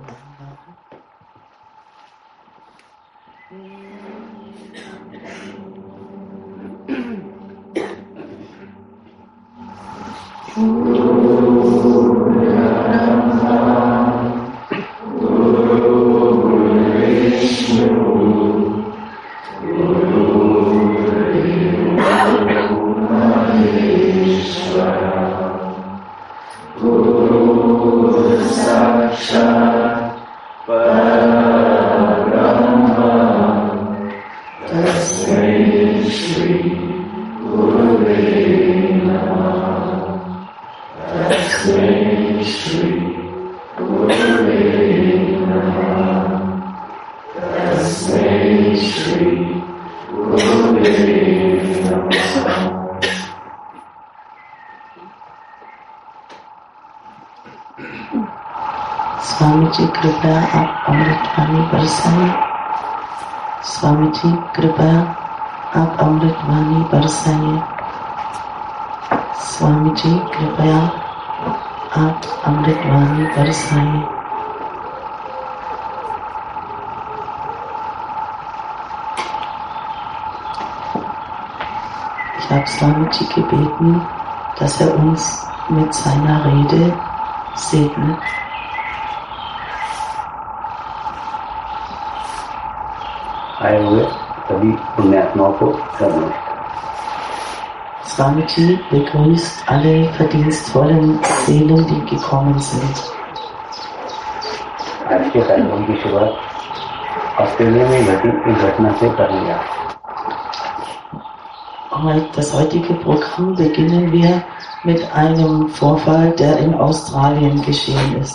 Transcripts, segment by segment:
स्वामीजी कृपया आप अमृत वाणी बरसाएं। स्वामीजी कृपया आप अमृत वाणी बरसाएं। स्वामीजी कृपया आप अमृत वाणी बरसाएं। Ich habe Swamiji gebeten, dass uns mit seiner Rede segnet. आए हुए सभी पुण्यात्माओं को नमस्कार। Swamiji begrüßt alle verdienstvollen Seelen, die gekommen sind. आज के कार्यक्रम की शुरुआत ऑस्ट्रेलिया में घटी एक घटना से करेंगे। Das heutige Programm beginnen wir mit einem Vorfall, der in Australien geschehen ist.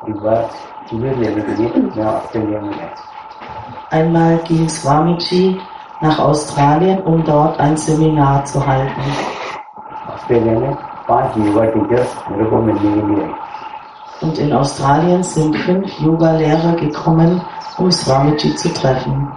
Einmal ging Swamiji nach Australien, um dort ein Seminar zu halten. Und in Australien sind 5 Yoga-Lehrer gekommen, um Swamiji zu treffen.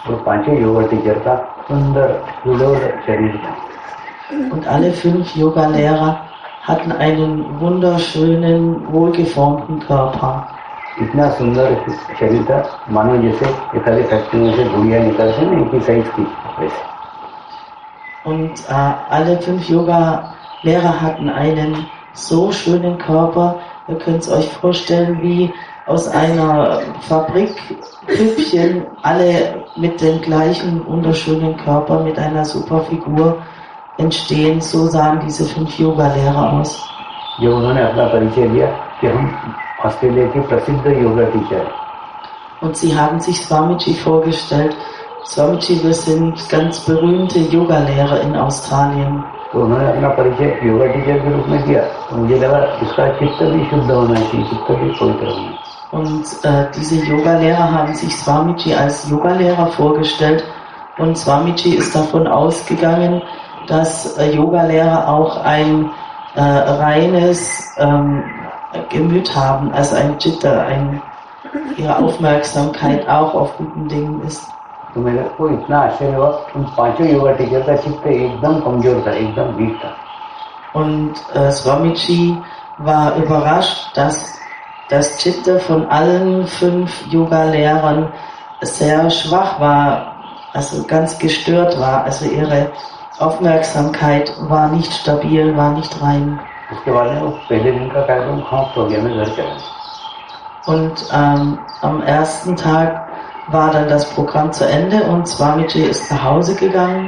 Und alle 5 Yoga-Lehrer hatten einen wunderschönen, wohlgeformten Körper. इतना सुंदर शरीर था मानो जैसे एक फैक्ट्री में से गुड़िया निकलते हैं एक ही साइज की वैसे। Und alle 5 Yoga-Lehrer hatten einen so schönen Körper, ihr könnt es euch vorstellen, wie aus einer Fabrik Püppchen, alle mit dem gleichen wunderschönen Körper, mit einer super Figur entstehen. So sahen diese 5 Yoga-Lehrer aus. जब उन्होंने अपना परिचय दिया कि हम Australia के प्रसिद्ध yoga teacher. Und sie haben sich Swamiji vorgestellt. Swamiji, wir sind ganz berühmte Yoga-Lehrer in Australien. तो उन्होंने अपना परिचय योगा टीचर के रूप में किया। मुझे लगा इसका चित्त भी शुद्ध होना चाहिए, चित्त भी पवित्र होना चाहिए। Und diese Yoga-Lehrer haben sich Swamiji als Yoga-Lehrer vorgestellt. Und Swamiji ist davon ausgegangen, dass Yoga-Lehrer auch ein reines Gemüt haben, also ein Chitta, ihre Aufmerksamkeit auch auf guten Dingen ist. तो मेरे को इतना आश्चर्य हुआ उन 5 योगा टीचर का चित्त एकदम कमजोर था, एकदम वीक था। Und Swamiji war überrascht, dass das Chitta von allen 5 Yoga-Lehrern sehr schwach war, also ganz gestört war, also ihre Aufmerksamkeit war nicht stabil, war nicht rein. Und am ersten Tag war dann das Programm zu Ende und Swamiji ist nach Hause gegangen.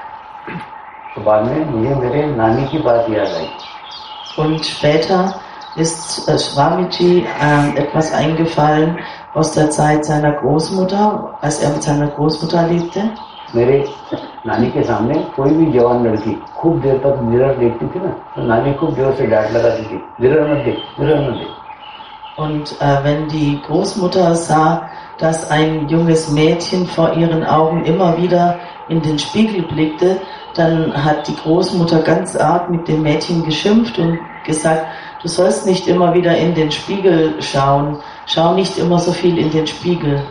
Und später ist Swamiji etwas eingefallen aus der Zeit seiner Großmutter, als er mit seiner Großmutter lebte. मेरे नानी के सामने कोई भी जवान लड़की खूब देर तक मिरर देखती थी ना, तो नानी खूब जोर से डांट लगाती थी, मिरर मत देख, मिरर मत देख। Und wenn die Großmutter sah, dass ein junges Mädchen vor ihren Augen immer wieder in den Spiegel blickte, dann hat die Großmutter ganz arg mit dem Mädchen geschimpft und gesagt, du sollst nicht immer wieder in den Spiegel schauen, schau nicht immer so viel in den Spiegel.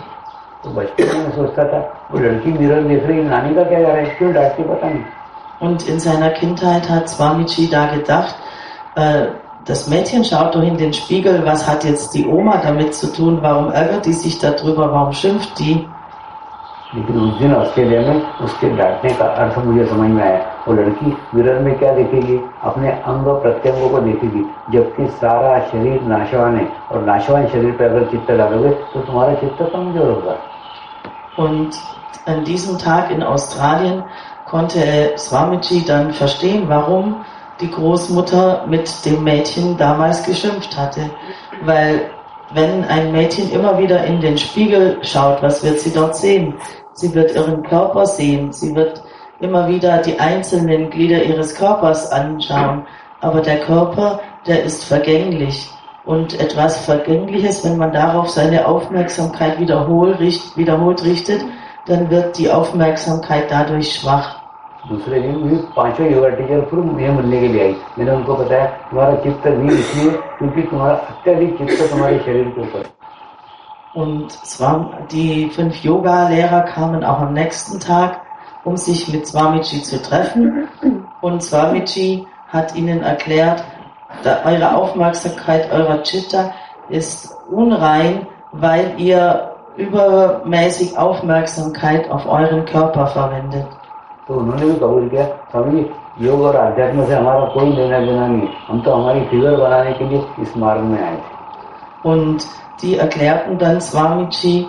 Und in seiner Kindheit hat Swamiji da gedacht, das Mädchen schaut doch in den Spiegel, was hat jetzt die Oma damit zu tun, warum ärgert die sich darüber, warum schimpft die? लेकिन उस दिन ऑस्ट्रेलिया में उसके डांटने का अर्थ मुझे समझ में आया। वो लड़की मिरर में क्या देखेगी? अपने अंग प्रत्यंगों को देखेगी, जबकि सारा शरीर नाशवान है और नाशवान शरीर पर अगर चित्त डालोगे तो तुम्हारा चित्त कमजोर होगा। Und an diesem Tag in Australien konnte Swamiji dann verstehen, warum die Großmutter mit dem Mädchen damals geschimpft hatte. Weil wenn ein Mädchen immer wieder in den Spiegel schaut, was wird sie dort sehen? Sie wird ihren Körper sehen, sie wird immer wieder die einzelnen Glieder ihres Körpers anschauen. Aber der Körper, der ist vergänglich. Und etwas Vergängliches, wenn man darauf seine Aufmerksamkeit wiederholt richtet, dann wird die Aufmerksamkeit dadurch schwach. दूसरे दिन भी पांचों योगा टीचर फिर मुझे मिलने के लिए आई। मैंने उनको बताया तुम्हारा चित्त वीक इसलिए क्योंकि तुम्हारा अत्यधिक चित्त तुम्हारे शरीर के ऊपर। Und die 5 Yoga-Lehrer kamen auch am nächsten Tag, um sich mit Swamiji zu treffen. Und Swamiji hat ihnen erklärt, eure Aufmerksamkeit, euer Chitta ist unrein, weil ihr übermäßig Aufmerksamkeit auf euren Körper verwendet. तो उन्होंने भी कबूल किया, स्वामी जी योग और आध्यात्म से हमारा कोई लेना देना नहीं, हम तो हमारी फिगर बनाने के लिए इस मार्ग में आए थे। Und die erklärten dann Swamiji,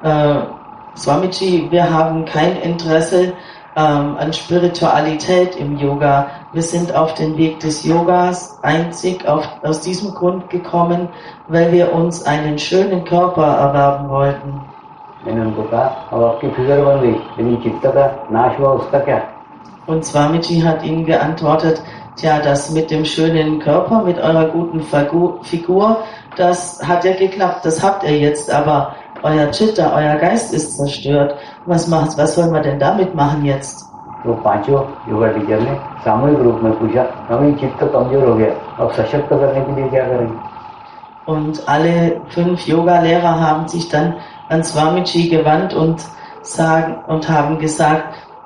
wir haben kein Interesse an Spiritualität im Yoga. Wir sind auf den Weg des Yogas einzig aus diesem Grund gekommen, weil wir uns einen schönen Körper erwerben wollten. मैंने उनको कहा अब आपकी फिगर बन गई, लेकिन चित्त का नाश हुआ उसका क्या? Und Swamiji hat ihnen geantwortet, tja, das mit dem schönen Körper, mit eurer guten Figur, das hat ja geklappt, das habt ihr jetzt, aber euer Chitta, euer Geist ist zerstört. Was soll man denn damit machen jetzt? तो पांचों योगा टीचर ने सामूहिक रूप में पूछा, हमें चित्त कमजोर हो गया, अब सशक्त करने के लिए क्या करेंगे? Und alle 5 Yoga-Lehrer haben sich dann an Swamiji gewandt und haben gesagt,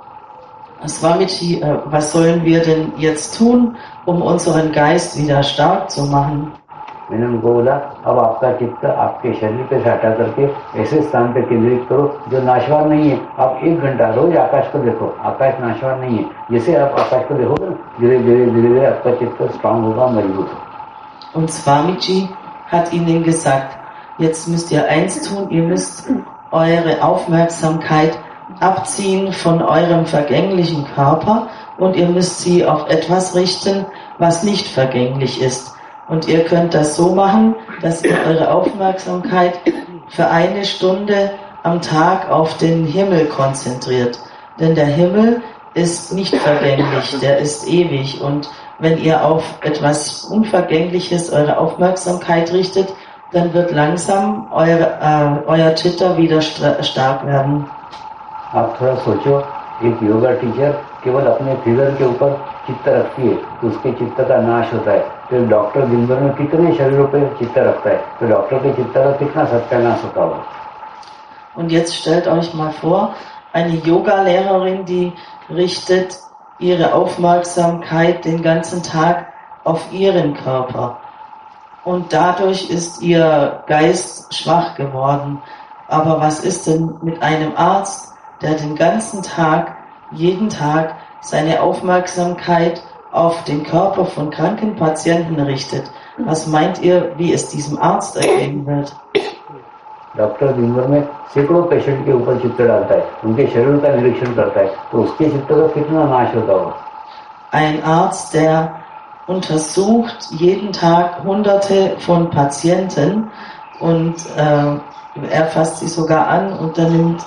Swamiji, was sollen wir denn jetzt tun, um unseren Geist wieder stark zu machen? मैंने उनको बोला अब आपका चित्त आपके शरीर पे से हटा करके ऐसे स्थान पे केंद्रित करो जो नाशवान नहीं है। आप 1 घंटा रोज आकाश को देखो, आकाश नाशवान नहीं है। जैसे आप आकाश को देखोगे ना, धीरे धीरे आपका चित्त स्ट्रांग होगा, मजबूत होगा। Und Swamiji hat ihnen gesagt, jetzt müsst ihr eins tun, ihr müsst eure Aufmerksamkeit abziehen von eurem vergänglichen Körper und ihr müsst sie auf etwas richten, was nicht vergänglich ist. Und ihr könnt das so machen, dass ihr eure Aufmerksamkeit für 1 Stunde am Tag auf den Himmel konzentriert. Denn der Himmel ist nicht vergänglich, der ist ewig. Und wenn ihr auf etwas Unvergängliches eure Aufmerksamkeit richtet, dann wird langsam euer Chitta wieder stark werden. आप थोड़ा सोचो, एक योगा टीचर केवल अपने फिगर के ऊपर चित्त रखती है तो उसके चित्त का नाश होता है। फिर डॉक्टर दिन भर में कितने शरीरों पर चित्त रखता है तो डॉक्टर के चित्त का कितना सत्यानाश होता होगा। Und jetzt stellt euch mal vor, eine Yoga-Lehrerin, die richtet ihre Aufmerksamkeit den ganzen Tag auf ihren Körper. Und dadurch ist ihr Geist schwach geworden. Aber was ist denn mit einem Arzt, der den ganzen Tag, jeden Tag seine Aufmerksamkeit auf den Körper von kranken Patienten richtet? Was meint ihr, wie es diesem Arzt ergehen wird? Doctor दिन भर में सैकड़ों पेशेंट के ऊपर चित्त डालता है, उनके शरीर का निरीक्षण करता है, तो उसके चित्त का कितना नाश होता होगा। Ein Arzt, der untersucht jeden Tag Hunderte von Patienten und er fasst sie sogar an, unternimmt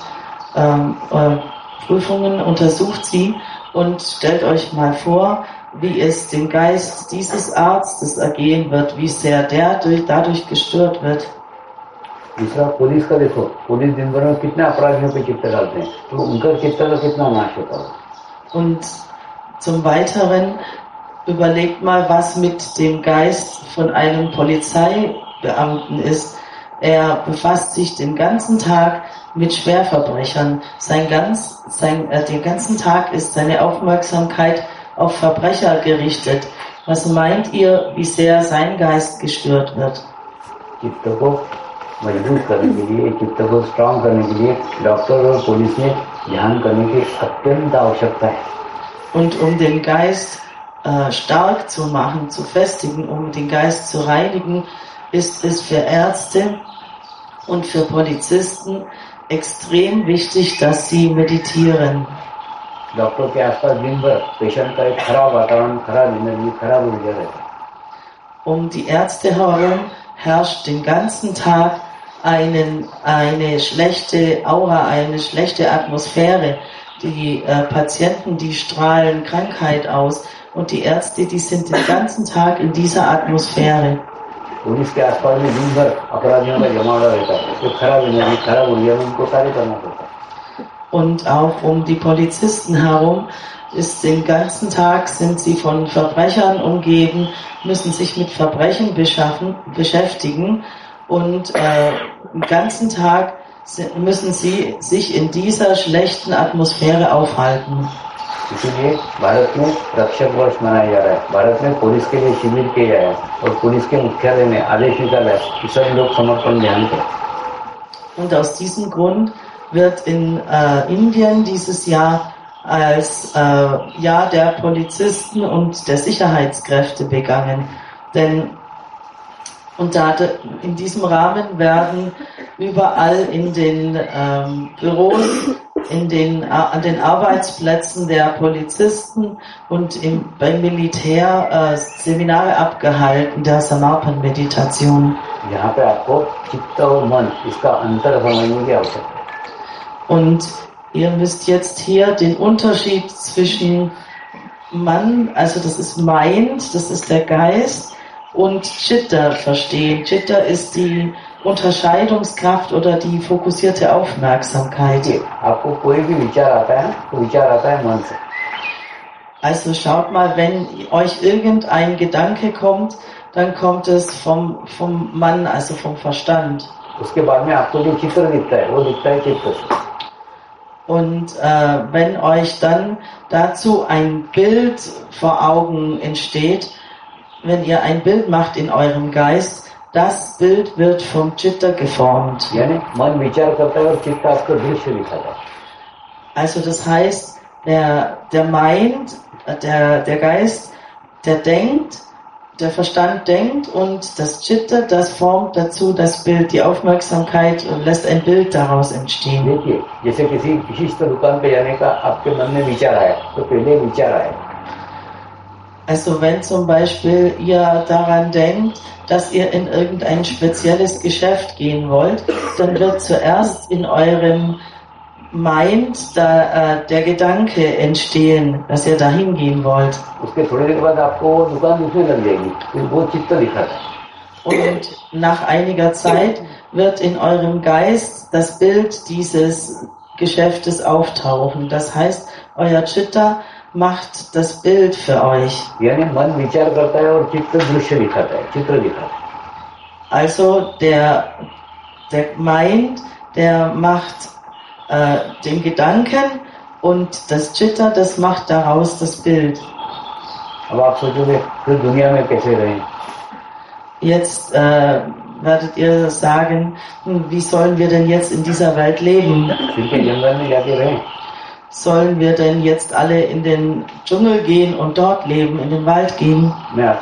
Prüfungen, untersucht sie und stellt euch mal vor, wie es dem Geist dieses Arztes ergehen wird, wie sehr der dadurch gestört wird. दूसरा police का देखो, पुलिस दिन भर में कितने अपराधियों पे चित्त डालते हैं तो उनका चित्त का कितना नाश होता है। Und zum Weiteren überlegt mal, was mit dem Geist von einem Polizeibeamten ist. Er befasst sich den ganzen Tag mit Schwerverbrechern. Den ganzen Tag ist seine Aufmerksamkeit auf Verbrecher gerichtet. Was meint ihr, wie sehr sein Geist gestört wird? चित्त को मजबूत करने के लिए, चित्त को स्ट्रांग करने के लिए डॉक्टर और पुलिस में ध्यान करने की अत्यंत आवश्यकता है. Und um den Geist stark zu machen, zu festigen, um den Geist zu reinigen, ist es für Ärzte und für Polizisten extrem wichtig, dass sie meditieren. Doctor के आसपास दिन भर पेशेंट का एक खराब वातावरण, खराब एनर्जी, खराब ऊर्जा रहता है. Um die Ärzte herum herrscht den ganzen Tag eine schlechte Aura, eine schlechte Atmosphäre. Die Patienten, die strahlen Krankheit aus und die Ärzte, die sind den ganzen Tag in dieser Atmosphäre. Police के आसपास में दिन भर अपराधियों का जमावड़ा रहता है. तो खराब एनर्जी, खराब ऊर्जा में उनको कार्य करना पड़ता है. Und auch um die Polizisten herum ist den ganzen Tag sind sie von Verbrechern umgeben, müssen sich mit Verbrechen beschäftigen und den ganzen Tag müssen sie sich in dieser schlechten Atmosphäre aufhalten. इसीलिए भारत में रक्षक वर्ष मनाया जा रहा है. भारत में पुलिस के लिए शिविर किया गया है और पुलिस के मुख्यालय में आदेश निकाला है कि सब लोग समर्पण ध्यान करें. Und aus diesem Grund wird in Indien dieses Jahr als Jahr der Polizisten und der Sicherheitskräfte begangen. Denn in diesem Rahmen werden überall in den Büros, an den Arbeitsplätzen der Polizisten und beim Militär Seminare abgehalten der Samarpan-Meditation. यहाँ पे आपको चित्त और मन इसका अंतर समझने की आवश्यकता है. Und ihr müsst jetzt hier den Unterschied zwischen Mann, also das ist Mind, das ist der Geist, und Chitta verstehen. Chitta ist die Unterscheidungskraft oder die fokussierte Aufmerksamkeit. Also schaut mal, wenn euch irgendein Gedanke kommt, dann kommt es vom Mann, also vom Verstand. Und wenn euch dann dazu ein Bild vor Augen entsteht, wenn ihr ein Bild macht in eurem Geist, das Bild wird vom Chitta geformt. Also das heißt, der Mind, der Geist, der denkt, der Verstand denkt und das Chitta, das formt dazu das Bild, die Aufmerksamkeit und lässt ein Bild daraus entstehen. Also wenn zum Beispiel ihr daran denkt, dass ihr in irgendein spezielles Geschäft gehen wollt, dann wird zuerst in eurem Mind der Gedanke entstehen, dass ihr dahin gehen wollt. Und nach einiger Zeit wird in eurem Geist das Bild dieses Geschäftes auftauchen. Das heißt, euer Chitta macht das Bild für euch. Also der Mind, der macht den Gedanken und das Chitta, das macht daraus das Bild. Jetzt werdet ihr sagen, wie sollen wir denn jetzt in dieser Welt leben? Sollen wir denn jetzt alle in den Dschungel gehen und dort leben, in den Wald gehen?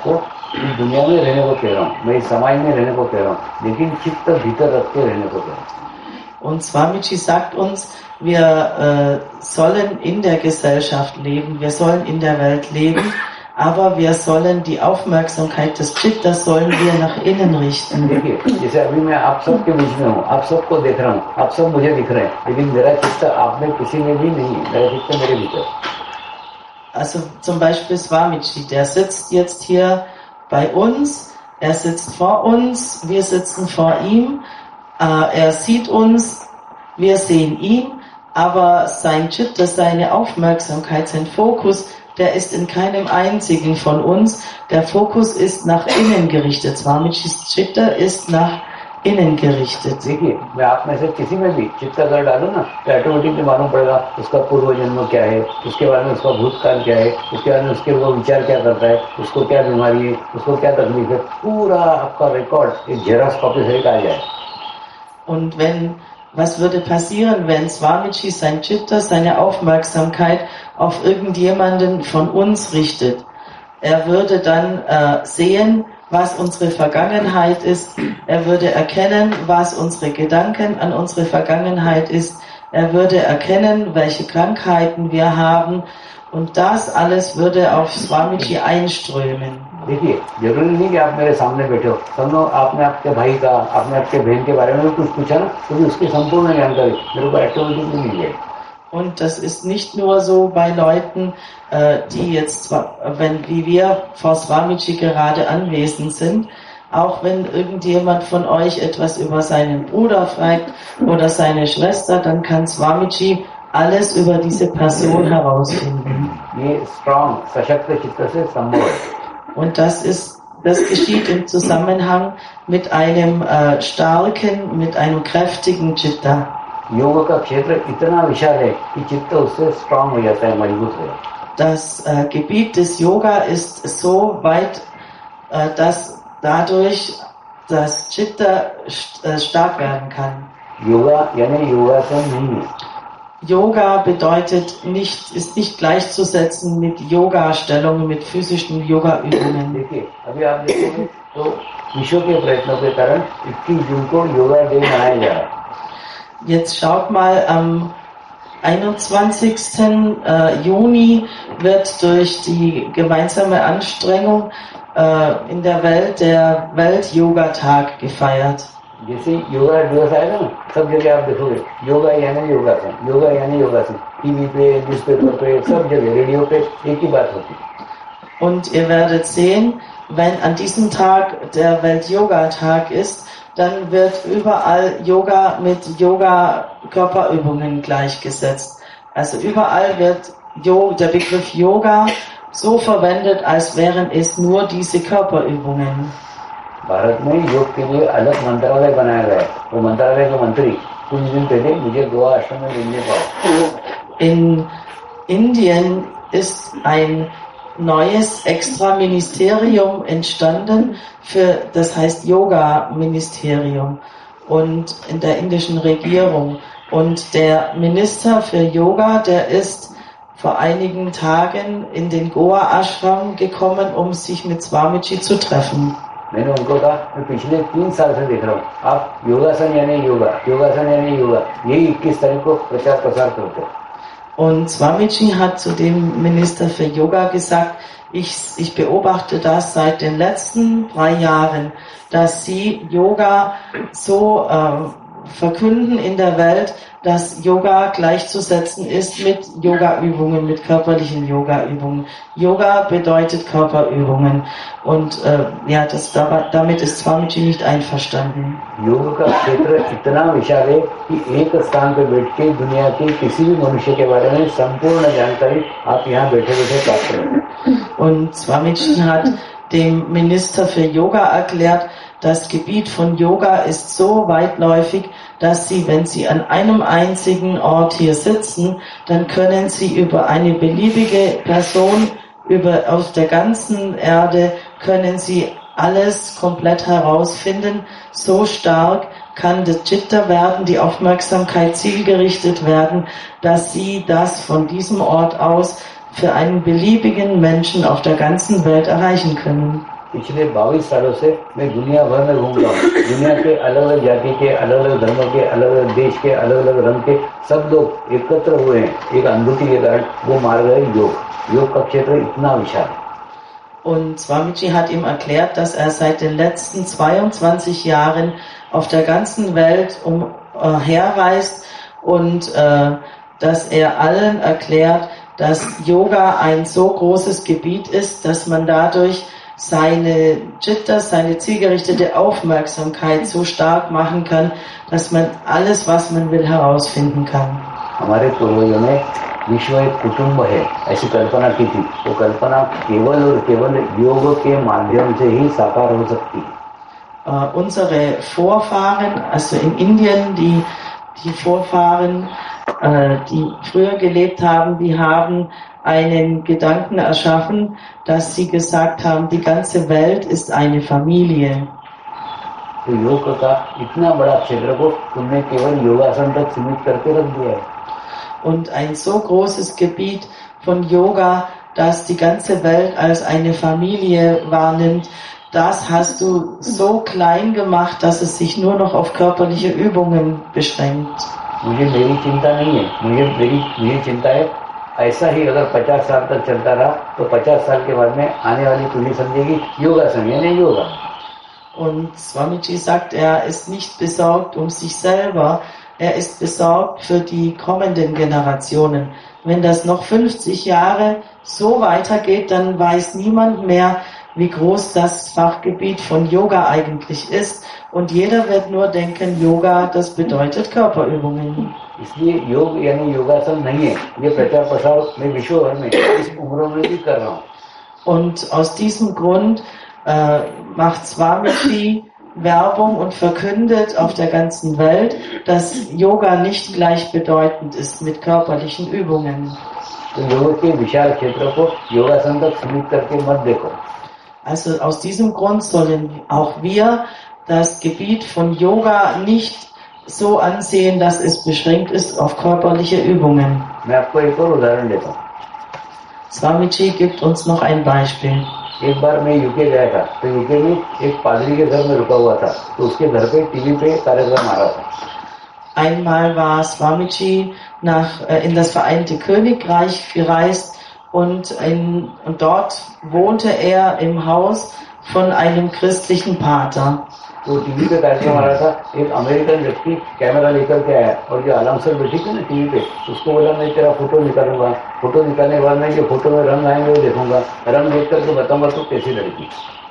Und Swamiji sagt uns, wir sollen in der Gesellschaft leben, wir sollen in der Welt leben, aber wir sollen die Aufmerksamkeit des Chittas sollen wir nach innen richten. Also zum Beispiel Swamiji, der sitzt jetzt hier bei uns, er sitzt vor uns, wir sitzen vor ihm, er sieht uns, wir sehen ihn, aber sein Chitta, seine Aufmerksamkeit, sein Fokus, der ist in keinem einzigen von uns. Der Fokus ist nach innen gerichtet. Swamijis Chitta ist nach innen gerichtet. देखिए मैं आप में से किसी में भी चित्त अगर डालूं ना तो ऑटोमेटिकली मालूम पड़ेगा उसका पूर्व जन्म क्या है, उसके बारे में उसका भूतकाल क्या है, उसके बारे में उसके वो विचार क्या करता है, उसको क्या बीमारी है, उसको क्या तकलीफ है, पूरा आपका रिकॉर्ड एक जेरॉक्स कॉपी सहित आ जाए. Und was würde passieren, wenn Swamiji sein Chitta, seine Aufmerksamkeit auf irgendjemanden von uns richtet? Er würde dann sehen, was unsere Vergangenheit ist. Er würde erkennen, was unsere Gedanken an unsere Vergangenheit ist. Er würde erkennen, welche Krankheiten wir haben. Und das alles würde auf Swamiji einströmen. देखिए जरूरी नहीं कि आप मेरे सामने बैठे हो, समझो आपने आपके भाई का, आपने आपके बहन के बारे में कुछ पूछा ना, तो उसकी संपूर्ण जानकारी मेरे को ऑटोमेटिकली मिल जाए. Und das ist nicht nur so bei Leuten, die jetzt, wie wir vor Swamiji gerade anwesend sind, auch wenn irgendjemand von euch etwas über seinen Bruder fragt oder seine Schwester, dann kann Swamiji alles über diese Person herausfinden. Und das geschieht im Zusammenhang mit einem starken, mit einem kräftigen Chitta. योग का क्षेत्र इतना विशाल है कि चित्त उससे स्ट्रांग हो जाता है, मजबूत हो जाता है. Das Gebiet des Yoga ist so weit, dass dadurch das Chitta stark werden kann. Yoga यानी योगासन नहीं है. Yoga bedeutet nicht, ist nicht gleichzusetzen mit Yoga-Stellungen, mit physischen Yoga-Übungen. देखिए अभी आप देखोगे तो विश्व के प्रयत्नों के कारण 21 जून को योगा डे मनाया जा रहा है. Jetzt schaut mal, am 21. Juni wird durch die gemeinsame Anstrengung in der Welt der Welt-Yoga-Tag gefeiert. जैसे योगा दिवस आएगा ना, सब जगह आप देखोगे योगा यानी योगासन, टीवी पे, न्यूज़पेपर पे, सब जगह रेडियो पे एक ही बात होती है. Und ihr werdet sehen, wenn an diesem Tag der Welt-Yoga-Tag ist, dann wird überall Yoga mit Yoga-Körperübungen gleichgesetzt. Also überall wird der Begriff Yoga so verwendet, als wären es nur diese Körperübungen. Bharat में योग के लिए अलग मंत्रालय बनाया गया है. वो मंत्रालय के मंत्री कुछ दिन पहले मुझे गोवा आश्रम में मिलने पाए. In Indien ist ein neues Extra-Ministerium entstanden das heißt Yoga-Ministerium und in der indischen Regierung. Und der Minister für Yoga, der ist vor einigen Tagen in den Goa Ashram gekommen, um sich mit Swamiji zu treffen. मैंने उनको कहा मैं पिछले 3 साल से देख रहा हूँ आप योगासन यानी योगा यही 21 तारीख को प्रचार प्रसार करते हो. Und Swamiji hat zu dem Minister für Yoga gesagt, ich beobachte das seit den letzten 3 Jahren, dass Sie Yoga so verkünden in der Welt, dass Yoga gleichzusetzen ist mit Yoga-Übungen, mit körperlichen Yoga-Übungen. Yoga bedeutet Körperübungen. Und damit ist Swamiji nicht einverstanden. योग का क्षेत्र इतना विशाल है कि एक स्थान पर बैठ के दुनिया के किसी भी मनुष्य के बारे में संपूर्ण जानकारी आप यहाँ बैठे-बैठे प्राप्त करेंगे. Und Swamiji hat dem Minister für Yoga erklärt, das Gebiet von Yoga ist so weitläufig, dass Sie, wenn Sie an einem einzigen Ort hier sitzen, dann können Sie über eine beliebige Person auf der ganzen Erde können Sie alles komplett herausfinden. So stark kann das Chitta werden, die Aufmerksamkeit zielgerichtet werden, dass Sie das von diesem Ort aus für einen beliebigen Menschen auf der ganzen Welt erreichen können. पिछले 22 सालों से मैं दुनिया भर में घूम रहा हूँ. दुनिया के अलग अलग जाति के, अलग अलग धर्म के, अलग अलग देश के, अलग अलग रंग के सब लोग एकत्र हुए हैं एक अनुभूति के कारण. वो मार्ग है योग का क्षेत्र इतना विशाल. Und Swamiji hat ihm erklärt, dass er seit den letzten 22 Jahren auf der ganzen Welt umherreist und dass er allen erklärt, dass Yoga ein so großes Gebiet ist, dass man dadurch seine Chitta, seine zielgerichtete Aufmerksamkeit so stark machen kann, dass man alles, was man will, herausfinden kann. हमारे पूर्वजों ने विश्व एक कुटुंब है ऐसी कल्पना की थी. वो कल्पना केवल और केवल योग के माध्यम से ही साकार हो सकती है. unsere Vorfahren, also in Indien, die Vorfahren, die früher gelebt haben, die haben einen Gedanken erschaffen, dass sie gesagt haben, die ganze Welt ist eine Familie. तो योग का इतना बड़ा क्षेत्र को तुमने केवल योगासन तक सीमित करके रख दिया है. Und ein so großes Gebiet von Yoga, das die ganze Welt als eine Familie wahrnimmt, das hast du so klein gemacht, dass es sich nur noch auf körperliche Übungen beschränkt. मुझे मेरी चिंता नहीं है. मुझे चिंता है ऐसा ही अगर 50 साल तक चलता रहा तो 50 साल के बाद में आने वाली पीढ़ी समझेगी योगासन यानी yoga. Und Swamiji sagt, er ist nicht besorgt um sich selber, er ist besorgt für die kommenden Generationen. Wenn das noch 50 Jahre so weitergeht, dann weiß niemand mehr, wie groß das Fachgebiet von Yoga eigentlich ist. Und jeder wird nur denken, Yoga, das bedeutet Körperübungen. इसलिए योग यानी योगासन नहीं है. ये प्रचार प्रसार मैं विश्व भर में इस उम्र में भी कर रहा हूँ. Und aus diesem Grund macht Swamiji Werbung und verkündet auf der ganzen Welt, dass Yoga nicht gleichbedeutend ist mit körperlichen Übungen. Also aus diesem Grund sollen auch wir das Gebiet von Yoga nicht so ansehen, dass es beschränkt ist auf körperliche Übungen. Swamiji gibt uns noch ein Beispiel. एक बार मैं यूके गया था तो यूके में एक पादरी के घर में रुका हुआ था तो उसके घर पे टीवी पे कार्यक्रम आ रहा था. Einmal war Swamiji in das Vereinigte Königreich gereist und dort wohnte er im Haus von einem christlichen Pater. तो टीवी पे कार्यक्रम आ रहा था. एक अमेरिकन व्यक्ति कैमरा लेकर के आया और जो अनाउंसर बैठी थी ना टीवी पे उसको बोला मैं तेरा फोटो निकालूंगा. फोटो निकालने के बाद मैं जो फोटो में रंग आएंगे वो देखूंगा. रंग देख करके बताऊंगा तो कैसी लड़की.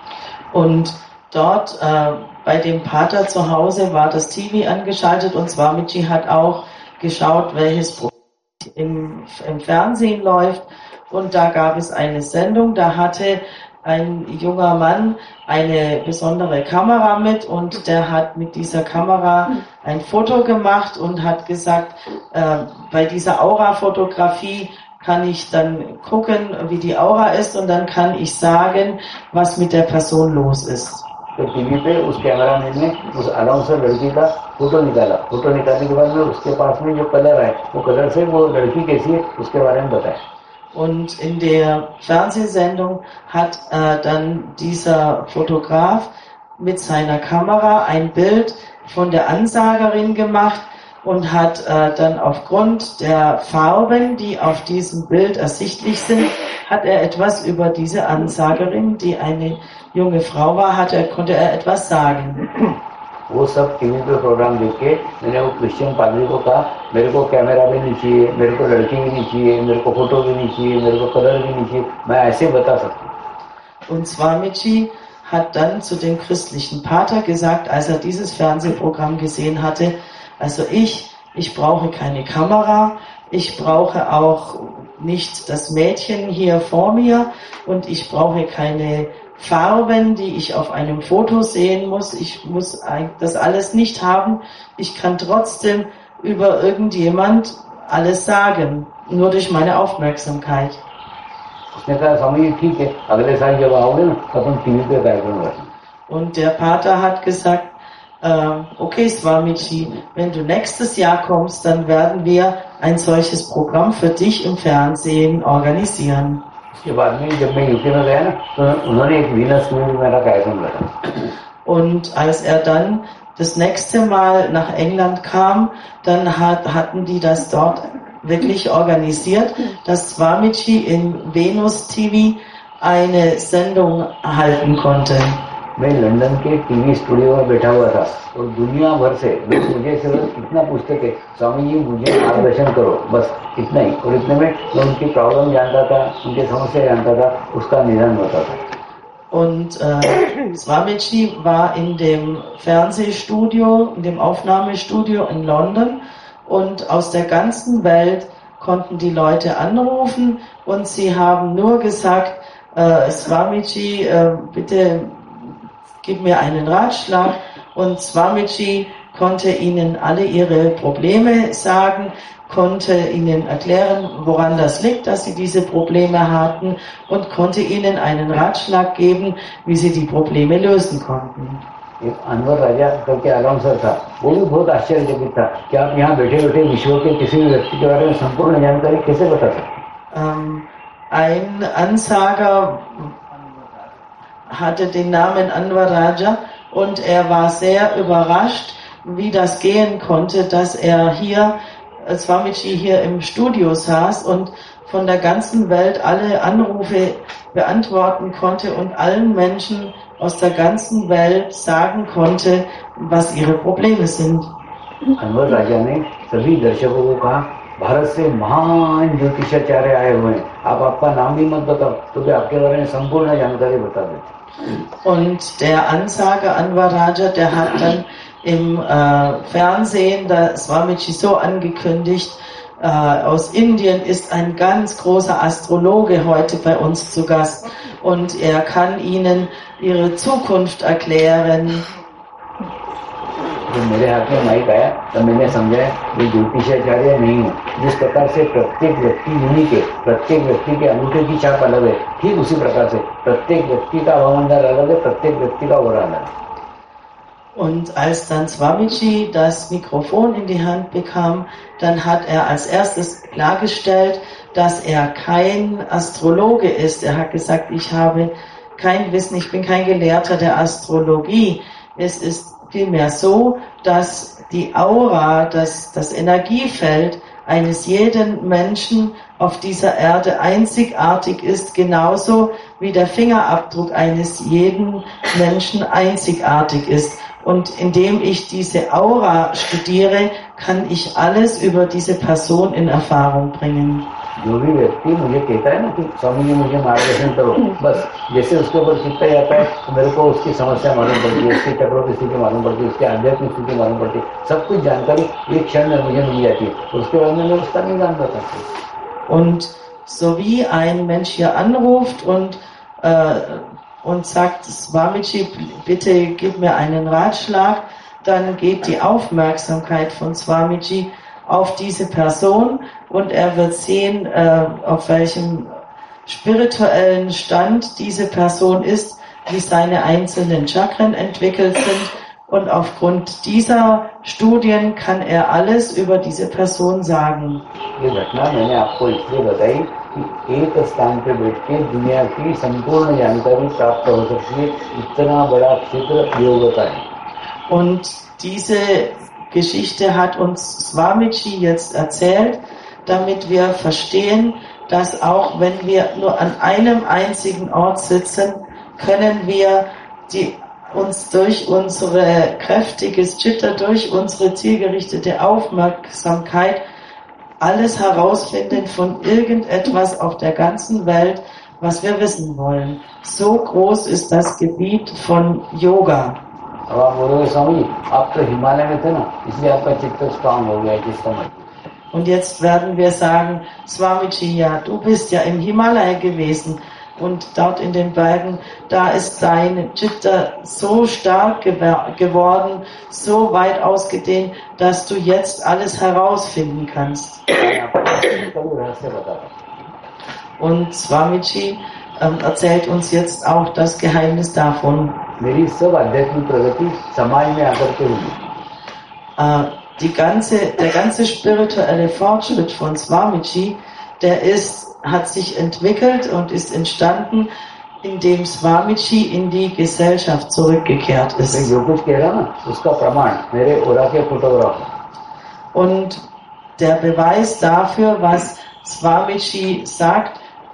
Und dort bei dem Pater zu Hause war das TV angeschaltet und Swamiji hat auch geschaut, welches Programm im Fernsehen läuft. Und da gab es eine Sendung, da hatte ein junger Mann eine besondere Kamera mit und der hat mit dieser Kamera ein Foto gemacht und hat gesagt, bei dieser Aura-Fotografie kann ich dann gucken, wie die Aura ist und dann kann ich sagen, was mit der Person los ist. तो TV पे उस कैमरामैन ने उस अनाउंसर लड़की का फोटो निकाला. फोटो निकालने के बाद में उसके पास में जो कलर है वो कलर से वो लड़की कैसी है उसके बारे में बताया. Und in der Fernsehsendung hat dann dieser Fotograf mit seiner Kamera ein Bild von der Ansagerin gemacht und hat dann aufgrund der Farben, die auf diesem Bild ersichtlich sind, hat er etwas über diese Ansagerin, die eine junge Frau war, konnte er etwas sagen. वो सब टीवी पे प्रोग्राम देख के मैंने वो क्रिश्चियन पादरी को कहा मेरे को कैमरा भी नहीं चाहिए, मेरे को लड़की भी नहीं चाहिए, मेरे को फोटो भी नहीं चाहिए, मेरे को कलर भी नहीं चाहिए, मैं ऐसे बता सकता हूँ. Und Swamiji hat dann zu dem christlichen Pater gesagt, als er dieses Fernsehprogramm gesehen hatte, also ich brauche keine Kamera, ich brauche auch nicht das Mädchen hier vor mir und ich brauche keine Farben, die ich auf einem Foto sehen muss. Ich muss das alles nicht haben. Ich kann trotzdem über irgendjemand alles sagen, nur durch meine Aufmerksamkeit. Und der Pater hat gesagt, okay Swamiji, wenn du nächstes Jahr kommst, dann werden wir ein solches Programm für dich im Fernsehen organisieren. Und als er dann das nächste Mal nach England kam, dann hatten die das dort wirklich organisiert, dass Swamiji in Venus TV eine Sendung halten konnte. मैं London के TV studio में बैठा हुआ था और दुनिया भर से लोग मुझे सिर्फ इतना पूछते थे, स्वामी जी मुझे मार्गदर्शन करो, बस इतना ही. और इतने में मैं उनकी प्रॉब्लम जानता था, उनकी समस्या जानता था, उसका निदान होता था. Und Swamiji war in dem Fernsehstudio, in dem Aufnahmestudio in London und aus der ganzen Welt konnten die Leute anrufen und sie haben nur gesagt, Swamiji, bitte gib mir einen Ratschlag. Und Swamiji konnte ihnen alle ihre Probleme sagen, konnte ihnen erklären, woran das liegt, dass sie diese Probleme hatten und konnte ihnen einen Ratschlag geben, wie sie die Probleme lösen konnten. एक अनवर राजा करके अलाउंसर था, वो भी बहुत आश्चर्यचकित था कि आप यहाँ बैठे बैठे विश्व के किसी भी व्यक्ति के बारे में संपूर्ण जानकारी कैसे बता सकते। Ein Ansager hatte den Namen Anwar Raja und er war sehr überrascht, wie das gehen konnte, dass er hier, Swamiji hier im Studio saß und von der ganzen Welt alle Anrufe beantworten konnte und allen Menschen aus der ganzen Welt sagen konnte, was ihre Probleme sind. Anwar राजा ने सभी दर्शकों को कहा, भारत से महान ज्योतिषाचार्य आए हुए हैं, आप आपका नाम भी मत बताओ, तो भी आपके बारे में संपूर्ण जानकारी बता देते। Und der Ansager Anwar Raja, der hat dann im Fernsehen der Swamiji so angekündigt, aus Indien ist ein ganz großer Astrologe heute bei uns zu Gast und er kann Ihnen Ihre Zukunft erklären. जब मेरे हाथ में माइक आया तब मैंने समझा ये ज्योतिषाचार्य नहीं है, जिस प्रकार से प्रत्येक व्यक्ति यूनिक है, प्रत्येक व्यक्ति के अंगूठे की छाप अलग है, ठीक उसी प्रकार से प्रत्येक व्यक्ति का हवामंडल अलग है, प्रत्येक व्यक्ति का ओरा अलग है। Und als dann Swamiji das Mikrofon in die Hand bekam, dann hat er als erstes klargestellt, dass er kein Astrologe ist. Er hat gesagt, ich habe kein Wissen, ich bin kein Gelehrter der Astrologie. Es ist vielmehr so, dass die Aura, das Energiefeld eines jeden Menschen auf dieser Erde einzigartig ist, genauso wie der Fingerabdruck eines jeden Menschen einzigartig ist. Und indem ich diese Aura studiere, kann ich alles über diese Person in Erfahrung bringen. जो भी व्यक्ति मुझे कहता है ना कि स्वामी जी मुझे मार्गदर्शन करो, बस जैसे उसके ऊपर चित्त जाता है तो मेरे को उसकी समस्या मालूम पड़ती है, उसकी चक्रों की स्थिति मालूम पड़ती है, उसकी आध्यात्मिक स्थिति मालूम पड़ती है, सब कुछ जानकारी एक क्षण में मुझे मिल जाती है, उसके बाद में मैं उसका नहीं जान पाता। Und so wie ein Mensch hier anruft und sagt, Swamiji, bitte gib mir einen Ratschlag, dann geht die Aufmerksamkeit von Swamiji auf diese Person und er wird sehen, auf welchem spirituellen Stand diese Person ist, wie seine einzelnen Chakren entwickelt sind und aufgrund dieser Studien kann er alles über diese Person sagen. ये घटना मैंने आपको इसलिए बताई कि एक स्थान पर बैठ के दुनिया की संपूर्ण जानकारी प्राप्त हो सकती है, इतना बड़ा क्षेत्र योग्यता है। Und diese Geschichte hat uns Swamiji jetzt erzählt, damit wir verstehen, dass auch wenn wir nur an einem einzigen Ort sitzen, können wir uns durch unsere kräftiges Chitta, durch unsere zielgerichtete Aufmerksamkeit alles herausfinden von irgendetwas auf der ganzen Welt, was wir wissen wollen. So groß ist das Gebiet von Yoga. अब आप बोलोगे स्वामी आप तो हिमालय में थे ना, इसलिए आपका चित्त स्ट्रांग हो गया जिस समय। Und jetzt werden wir sagen, Swamiji, ja, du bist ja im Himalaya gewesen und dort in den Bergen, da ist dein Chitta so stark geworden, so weit ausgedehnt, dass du jetzt alles herausfinden kannst. Und Swamiji erzählt uns jetzt auch das Geheimnis davon. मेरी सब आध्यात्मिक प्रगति समाज में आकर के हुई। Der ganze spirituelle Fortschritt von Swamiji, hat sich entwickelt und ist entstanden, indem Swamiji in die Gesellschaft zurückgekehrt ist. Und der Beweis dafür, was Swamiji sagt,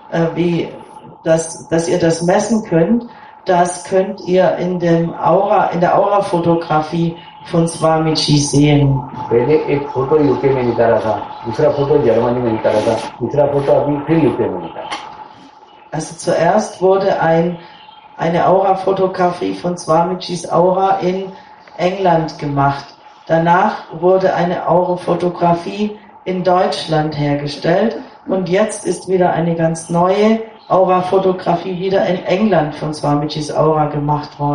dass ihr das messen könnt, das könnt ihr in der Aura-Fotografie von Swamiji sehen. पहले एक photo UK में निकाला था, दूसरा photo Germany में निकाला था, तीसरा फोटो अभी फिर यूके में निकाला। Also zuerst wurde eine Aura-Fotografie von Swamijis Aura in England gemacht. Danach wurde eine Aura-Fotografie in Deutschland hergestellt und jetzt ist wieder eine ganz neue Aura-Fotografie wieder in England von Swamijis Aura gemacht worden.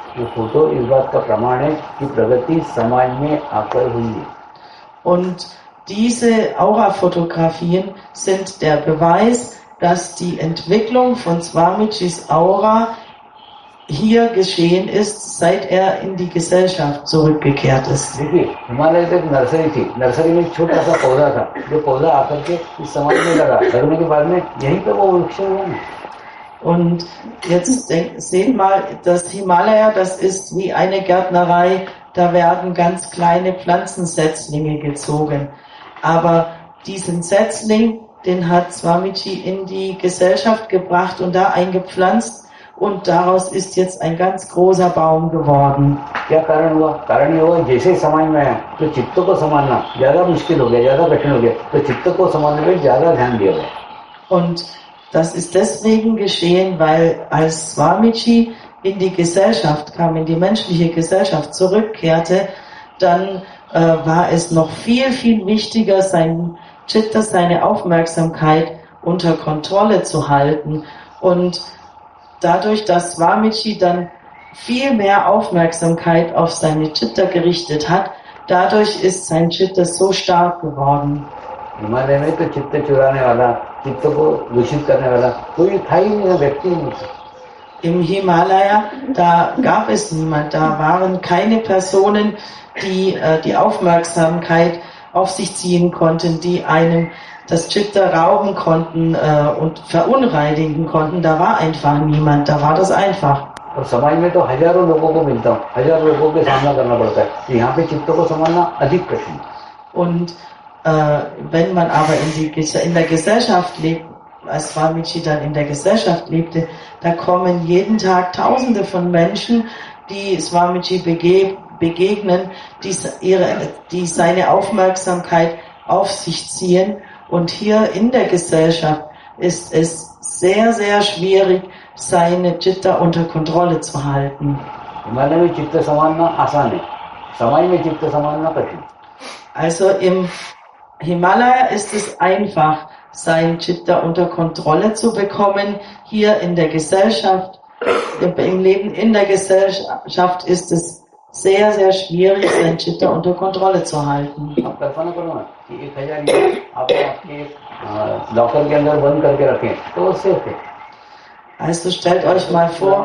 ये photo इस बात का प्रमाण है कि प्रगति समाज में आकर हुई है. Und diese Aura-Fotografien sind der Beweis, dass die Entwicklung von Swamijis Aura hier geschehen ist, seit er in die Gesellschaft zurückgekehrt ist. देखिए, हिमालय से एक नर्सरी थी. नर्सरी में एक छोटा सा पौधा था. जो पौधा आकर के इस समाज में लगा. लगने के बाद में यहीं पे वो वृक्ष हुआ ना. Und jetzt seht mal, das Himalaya, das ist wie eine Gärtnerei, da werden ganz kleine Pflanzensetzlinge gezogen. Aber diesen Setzling, den hat Swamiji in die Gesellschaft gebracht und da eingepflanzt und daraus ist jetzt ein ganz großer Baum geworden. क्या कारण हुआ? कारण ये हुआ जैसे समाज में आया तो चित्त को संभालना ज्यादा मुश्किल हो गया, ज्यादा कठिन हो गया. तो चित्त को संभालने पे ज्यादा ध्यान दिया गया. Und das ist deswegen geschehen, weil als Swamiji in die Gesellschaft kam, in die menschliche Gesellschaft zurückkehrte, dann war es noch viel, viel wichtiger, sein Chitta, seine Aufmerksamkeit unter Kontrolle zu halten. Und dadurch, dass Swamiji dann viel mehr Aufmerksamkeit auf seine Chitta gerichtet hat, dadurch ist sein Chitta so stark geworden. Himalaya में तो चित्त चुराने वाला, चित्त को दूषित करने वाला कोई था ही नहीं, व्यक्ति नहीं. Im Himalaya, da gab es niemand, da waren keine Personen, die die Aufmerksamkeit auf sich ziehen konnten, die einem das Chitta rauben konnten und verunreinigen konnten. Da war einfach niemand, da war das einfach. और समाज में तो हजारों लोगों को मिलता हूँ, हजारों लोगों के सामना करना पड़ता है. यहाँ पे चित्त को संभालना अधिक कठिन. Und wenn man aber in der Gesellschaft lebt, als Swamiji dann in der Gesellschaft lebte, da kommen jeden Tag Tausende von Menschen, die Swamiji begegnen, die seine Aufmerksamkeit auf sich ziehen. Und hier in der Gesellschaft ist es sehr, sehr schwierig, seine Chitta unter Kontrolle zu halten. Himalaya में चित्त संभालना आसान है, समाज में चित्त संभालना कठिन. Also im Himalaya ist es einfach, sein Chitta unter Kontrolle zu bekommen. Hier in der Gesellschaft, im Leben in der Gesellschaft ist es sehr, sehr schwierig, sein Chitta unter Kontrolle zu halten. आप कल्पना करो ना कि 1000 यूरो आप आपके लॉकर के अंदर बंद करके रखें तो वो सेफ है. Also stellt euch mal vor,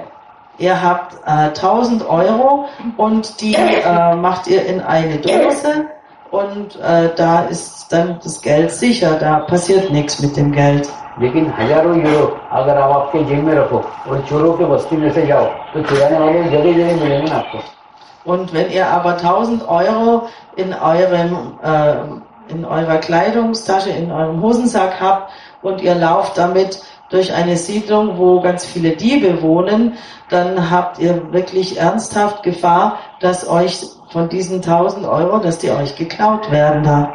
ihr habt 1000 Euro und die macht ihr in eine Dose und da ist dann das Geld sicher, da passiert nichts mit dem Geld. लेकिन हजारों यूरो अगर आप आपके जेब में रखो और चोरों के बस्ती में से जाओ तो चुराने वाले जगह जगह मिलेंगे ना आपको. Und wenn ihr aber 1000 Euro in eurer Kleidungstasche, in eurem Hosensack habt und ihr lauft damit durch eine Siedlung, wo ganz viele Diebe wohnen, dann habt ihr wirklich ernsthaft Gefahr, dass euch von diesen 1000 Euro, dass die euch geklaut werden da.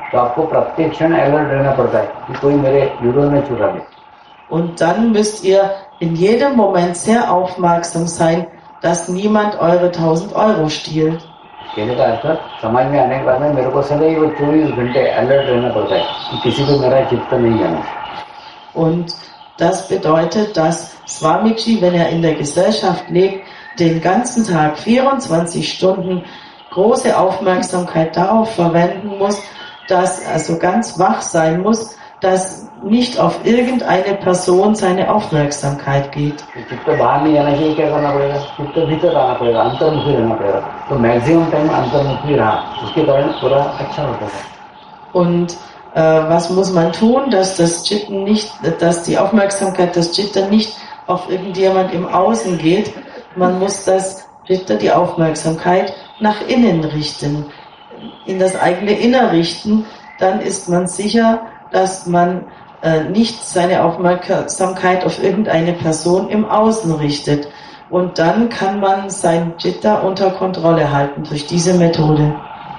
Und dann müsst ihr in jedem Moment sehr aufmerksam sein, dass niemand eure 1000 Euro stiehlt. कहने का अर्थ समाज में आने के बाद में मेरे को सदैव 24 घंटे अलर्ट रहना पड़ता है कि किसी को मेरा चित्त नहीं जाना. Und das bedeutet, dass Swamiji, wenn er in der Gesellschaft lebt, den ganzen Tag 24 Stunden große Aufmerksamkeit darauf verwenden muss, dass also ganz wach sein muss, dass nicht auf irgendeine Person seine Aufmerksamkeit geht. चित्त बाहर नहीं जाना चाहिए, क्या करना पड़ेगा? चित्त भीतर आना पड़ेगा, अंतर्मुखी रहना पड़ेगा. तो मैक्सिमम टाइम अंतर्मुखी रहा, उसके कारण पूरा अच्छा होता है. Und was muss man tun, dass dass die Aufmerksamkeit des Chitta nicht auf irgendjemand im Außen geht? Man muss das Chitta, die Aufmerksamkeit, nach innen richten, in das eigene Inner richten. Dann ist man sicher, dass man nicht seine Aufmerksamkeit auf irgendeine Person im Außen richtet. Und dann kann man sein Chitta unter Kontrolle halten durch diese Methode.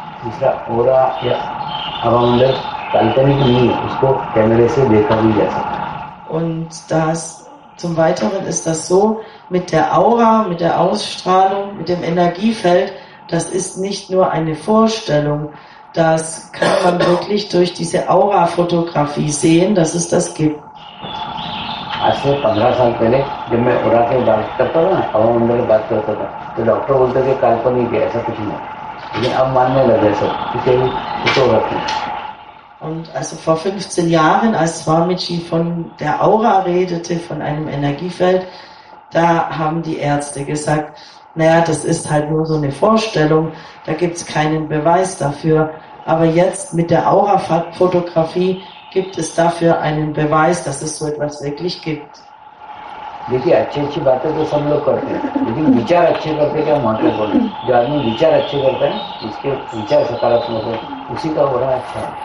Und zum Weiteren ist das so, mit der Aura, mit der Ausstrahlung, mit dem Energiefeld, das ist nicht nur eine Vorstellung, das kann man wirklich durch diese Aura-Fotografie sehen, dass es das gibt. आज से 15 साल पहले जब मैं उड़ा के बात करता था ना, हवा मंडल में बात करता था, तो डॉक्टर बोलते थे काल्पनिक है, ऐसा कुछ नहीं। लेकिन अब मानने लगे सब कि photography. Und also vor 15 Jahren, als Swamiji von der Aura redete, von einem Energiefeld, da haben die Ärzte gesagt, naja, das ist halt nur so eine Vorstellung, da gibt's keinen Beweis dafür. Aber jetzt mit der Aura-Fotografie gibt es dafür einen Beweis, dass es so etwas wirklich gibt. देखिए अच्छी अच्छी बातें तो सब लोग करते हैं, लेकिन विचार अच्छे करते क्या महत्वपूर्ण है। जो आदमी विचार अच्छे करता है, उसके विचार सकारात्मक है, उसी का हो रहा अच्छा है।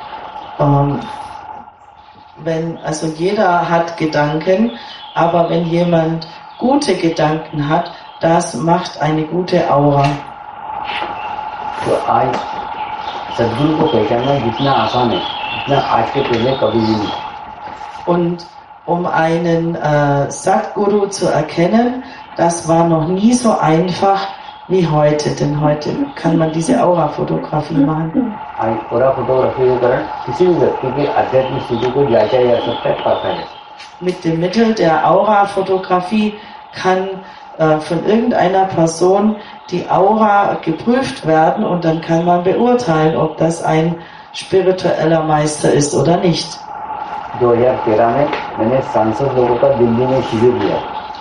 Also jeder hat Gedanken, aber wenn jemand gute Gedanken hat, das macht eine gute Aura. तो आज सद्गुरु को पहचानना जितना आसान है, इतना आज के पहले कभी भी नहीं। Und um einen Sadguru zu erkennen, das war noch nie so einfach wie heute, denn heute kann man diese Aura-Fotografie machen. Aura-Fotografie के कारण किसी भी व्यक्ति की आध्यात्मिक स्थिति को जांचा जा सकता है, परखा जा सकता है। Mit dem Mittel der Aura-Fotografie kann von irgendeiner Person die Aura geprüft werden und dann kann man beurteilen, ob das ein spiritueller Meister ist oder nicht. 2013 में मैंने सांसद लोगों का दिल्ली में शिविर दिया।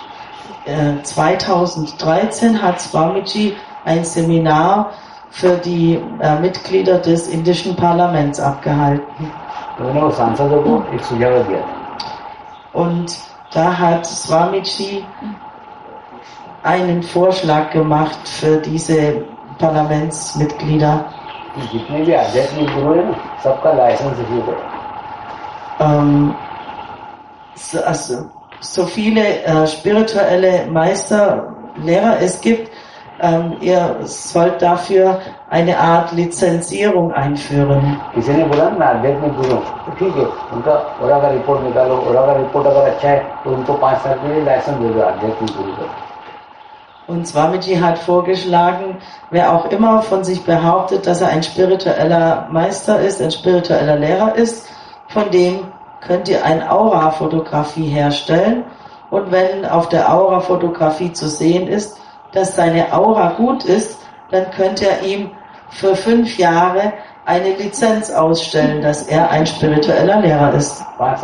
2013 hat Swamiji ein Seminar für die Mitglieder des indischen Parlaments abgehalten. मैंने वो सांसदों को एक सुझाव दिया। Und da hat Swamiji einen Vorschlag gemacht für diese Parlamentsmitglieder. जितने भी आध्यात्मिक गुरु हैं, सबका लाइसेंस इश्यू करो। So viele spirituelle Meister, Lehrer es gibt, ihr sollt dafür eine Art Lizenzierung einführen. किसी ने बोला मैं आध्यात्मिक गुरु हूँ, तो ठीक है, उनका ओरा का रिपोर्ट निकालो, ओरा का रिपोर्ट अगर अच्छा है तो उनको 5 साल के लिए लाइसेंस दे दो आध्यात्मिक गुरु का। Und Swamiji hat vorgeschlagen, wer auch immer von sich behauptet, dass er ein spiritueller Meister ist, ein spiritueller Lehrer ist, von dem könnt ihr eine Aura-Fotografie herstellen. Und wenn auf der Aura-Fotografie zu sehen ist, dass seine Aura gut ist, dann könnt ihr ihm für 5 Jahre eine Lizenz ausstellen, dass er ein spiritueller Lehrer ist.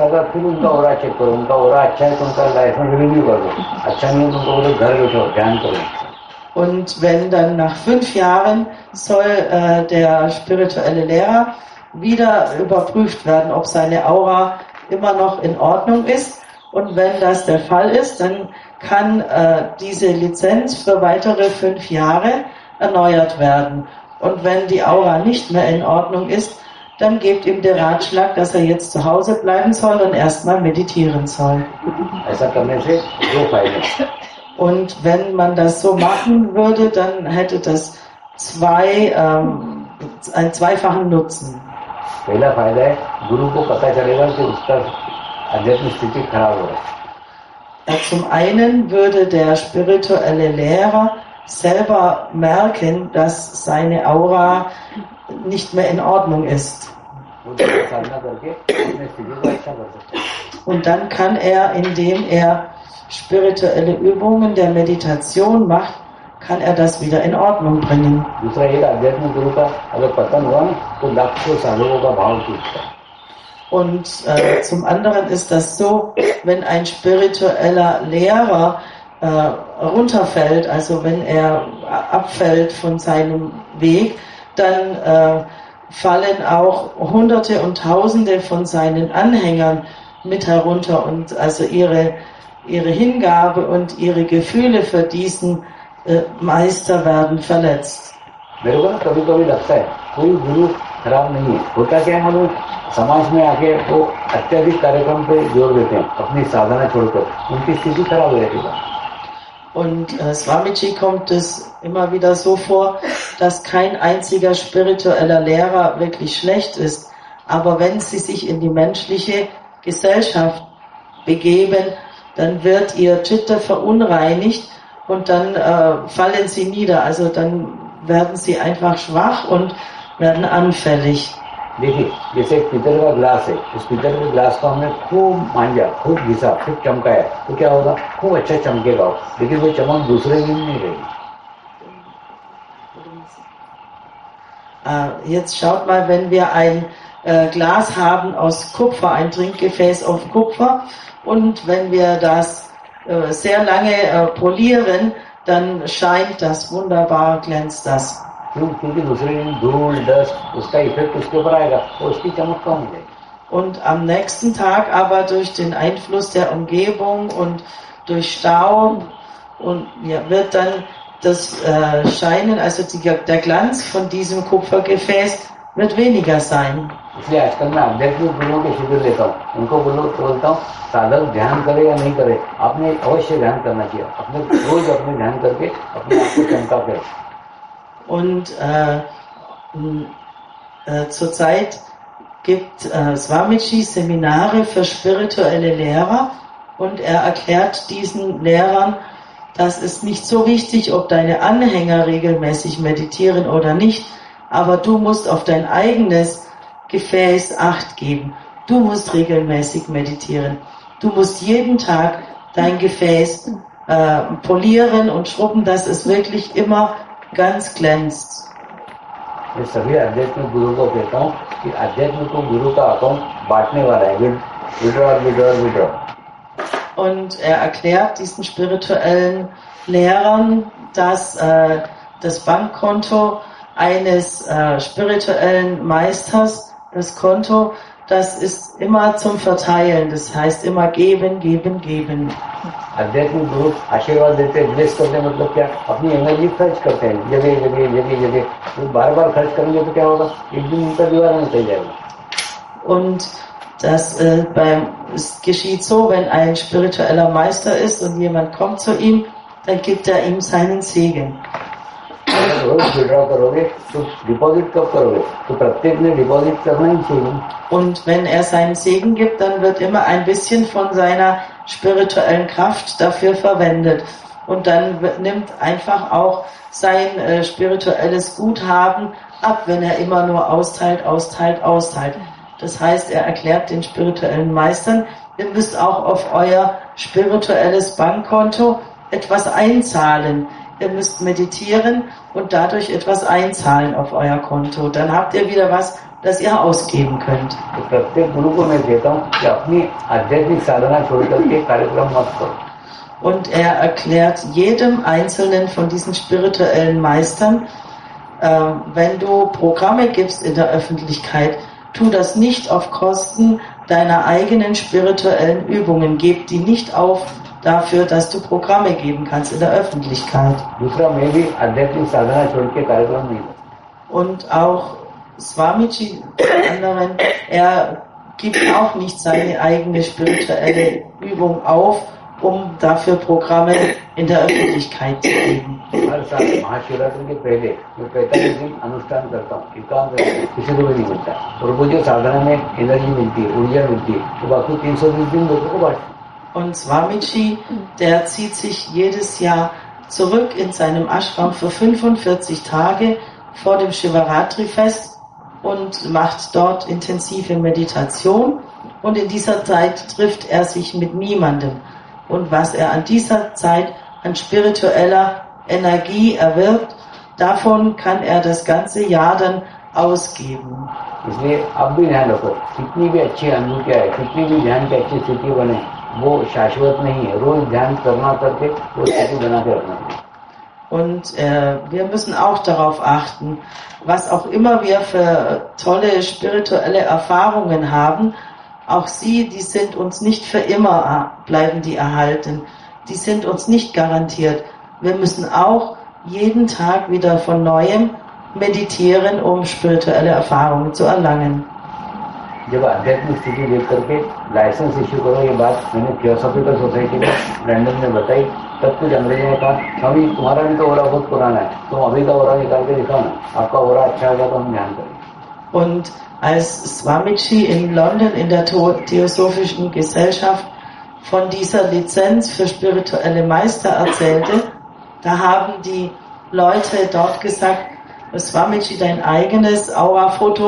Und wenn dann nach 5 Jahren soll der spirituelle Lehrer wieder überprüft werden, ob seine Aura immer noch in Ordnung ist. Und wenn das der Fall ist, dann kann diese Lizenz für weitere 5 Jahre erneuert werden. Und wenn die Aura nicht mehr in Ordnung ist, dann gebt ihm der Ratschlag, dass er jetzt zu Hause bleiben soll und erstmal meditieren soll. Und wenn man das so machen würde, dann hätte das einen zweifachen Nutzen. पहला फायदा है गुरु को पता चलेगा कि उसका आध्यात्मिक स्थिति खराब हो रहा है। Zum einen würde der spirituelle Lehrer selber merken, dass seine Aura nicht mehr in Ordnung ist. Und dann kann er, indem er spirituelle Übungen der Meditation macht, kann er das wieder in Ordnung bringen. Und zum anderen ist das so, wenn ein spiritueller Lehrer runterfällt, also wenn er abfällt von seinem Weg, dann fallen auch Hunderte und Tausende von seinen Anhängern mit herunter und also ihre Hingabe und ihre Gefühle für diesen Meister werden verletzt. मेरे को ना कभी-कभी लगता है कोई गुरु खराब नहीं है। होता क्या है, हम लोग समाज में आके वो अत्यधिक कार्यक्रम पे जोर देते हैं, अपनी साधना छोड़कर, उनकी स्थिति खराब हो जाती है। Und Swamiji kommt es immer wieder so vor, dass kein einziger spiritueller Lehrer wirklich schlecht ist. Aber wenn sie sich in die menschliche Gesellschaft begeben, dann wird ihr Chitta verunreinigt und dann fallen sie nieder. Also dann werden sie einfach schwach und werden anfällig. देखिए जैसे एक पीतल का ग्लास है, उस पीतल के ग्लास को हमने खूब मांझा, खूब घिसा, खूब चमकाया, तो क्या होगा? खूब अच्छा चमकेगा, लेकिन वो चमक दूसरे दिन नहीं रहेगी. Jetzt schaut mal, wenn wir ein Glas haben aus Kupfer, ein Trinkgefäß aus Kupfer, und wenn wir das sehr lange polieren, dann scheint das wunderbar, glänzt das. क्योंकि दूसरे दिन धूल, डस्ट, उसका इफेक्ट उसके ऊपर आएगा, तो उसकी चमक कम हो जाएगी. Und am nächsten Tag aber durch den Einfluss der Umgebung und durch Staub und ja, wird dann das Scheinen, also der Glanz von diesem Kupfergefäß wird weniger sein. इसलिए आजकल मैं आध्यात्मिक गुरुओं के शिविर लेता हूँ, उनको बोलता हूँ साधक ध्यान करे या नहीं करे, आपने अवश्य ध्यान करना चाहिए, अपने रोज अपने ध्यान करके अपने आप को चमका करे. Und zurzeit gibt Swamiji Seminare für spirituelle Lehrer, und er erklärt diesen Lehrern, dass es nicht so wichtig, ob deine Anhänger regelmäßig meditieren oder nicht, aber du musst auf dein eigenes Gefäß Acht geben. Du musst regelmäßig meditieren. Du musst jeden Tag dein Gefäß polieren und schrubben, dass es wirklich immer ganz glänzt. मैं सभी आध्यात्मिक गुरु को कहता हूँ कि आध्यात्मिक को गुरु का अकाउंट बांटने वाला है, withdraw. Und er erklärt diesen spirituellen Lehrern, dass das Bankkonto eines spirituellen Meisters, das Konto, das ist immer zum Verteilen, das heißt immer geben, geben, geben. आध्यात्मिक गुरु आशीर्वाद देते हैं, ब्लेस करते हैं, मतलब क्या? अपनी एनर्जी खर्च करते हैं, जगह. तो बार खर्च करेंगे तो क्या होगा? एक दिन उनका दीवार निकल जाएगा. Und das es geschieht so, wenn ein spiritueller Meister ist und jemand kommt zu ihm, dann gibt er ihm seinen Segen. रोज विड्रॉ करोगे तो डिपॉजिट कब करोगे? तो प्रत्येक ने डिपॉजिट करना ही चाहिए. Und wenn er seinen Segen gibt, dann wird immer ein bisschen von seiner spirituellen Kraft dafür verwendet. Und dann nimmt einfach auch sein spirituelles Guthaben ab, wenn er immer nur austeilt. Das heißt, er erklärt den spirituellen Meistern, ihr müsst auch auf euer spirituelles Bankkonto etwas einzahlen. Ihr müsst meditieren und dadurch etwas einzahlen auf euer Konto. Dann habt ihr wieder was, das ihr ausgeben könnt. Und er erklärt jedem einzelnen von diesen spirituellen Meistern, wenn du Programme gibst in der Öffentlichkeit, tu das nicht auf Kosten deiner eigenen spirituellen Übungen. Gib die nicht auf dafür, dass du Programme geben kannst in der Öffentlichkeit. Und auch Swamiji, anderen, er gibt auch nicht seine eigene spirituelle Übung auf, um dafür Programme in der Öffentlichkeit zu geben. Mahashivratri के पहले मैं 45 दिन अनुष्ठान करता हूँ, एकांत किसी को भी नहीं मिलता, और वो जो साधना में एनर्जी मिलती है, ऊर्जा मिलती है, तो बाकी 320 दिन लोगों को बांटता. Und Swamiji, der zieht sich jedes Jahr zurück in seinem Ashram für 45 Tage vor dem Shivaratri-Fest und macht dort intensive Meditation, und in dieser Zeit trifft er sich mit niemandem. Und was er an dieser Zeit an spiritueller Energie erwirbt, davon kann er das ganze Jahr dann ausgeben. इसलिए अब भी ध्यान रखो, कितनी भी अच्छी अनुभूति आए, कितनी भी ध्यान की अच्छी स्थिति बने, वो शाश्वत नहीं है. रोज ध्यान करना करके वो स्थिति बना के रखना चाहिए. Und wir müssen auch darauf achten, was auch immer wir für tolle spirituelle Erfahrungen haben, auch sie, die sind uns nicht für immer, bleiben die erhalten. Die sind uns nicht garantiert. Wir müssen auch jeden Tag wieder von Neuem meditieren, um spirituelle Erfahrungen zu erlangen. जब आध्यात्मिक स्थिति देख करके licence issue करो, ये बात मैंने theosophical society में लंदन में बताई, तब कुछ अंग्रेजों ने कहा, स्वामी तुम्हारा भी तो ओरा बहुत पुराना है, तुम अभी का ओरा निकाल के दिखाओ ना, आपका ओरा अच्छा होगा तो हम ध्यान करें. Und als Swamiji in London in der Theosophischen Gesellschaft von dieser Lizenz für spirituelle Meister erzählte, da haben die Leute dort gesagt, Swamiji, dein eigenes Aura-Foto,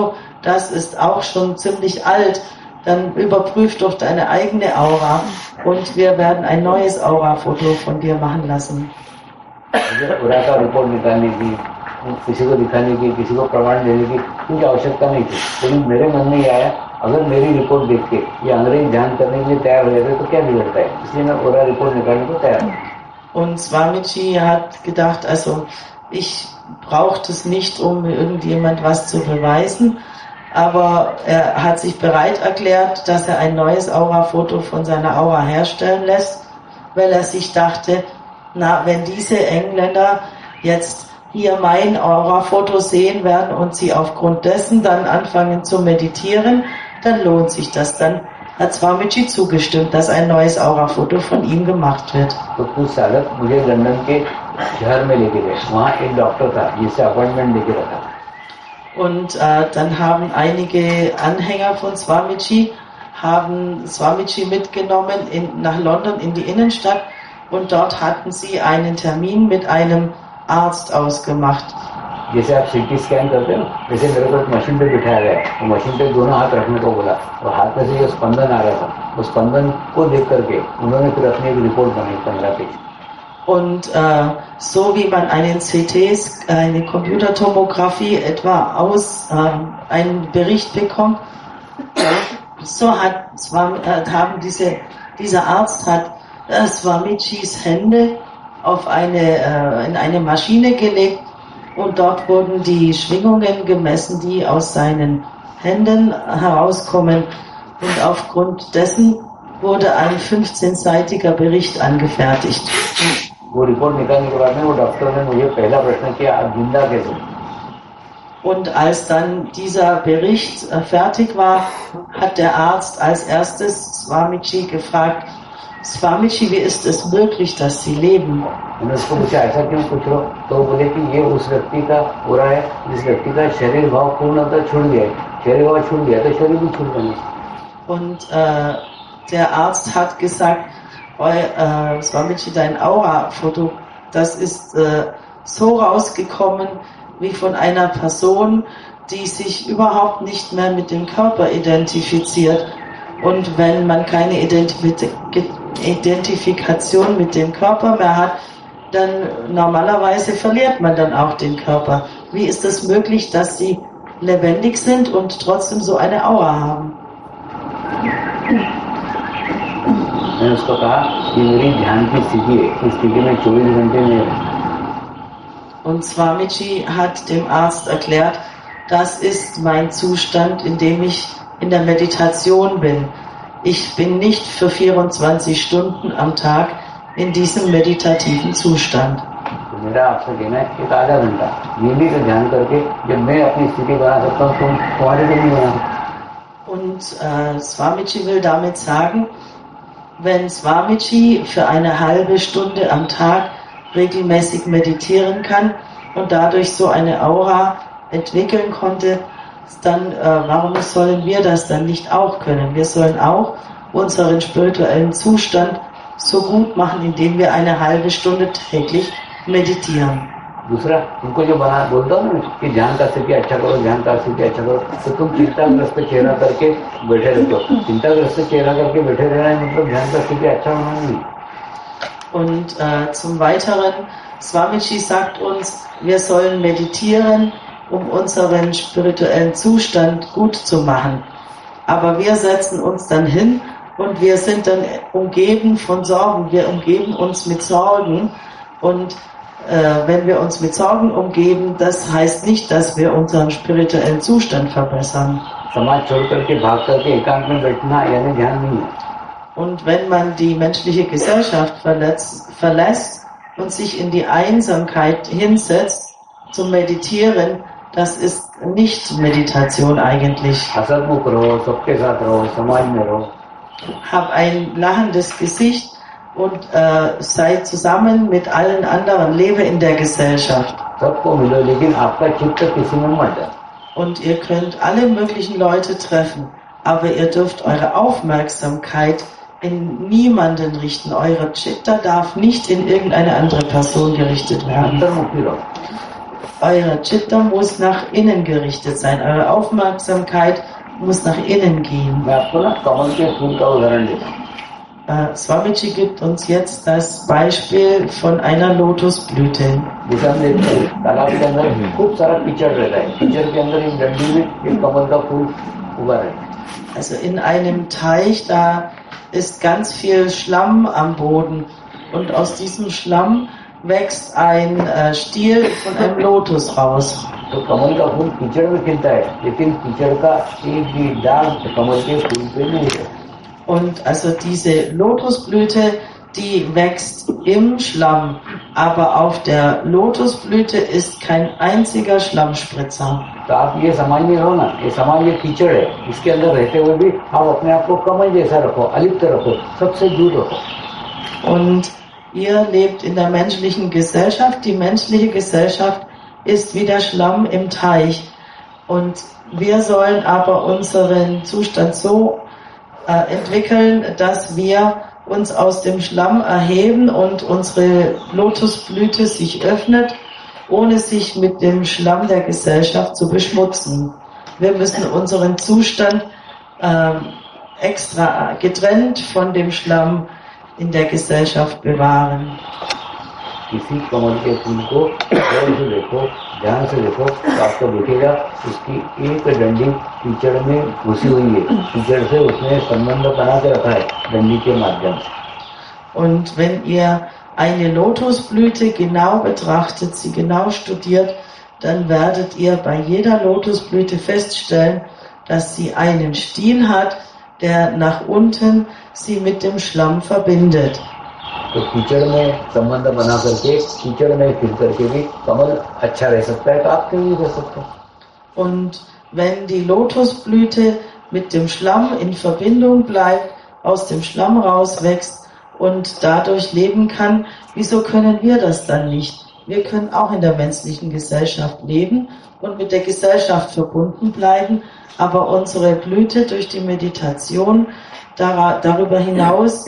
das ist auch schon ziemlich alt, dann überprüf doch deine eigene Aura und wir werden ein neues Aura-Foto von dir machen lassen. पूरा का रिपोर्ट निकालने की, किसी को दिखाने की, किसी को प्रमाण देने की कुछ आवश्यकता नहीं थी, लेकिन मेरे मन में ये आया, अगर मेरी रिपोर्ट देख के ये अंग्रेज ध्यान करने के लिए तैयार हो जाते तो क्या बिगड़ता है, इसलिए मैं पूरा रिपोर्ट निकालने को तैयार हूँ. Und Swamiji hat gedacht, also ich brauche das nicht, um irgendjemand was zu beweisen, aber er hat sich bereit erklärt, dass er ein neues Aura-Foto von seiner Aura herstellen lässt, weil er sich dachte, na, wenn diese Engländer jetzt hier mein Aura-Foto sehen werden und sie aufgrund dessen dann anfangen zu meditieren, dann lohnt sich das. Dann hat Swamiji zugestimmt, dass ein neues Aura-Foto von ihm gemacht wird. तो कुछ सालक मुझे लंदन के शहर में लेके गए, वहाँ एक डॉक्टर था जिससे अपॉइंटमेंट लेके रखा. Und dann haben einige Anhänger von Swamiji mitgenommen nach London in die Innenstadt und dort hatten sie einen Termin mit einem Arzt ausgemacht. जैसे आप सीटी स्कैन करते हो वैसे मेरे को एक मशीन पे बिठाया गया, वो मशीन पे दोनों हाथ रखने को बोला और हाथ में से जो स्पंदन आ रहा था उस स्पंदन को देख करके उन्होंने फिर अपनी एक रिपोर्ट बनाई 15 page. Und so wie man eine Computertomographie etwa einen Bericht bekommt, so dieser Arzt hat Swamijis Hände in eine Maschine gelegt und dort wurden die Schwingungen gemessen, die aus seinen Händen herauskommen und aufgrund dessen wurde ein 15-seitiger Bericht angefertigt. वो report निकालने के बाद में वो डॉक्टर ने मुझे पहला प्रश्न किया, आप जिंदा कैसे? Und als dann dieser Bericht fertig war, hat der Arzt als erstes Swamiji gefragt, Swamiji, wie ist es möglich, dass Sie leben? Und उसको पूछा ऐसा क्यों पूछ रहे हो? तो वो बोले कि ये उस व्यक्ति का हो रहा है जिस व्यक्ति का शरीर भाव पूर्णतः छूट गया, शरीर भाव छूट गया तो शरीर भी छूट गया. Und der Arzt hat gesagt, Swamiji, dein Aura-Foto, das ist so rausgekommen wie von einer Person, die sich überhaupt nicht mehr mit dem Körper identifiziert. Und wenn man keine Identifikation mit dem Körper mehr hat, dann normalerweise verliert man dann auch den Körper. Wie ist es möglich, dass sie lebendig sind und trotzdem so eine Aura haben? मैंने उसको कहा कि मेरी ध्यान की स्थिति है, इस स्थिति में 24 घंटे में. Und Swamiji hat dem Arzt erklärt, das ist mein Zustand, in dem ich in der Meditation bin. Ich bin nicht für 24 Stunden am Tag in diesem meditativen Zustand. मेरा आपसे कहना है एक आधा घंटा नियमित ध्यान करके जब मैं अपनी स्थिति बना सकता हूँ तुम तुम्हारे लिए नहीं बना. Und Swamiji will damit sagen, wenn Swamiji für eine halbe Stunde am Tag regelmäßig meditieren kann und dadurch so eine Aura entwickeln konnte, dann warum sollen wir das dann nicht auch können? Wir sollen auch unseren spirituellen Zustand so gut machen, indem wir eine halbe Stunde täglich meditieren. दूसरा उनको जो बना बोलता हूँ ना कि ध्यान का स्थिति अच्छा करो, ध्यान का स्थिति अच्छा करो, तो तुम चिंताग्रस्त चेहरा करके बैठे रहते हो. चिंताग्रस्त चेहरा करके बैठे रहना है मतलब ध्यान का स्थिति अच्छा होना नहीं. Und zum Weiteren, Swamiji sagt uns, wir sollen meditieren, um unseren spirituellen Zustand gut zu machen. Aber wir setzen uns dann hin und wir sind dann umgeben von Sorgen. Wir umgeben uns mit Sorgen und wenn wir uns mit Sorgen umgeben, das heißt nicht, dass wir unseren spirituellen Zustand verbessern. Und wenn man die menschliche Gesellschaft verlässt und sich in die Einsamkeit hinsetzt zum Meditieren, das ist nicht Meditation eigentlich. Hab ein lachendes Gesicht und sei zusammen mit allen anderen, lebe in der Gesellschaft. Und ihr könnt alle möglichen Leute treffen, aber ihr dürft eure Aufmerksamkeit in niemanden richten. Eure Chitta darf nicht in irgendeine andere Person gerichtet werden. Eure Chitta muss nach innen gerichtet sein. Eure Aufmerksamkeit muss nach innen gehen. मैं आपको ना कमल के फूल का उदाहरण देता हूँ. Swamiji gibt uns jetzt das Beispiel von einer Lotusblüte. जैसे हम देखते हैं तालाब के अंदर खूब सारा कीचड़ रहता है. कीचड़ के अंदर एक डंडी में एक कमल का फूल उगा रहता है. Also in einem Teich, da ist ganz viel Schlamm am Boden und aus diesem Schlamm wächst ein Stiel von einem Lotus raus. तो कमल का फूल कीचड़ में खिलता है, लेकिन कीचड़ का एक भी दाग कमल के फूल पे नहीं है. Und also diese Lotusblüte, die wächst im Schlamm, aber auf der Lotusblüte ist kein einziger Schlammspritzer. तो आप ये समाज में रहो ना, ये समाज ये कीचड़ है, इसके अंदर रहते हुए भी आप अपने आप को कमल जैसा रखो, अलिप्त रखो, सबसे दूर रखो. Und ihr lebt in der menschlichen Gesellschaft. Die menschliche Gesellschaft ist wie der Schlamm im Teich. Und wir sollen aber unseren Zustand so entwickeln, dass wir uns aus dem Schlamm erheben und unsere Lotusblüte sich öffnet, ohne sich mit dem Schlamm der Gesellschaft zu beschmutzen. Wir müssen unseren Zustand extra getrennt von dem Schlamm in der Gesellschaft bewahren. किसी कमल के फूल को गौर से देखो, ध्यान से देखो, तो आपको दिखेगा उसकी एक डंडी कीचड़ में घुसी हुई है. कीचड़ से उसने संबंध बना के रखा है डंडी के माध्यम से. Und wenn ihr eine Lotusblüte genau betrachtet, sie genau studiert, dann werdet ihr bei jeder Lotusblüte feststellen, dass sie einen Stiel hat, der nach unten sie mit dem Schlamm verbindet. तो कीचड़ में संबंध बना करके कीचड़ में फिर करके भी कमल अच्छा रह सकता है, तो आप क्यों नहीं रह सकते? Und wenn die Lotusblüte mit dem Schlamm in Verbindung bleibt, aus dem Schlamm rauswächst und dadurch leben kann, wieso können wir das dann nicht? Wir können auch in der menschlichen Gesellschaft leben und mit der Gesellschaft verbunden bleiben, aber unsere Blüte durch die Meditation darüber hinaus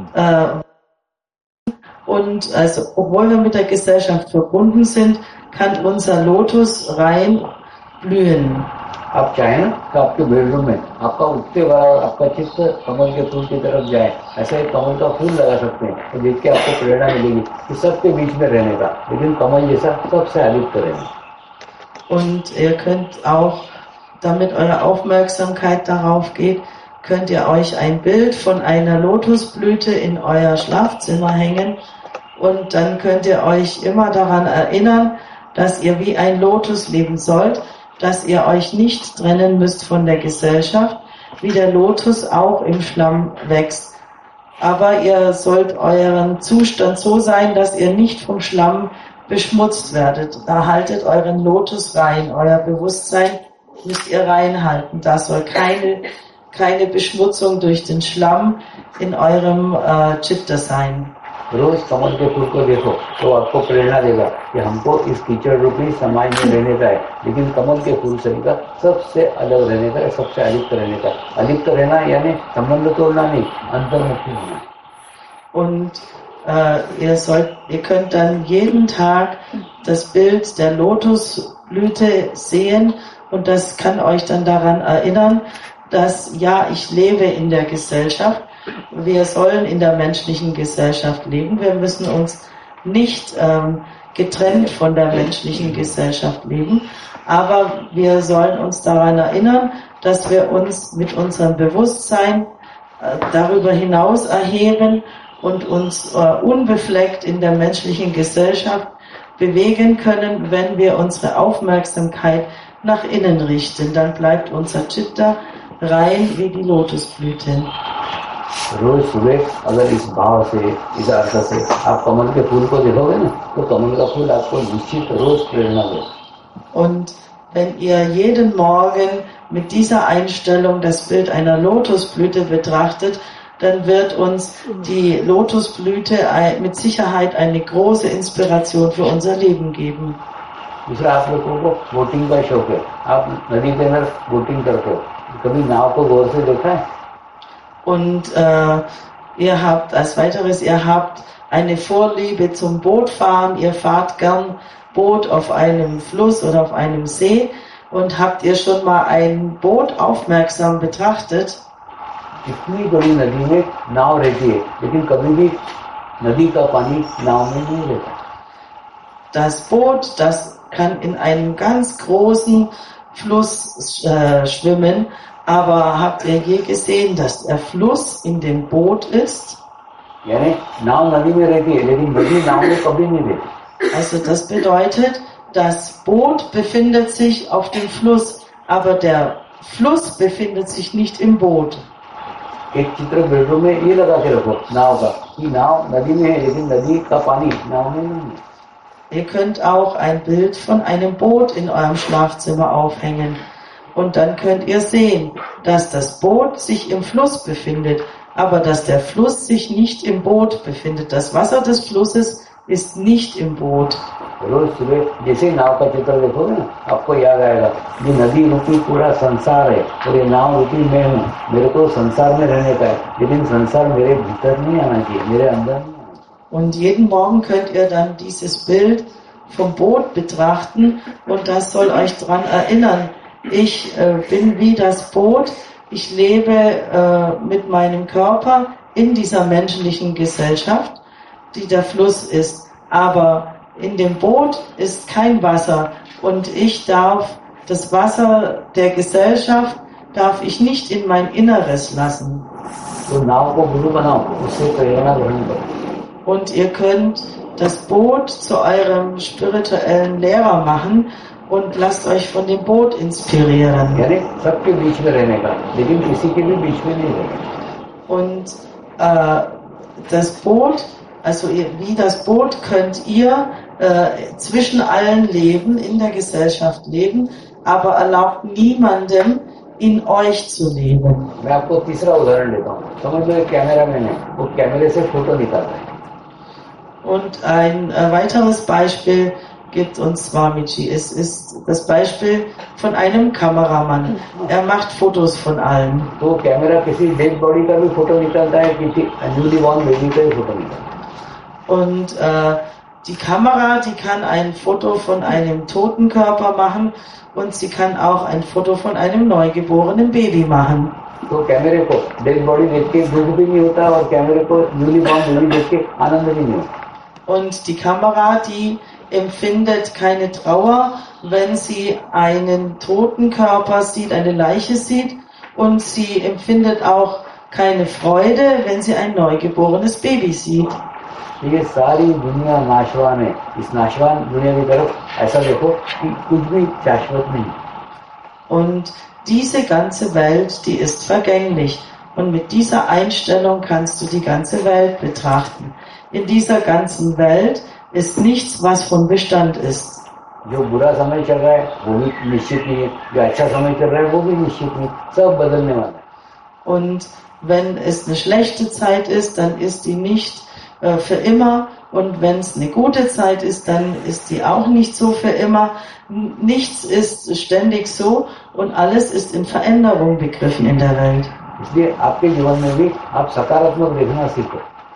und also obwohl wir mit der Gesellschaft verbunden sind, kann unser Lotus rein blühen. आप चाहें कि आपके बेडरूम में आपका उठते वाला आपका चित्त कमल के फूल की तरफ जाए, ऐसा एक कमल का फूल लगा सकते हैं, तो देख के आपको प्रेरणा मिलेगी कि सबके बीच में रहने का, लेकिन कमल जैसा सबसे अलिप्त रहने. Und ihr könnt auch, damit eure Aufmerksamkeit darauf geht, könnt ihr euch ein Bild von einer Lotusblüte in euer Schlafzimmer hängen und dann könnt ihr euch immer daran erinnern, dass ihr wie ein Lotus leben sollt, dass ihr euch nicht trennen müsst von der Gesellschaft, wie der Lotus auch im Schlamm wächst. Aber ihr sollt euren Zustand so sein, dass ihr nicht vom Schlamm beschmutzt werdet. Da haltet euren Lotus rein, euer Bewusstsein müsst ihr reinhalten. Da soll keine Beschmutzung durch den Schlamm in eurem Chitta sein. रोज कमल के फूल को देखो तो आपको प्रेरणा देगा कि हमको इस कीचड़ रूपी समाज में रहने का है, लेकिन कमल के फूल से सबसे अलग रहने का, सबसे अलिप्त रहने का. अलिप्त रहना यानी संबंध तोड़ना नहीं, अंतर्मुखी होना. Und ihr könnt dann jeden Tag das Bild der Lotusblüte sehen und das kann euch dann daran erinnern, dass ja, ich lebe in der Gesellschaft. Wir sollen in der menschlichen Gesellschaft leben. Wir müssen uns nicht getrennt von der menschlichen Gesellschaft leben. Aber wir sollen uns daran erinnern, dass wir uns mit unserem Bewusstsein darüber hinaus erheben und uns unbefleckt in der menschlichen Gesellschaft bewegen können, wenn wir unsere Aufmerksamkeit nach innen richten. Dann bleibt unser Chitta rein wie die Lotusblüte. रोज सुबह अगर इस भाव से, इस अर्थ से आप कमल के फूल को देखोगे ना, तो कमल का फूल आपको निश्चित रोज प्रेरणा दे. Und wenn ihr jeden Morgen mit dieser Einstellung das Bild einer Lotusblüte betrachtet, dann wird uns die Lotusblüte mit Sicherheit eine große Inspiration für unser Leben geben. दूसरा, आप लोगों को बोटिंग का शौक है, आप नदी के अंदर बोटिंग करते हो, कभी नाव को गौर से देखा है? Und ihr habt als weiteres, ihr habt eine Vorliebe zum Bootfahren, ihr fahrt gern Boot auf einem Fluss oder auf einem See? Und habt ihr schon mal ein Boot aufmerksam betrachtet? इतनी बड़ी नदी में नाव रहती है, लेकिन कभी भी नदी का पानी नाव में नहीं रहता. Das Boot, das kann in einem ganz großen Fluss schwimmen, aber habt ihr je gesehen, dass der Fluss in dem Boot ist? यानी नाव नदी में रहती है, लेकिन नदी नाव में कभी नहीं रहती. Also das bedeutet, das Boot befindet sich auf dem Fluss, aber der Fluss befindet sich nicht im Boot. एक चित्र बेडरूम में ये लगा के रखो नाव का, कि नाव नदी में है, लेकिन नदी का पानी नाव में नहीं है. Ihr könnt auch ein Bild von einem Boot in eurem Schlafzimmer aufhängen. Und dann könnt ihr sehen, dass das Boot sich im Fluss befindet, aber dass der Fluss sich nicht im Boot befindet. Das Wasser des Flusses ist nicht im Boot. रोज सुबह जैसे नाव का चित्र देखोगे ना, आपको याद आएगा ये नदी रूपी पूरा संसार है और ये नाव रूपी मैं हूँ. मेरे को संसार में रहने का है, लेकिन संसार मेरे भीतर नहीं आना चाहिए, मेरे अंदर नहीं. Und jeden Morgen könnt ihr dann dieses Bild vom Boot betrachten und das soll euch daran erinnern. Ich bin wie das Boot, ich lebe mit meinem Körper in dieser menschlichen Gesellschaft, die der Fluss ist. Aber in dem Boot ist kein Wasser und ich darf das Wasser der Gesellschaft darf ich nicht in mein Inneres lassen. Und ihr könnt das Boot zu eurem spirituellen Lehrer machen und lasst euch von dem Boot inspirieren. Und das Boot, also wie das Boot könnt ihr zwischen allen leben, in der Gesellschaft leben, aber erlaubt niemandem in euch zu leben. मैं आपको तीसरा उदाहरण लेता हूँ. समझ लो एक कैमरामैन है, वो कैमरे से फोटो निकालता है. Und ein weiteres Beispiel gibt uns Swamiji. Es ist das Beispiel von einem Kameramann. Er macht Fotos von allen. तो कैमरा किसी डेड बॉडी का भी फोटो निकालता है, किसी न्यूली बॉर्न बेबी का भी फोटो निकालता है. Und die Kamera, die kann ein Foto von einem toten Körper machen und sie kann auch ein Foto von einem neugeborenen Baby machen. तो कैमरे को डेड बॉडी देख के दुख भी नहीं होता और कैमरे को न्यूली बॉर्न बेबी देख के आनंद भी नहीं होता. Und die Kamera, die empfindet keine Trauer, wenn sie einen toten Körper sieht, eine Leiche sieht, und sie empfindet auch keine Freude, wenn sie ein neugeborenes Baby sieht. ये सारी दुनिया नाशवान है. इस नाशवान दुनिया की तरफ ऐसा देखो कि कुछ भी शाश्वत नहीं. Und diese ganze Welt, die ist vergänglich. Und mit dieser Einstellung kannst du die ganze Welt betrachten. In dieser ganzen Welt ist nichts, was von Bestand ist. जो बुरा समय चल रहा है वो भी निश्चित नहीं है, जो अच्छा समय चल रहा है वो भी निश्चित नहीं, सब बदलने वाला है. Und wenn es eine schlechte Zeit ist, dann ist die nicht für immer, und wenn es eine gute Zeit ist, dann ist die auch nicht so für immer. Nichts ist ständig so und alles ist in Veränderung begriffen in der Welt. इसलिए आपके जीवन में भी आप सकारात्मक देखना सीखो.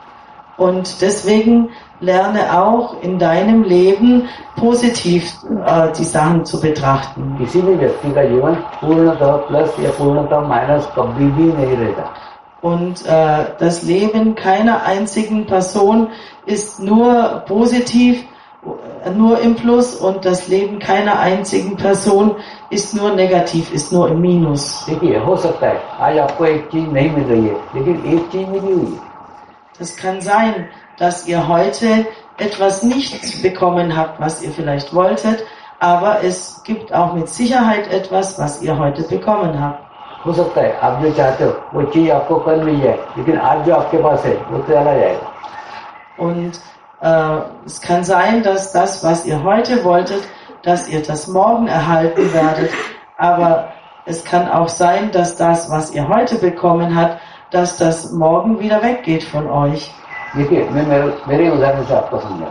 Und deswegen lerne auch in deinem Leben positiv die Sachen zu betrachten. किसी भी व्यक्ति का जीवन पूर्णतः प्लस या पूर्णतः माइनस कभी भी नहीं रहता. Und das Leben keiner einzigen Person ist nur positiv, nur im Plus, und das Leben keiner einzigen Person ist nur negativ, ist nur im Minus. देखिए हो सकता है आज आपको एक चीज नहीं मिल रही है, लेकिन एक चीज मिली हुई है. Das kann sein, dass ihr heute etwas nicht bekommen habt, was ihr vielleicht wolltet, aber es gibt auch mit Sicherheit etwas, was ihr heute bekommen habt. हो सकता है आप जो चाहते हो वो चीज आपको कल मिल जाए, लेकिन आज जो आपके पास है वो चला जाएगा. Und es kann sein, dass das, was ihr heute wolltet, dass ihr das morgen erhalten werdet, aber es kann auch sein, dass das, was ihr heute bekommen habt, dass das morgen wieder weggeht von euch. देखिए मैं मेरे उदाहरण से आपको समझा.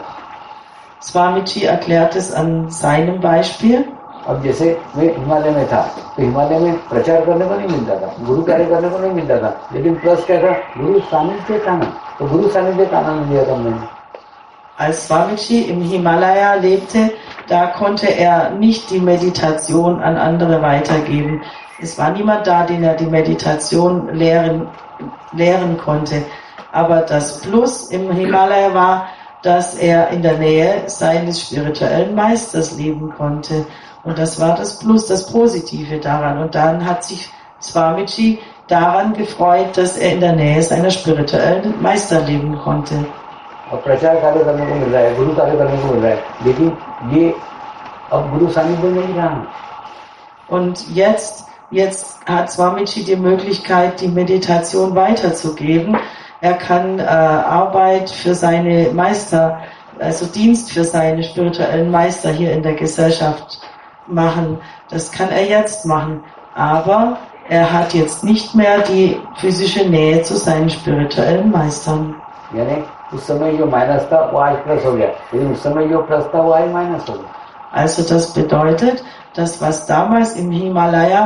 Swamiji erklärt es an seinem Beispiel. अब जैसे मैं हिमालय में था तो हिमालय में प्रचार करने को नहीं मिलता था, गुरु कार्य करने को नहीं मिलता था, लेकिन प्लस क्या था, गुरु सानिध्य का आनंद. तो गुरु सानिध्य का आनंद लिया था मैंने. Als Swamiji im Himalaya lebte, da konnte er nicht die Meditation an andere weitergeben. Es war niemand da, den er die Meditation lehren konnte. Aber das Plus im Himalaya war, dass er in der Nähe seines spirituellen Meisters leben konnte. Und das war das Plus, das Positive daran. Und dann hat sich Swamiji daran gefreut, dass er in der Nähe seiner spirituellen Meister leben konnte. और प्रचार कार्य करने को मिल रहा है, गुरु कार्य करने को मिल रहा है, लेकिन ये अब गुरु सानिध्य नहीं रहा. Und jetzt hat Swamiji die Möglichkeit, die Meditation weiterzugeben. Er kann Arbeit für seine Meister, also Dienst für seine spirituellen Meister hier in der Gesellschaft machen. Das kann er jetzt machen. Aber er hat jetzt nicht mehr die physische Nähe zu seinen spirituellen Meistern. यानी उस समय जो माइनस था वो आज प्लस हो गया, लेकिन उस समय जो प्लस था वो आज माइनस हो गया. Also das bedeutet, dass was damals im Himalaya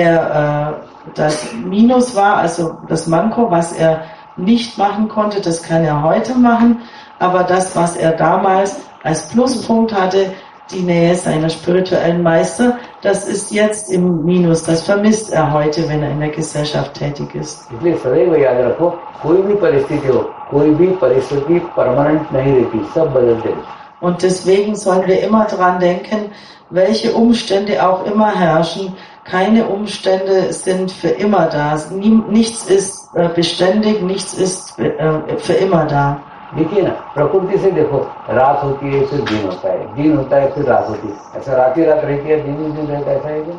das Minus war, also das Manko, was er nicht machen konnte, das kann er heute machen, aber das, was er damals als Pluspunkt hatte, die Nähe seiner spirituellen Meister, das ist jetzt im Minus, das vermisst er heute, wenn er in der Gesellschaft tätig ist. इसलिए सदैव याद रखो, कोई भी परिस्थिति हो, कोई भी परिस्थिति परमानेंट नहीं रहती, सब बदलते हैं. Und deswegen sollen wir immer dran denken, welche Umstände auch immer herrschen, keine Umstände sind für immer da. Nichts ist beständig, nichts ist für immer da. देखिए ना, प्रकृति से देखो, रात होती है फिर दिन होता है फिर रात होती है. ऐसा रात ही रात रहती है, दिन ही दिन रहता है, ऐसा है कि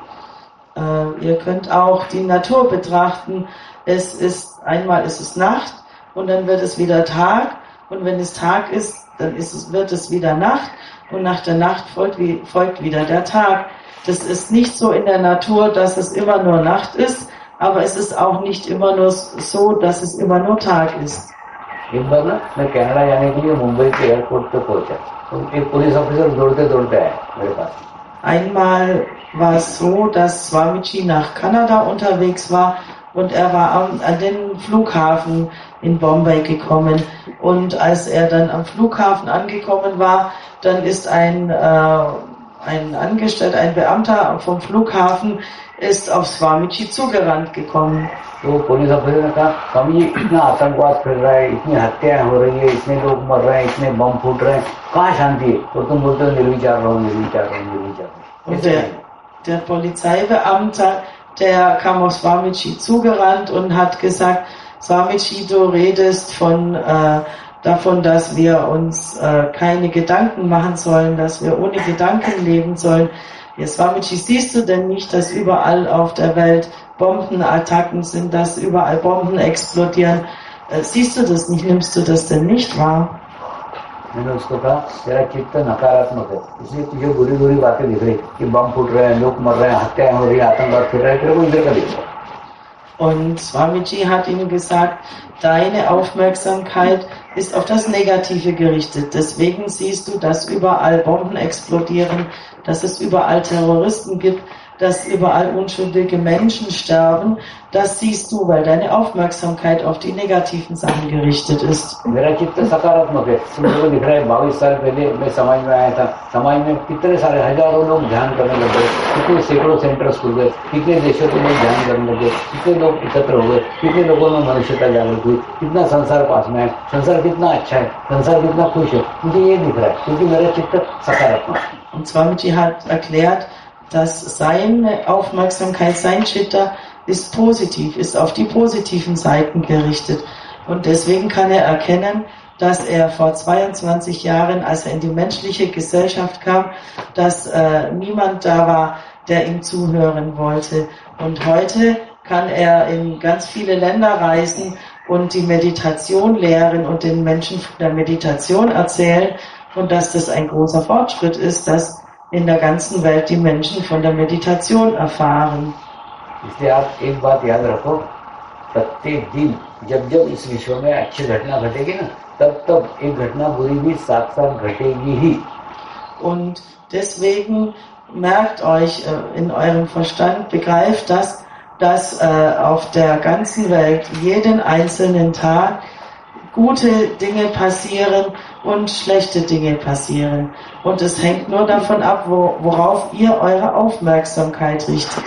नहीं? Ihr könnt auch die Natur betrachten. Einmal ist es Nacht und dann wird es wieder Tag. Und wenn es Tag ist, dann wird es wieder Nacht. Und nach der Nacht folgt wieder der Tag. Das ist nicht so in der Natur, dass es immer nur Nacht ist, aber es ist auch nicht immer nur so, dass es immer nur Tag ist. एक बार ना मैं कनाडा जाने के लिए मुंबई के एयरपोर्ट पे पहुंचा, तो एक पुलिस ऑफिसर दौड़ते आया मेरे पास. Einmal war es so, dass Swamiji nach Kanada unterwegs war und er war an den Flughafen in Bombay gekommen. Und als er dann am Flughafen angekommen war, dann ist ein Angestellter, ein Beamter vom Flughafen ist auf Swamiji zugerannt gekommen. तो police officer ने कहा, स्वामी जी इतना आतंकवाद फिर रहा है, इतनी हत्याएं हो रही है, इतने लोग मर रहे हैं, इतने बम फूट रहे हैं, कहाँ शांति है? और तुम बोलते हो निर्विचार रहो. Und der Polizeibeamte, der kam auf Swamiji zugerannt und hat gesagt, Swamiji, du redest davon, dass wir uns keine Gedanken machen sollen, dass wir ohne Gedanken leben sollen. Ja, Swamiji, siehst du denn nicht, dass überall auf der Welt Bombenattacken sind, dass überall Bomben explodieren? Siehst du das nicht? Nimmst du das denn nicht wahr? मैंने उसको कहा, तेरा चित्त नकारात्मक है, इसलिए तुझे बुरी बुरी बातें दिख रही कि बम फूट रहे हैं, लोग मर रहे हैं, हत्याएं हो रही है, आतंकवाद फिर रहा है, तेरे को इधर का दिख रहा है. Und Swamiji hat ihm gesagt, deine Aufmerksamkeit ist auf das Negative gerichtet. Deswegen siehst du, dass überall Bomben explodieren, dass es überall Terroristen gibt, dass überall unschuldige Menschen sterben. Das siehst du, weil deine Aufmerksamkeit auf die negativen Sachen gerichtet ist. मेरा चित्त सकारात्मक है. मुझे को दिख रहा है 22 साल पहले मैं समाज में आया था. समाज में कितने सारे हजारों लोग ध्यान करने लगे, कितने सैकड़ों सेंटर्स खुल गए, कितने देशों के लोग ध्यान करने लगे, कितने लोग एकत्र हो गए, कितने लोगों में मनुष्यता जागृत हुई, कितना संसार पास में है, संसार कितना अच्छा है, संसार कितना खुश है. मुझे ये दिख रहा है क्योंकि मेरा चित्त सकारात्मक है. Und Swamiji hat erklärt, dass seine Aufmerksamkeit, sein Chitta ist positiv, ist auf die positiven Seiten gerichtet. Und deswegen kann er erkennen, dass er vor 22 Jahren, als er in die menschliche Gesellschaft kam, dass niemand da war, der ihm zuhören wollte. Und heute kann er in ganz viele Länder reisen und die Meditation lehren und den Menschen von der Meditation erzählen und dass das ein großer Fortschritt ist, dass in der ganzen Welt die Menschen von der Meditation erfahren. इसलिए आप एक बात याद रखो, प्रत्येक दिन जब जब इस विश्व में अच्छी घटना घटेगी ना, तब एक घटना बुरी भी साथ साथ घटेगी ही. Und deswegen merkt euch in eurem Verstand, begreift das, dass auf der ganzen Welt jeden einzelnen Tag gute Dinge passieren und schlechte Dinge passieren. Und es hängt nur davon ab, worauf ihr eure Aufmerksamkeit richtet.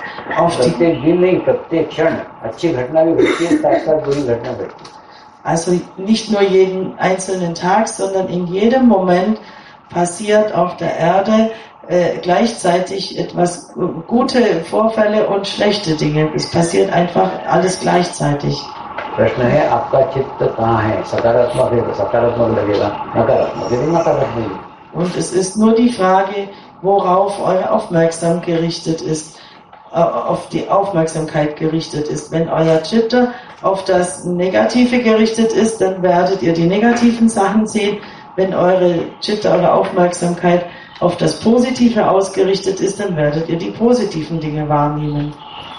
Also nicht nur jeden einzelnen Tag, sondern in jedem Moment passiert auf der Erde gleichzeitig etwas gute Vorfälle und schlechte Dinge. Es passiert einfach alles gleichzeitig. प्रश्न है आपका चित्त कहाँ है सकारात्मक है तो सकारात्मक लगेगा नकारात्मक है नकारात्मक. Und es ist nur die Frage, worauf eure Aufmerksamkeit gerichtet ist, auf die Aufmerksamkeit gerichtet ist. Wenn euer Chitta auf das Negative gerichtet ist, dann werdet ihr die negativen Sachen sehen. Wenn eure Chitta, eure Aufmerksamkeit auf das Positive ausgerichtet ist, dann werdet ihr die positiven Dinge wahrnehmen.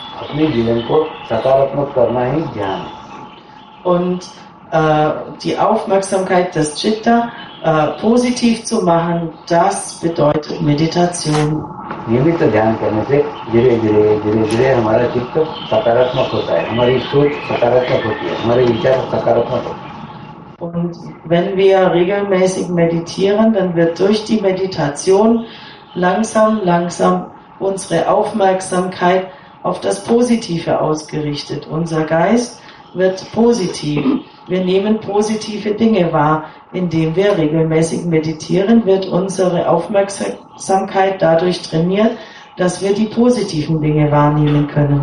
Und die Aufmerksamkeit des Chitta positiv zu machen, das bedeutet Meditation. नियमित ध्यान करने से धीरे धीरे धीरे धीरे हमारा चित्त सकारात्मक होता है, हमारी सोच सकारात्मक होती है, हमारे विचार सकारात्मक होते हैं. Und wenn wir regelmäßig meditieren, dann wird durch die Meditation langsam unsere Aufmerksamkeit auf das Positive ausgerichtet. Unser Geist wird positiv. Wir nehmen positive Dinge wahr. Indem wir regelmäßig meditieren, wird unsere Aufmerksamkeit dadurch trainiert, dass wir die positiven Dinge wahrnehmen können.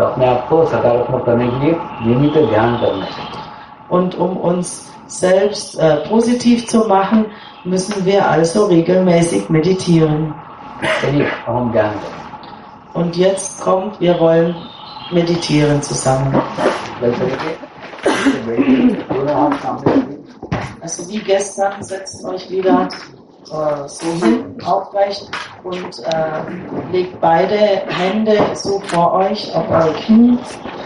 Und um uns selbst positiv zu machen, müssen wir also regelmäßig meditieren. Und jetzt kommt, wir wollen meditieren zusammen. Also wie gestern, setzt euch wieder so hin, aufrecht und legt beide Hände so vor euch auf eure Knie.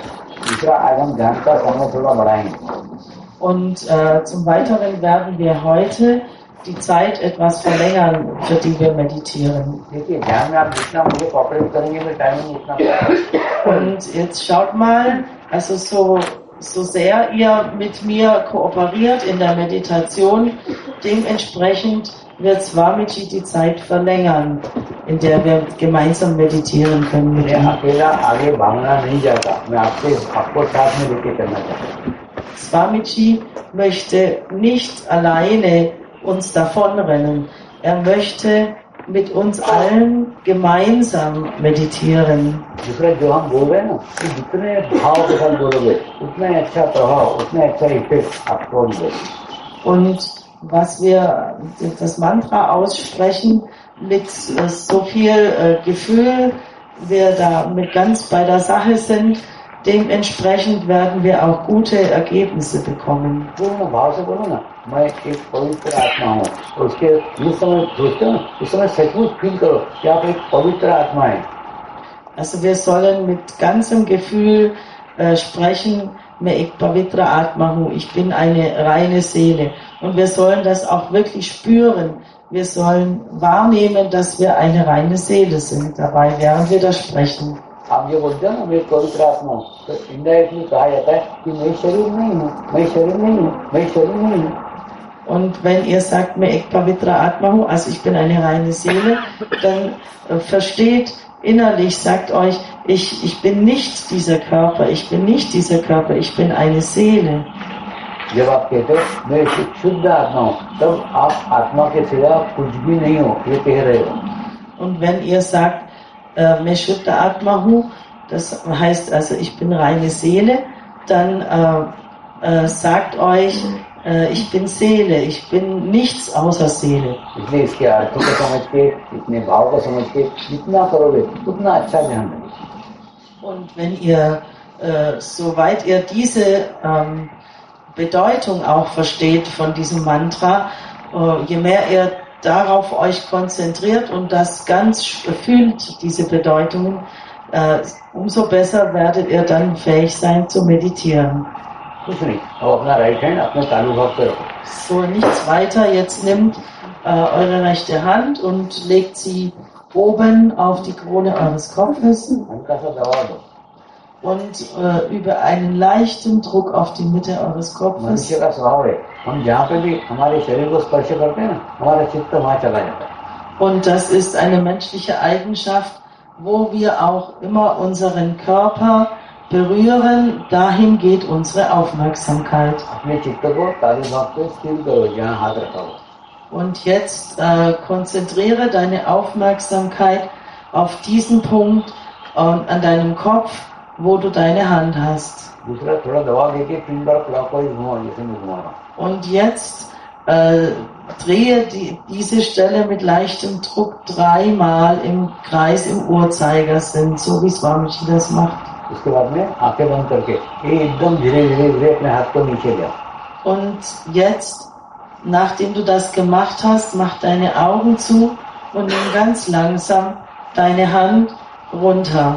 Und zum Weiteren werden wir heute die Zeit etwas verlängern, für die wir meditieren. Und jetzt schaut mal, also so sehr ihr mit mir kooperiert in der Meditation, dementsprechend wird Swamiji die Zeit verlängern, in der wir gemeinsam meditieren können mit ihm. Swamiji möchte nicht alleine uns davonrennen. Er möchte mit uns allen gemeinsam meditieren. Und was wir das Mantra aussprechen mit so viel Gefühl, wir da mit ganz bei der Sache sind, dementsprechend werden wir auch gute Ergebnisse bekommen. Also wir sollen mit ganzem Gefühl sprechen, मैं एक पवित्र आत्मा हूँ, ich bin eine reine Seele. Und wir sollen das auch wirklich spüren. Wir sollen wahrnehmen, dass wir eine reine Seele sind dabei, während wir das sprechen. आप जो बोलते हो ना मैं पवित्र आत्मा हूँ, तो इनडायरेक्टली कहा जाता है कि मैं शरीर नहीं हूँ, मैं शरीर नहीं हूँ, मैं शरीर नहीं हूँ. Und wenn ihr sagt, मैं एक पवित्र आत्मा हूँ, also ich bin eine reine Seele, dann versteht innerlich, sagt euch, ich bin nicht dieser Körper, ich bin nicht dieser Körper, ich bin eine Seele. जब आप कहते हो मैं शुद्ध आत्मा हूँ, तब आप आत्मा के सिवा कुछ भी नहीं हो, ये कह रहे हो. Und wenn ihr sagt, मैं शुद्ध आत्मा हूँ, das heißt also, ich bin reine Seele, dann sagt euch, ich bin Seele, ich bin nichts außer Seele. इसलिए इसके अर्थ को समझ के, इतने भाव को समझ के, जितना करोगे, उतना अच्छा ध्यान रखिए. Und wenn ihr, soweit ihr diese Bedeutung auch versteht von diesem Mantra, je mehr ihr darauf euch konzentriert und das ganz fühlt, diese Bedeutungen, umso besser werdet ihr dann fähig sein zu meditieren. So, nichts weiter. Jetzt nimmt eure rechte Hand und legt sie oben auf die Krone eures Kopfes. und über einen leichten Druck auf die Mitte eures Kopfes. मनुष्य का स्वभाव है, हम जहाँ पे भी हमारे शरीर को स्पर्श करते हैं ना, हमारा चित्त वहाँ चला जाता है. Und das ist eine menschliche Eigenschaft, wo wir auch immer unseren Körper berühren, dahin geht unsere Aufmerksamkeit. अपने चित्त को तालु भाग पे स्थिर करो जहाँ हाथ रखा हो. Und jetzt konzentriere deine Aufmerksamkeit auf diesen Punkt an deinem Kopf, wo du deine Hand hast. दूसरा थोड़ा दबाव देके 3 बार क्लॉकवाइज घुमाओ जैसे मैं घुमा रहा हूँ. Und jetzt drehe diese Stelle mit leichtem Druck 3-mal im Kreis im Uhrzeigersinn, so wie Swamiji das macht. उसके बाद में आंखें बंद करके ये एकदम धीरे धीरे धीरे अपने हाथ को नीचे ले. Und jetzt, nachdem du das gemacht hast, mach deine Augen zu und nimm ganz langsam deine Hand runter.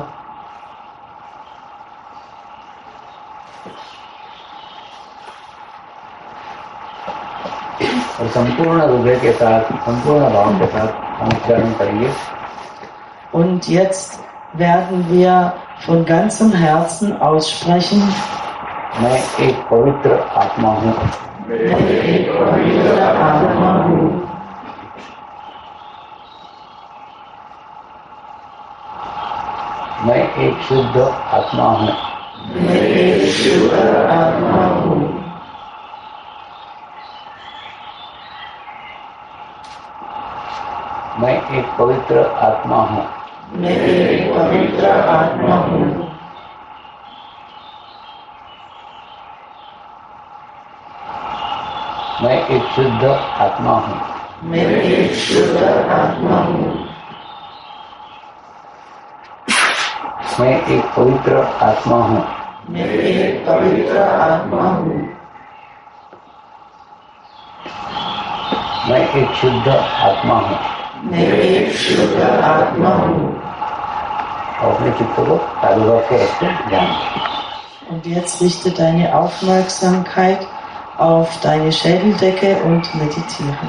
और संपूर्ण हृदय के साथ, संपूर्ण भाव के साथ हम उच्चारण करेंगे. Und jetzt werden wir von ganzem Herzen aussprechen. मैं एक पवित्र आत्मा हूँ. मैं एक पवित्र आत्मा हूँ. मैं एक शुद्ध आत्मा हूँ. मैं एक शुद्ध आत्मा हूँ. मैं एक पवित्र आत्मा हूँ. मैं एक पवित्र आत्मा हूँ. मैं एक शुद्ध आत्मा हूँ. मैं एक शुद्ध आत्मा हूँ. मैं एक पवित्र आत्मा हूँ. मैं एक पवित्र आत्मा हूँ. मैं एक शुद्ध आत्मा हूँ. मैं एक शुद्ध आत्मा हूँ. और अपने चित्त को तालु भाग के रखते ध्यान. Und jetzt richte deine Aufmerksamkeit auf deine Schädeldecke und meditiere.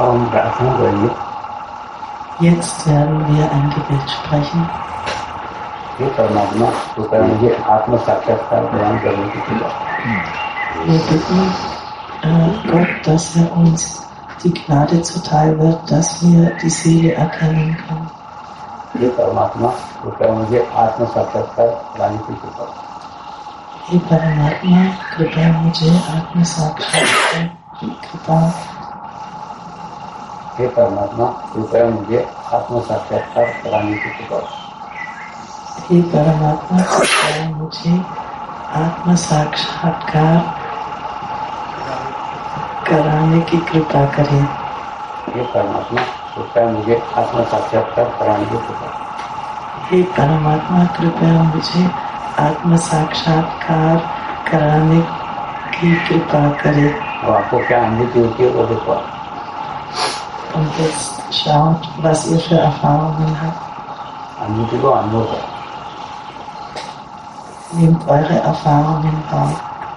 हम प्रार्थना करेंगे। Jetzt werden wir ein Gebet sprechen. हे परमात्मा कृपया मुझे आत्म साक्षात्कार प्रदान करने की कृपा। Wir bitten Gott, dass uns die Gnade zuteil wird, dass wir die Seele erkennen können. हे परमात्मा कृपया मुझे आत्म साक्षात्कार प्रदान की कृपा। हे परमात्मा कृपया मुझे आत्म साक्षात्कार की कृपा। हे परमात्मा कृपया मुझे आत्म साक्षात्कार कराने की कृपा। हे परमात्मा कृपया मुझे आत्म साक्षात्कार कराने की कृपा करें। हे परमात्मा कृपया मुझे आत्म साक्षात्कार कराने की कृपा। हे परमात्मा कृपया मुझे आत्म साक्षात्कार कराने की कृपा करें। अब आपको क्या अनुभूति होती है वो देखो। Und jetzt schaut, was ihr für Erfahrungen habt. अनुभूति को अनुभव करो। Nehmt eure Erfahrungen wahr.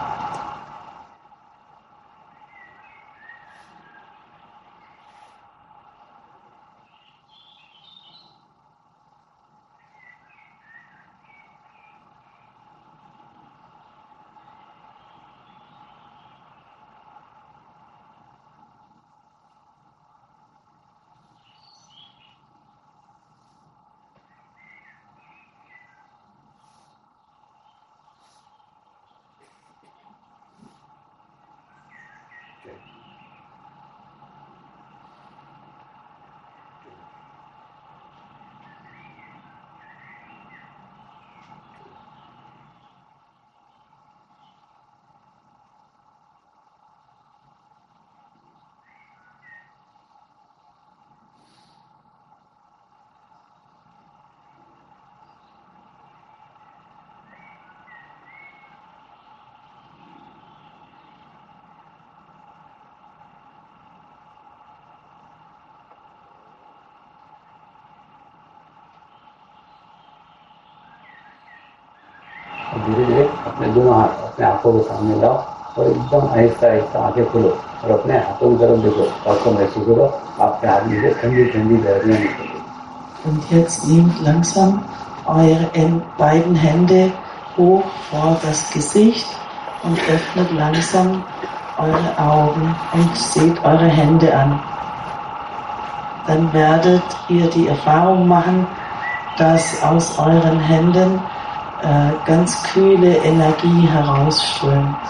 धीरे धीरे अपने दोनों हाथ अपने आंखों के सामने लाओ और एकदम आहिस्ता आहिस्ता आंखें खोलो और अपने हाथों की तरफ देखो और तो महसूस करो आपके हाथ में से ठंडी ठंडी लहरियां निकलो। Und jetzt nehmt langsam eure beiden Hände hoch vor das Gesicht und öffnet langsam eure Augen und seht eure Hände an. Dann werdet ihr die Erfahrung machen, dass aus euren Händen ganz kühle Energie herausströmt.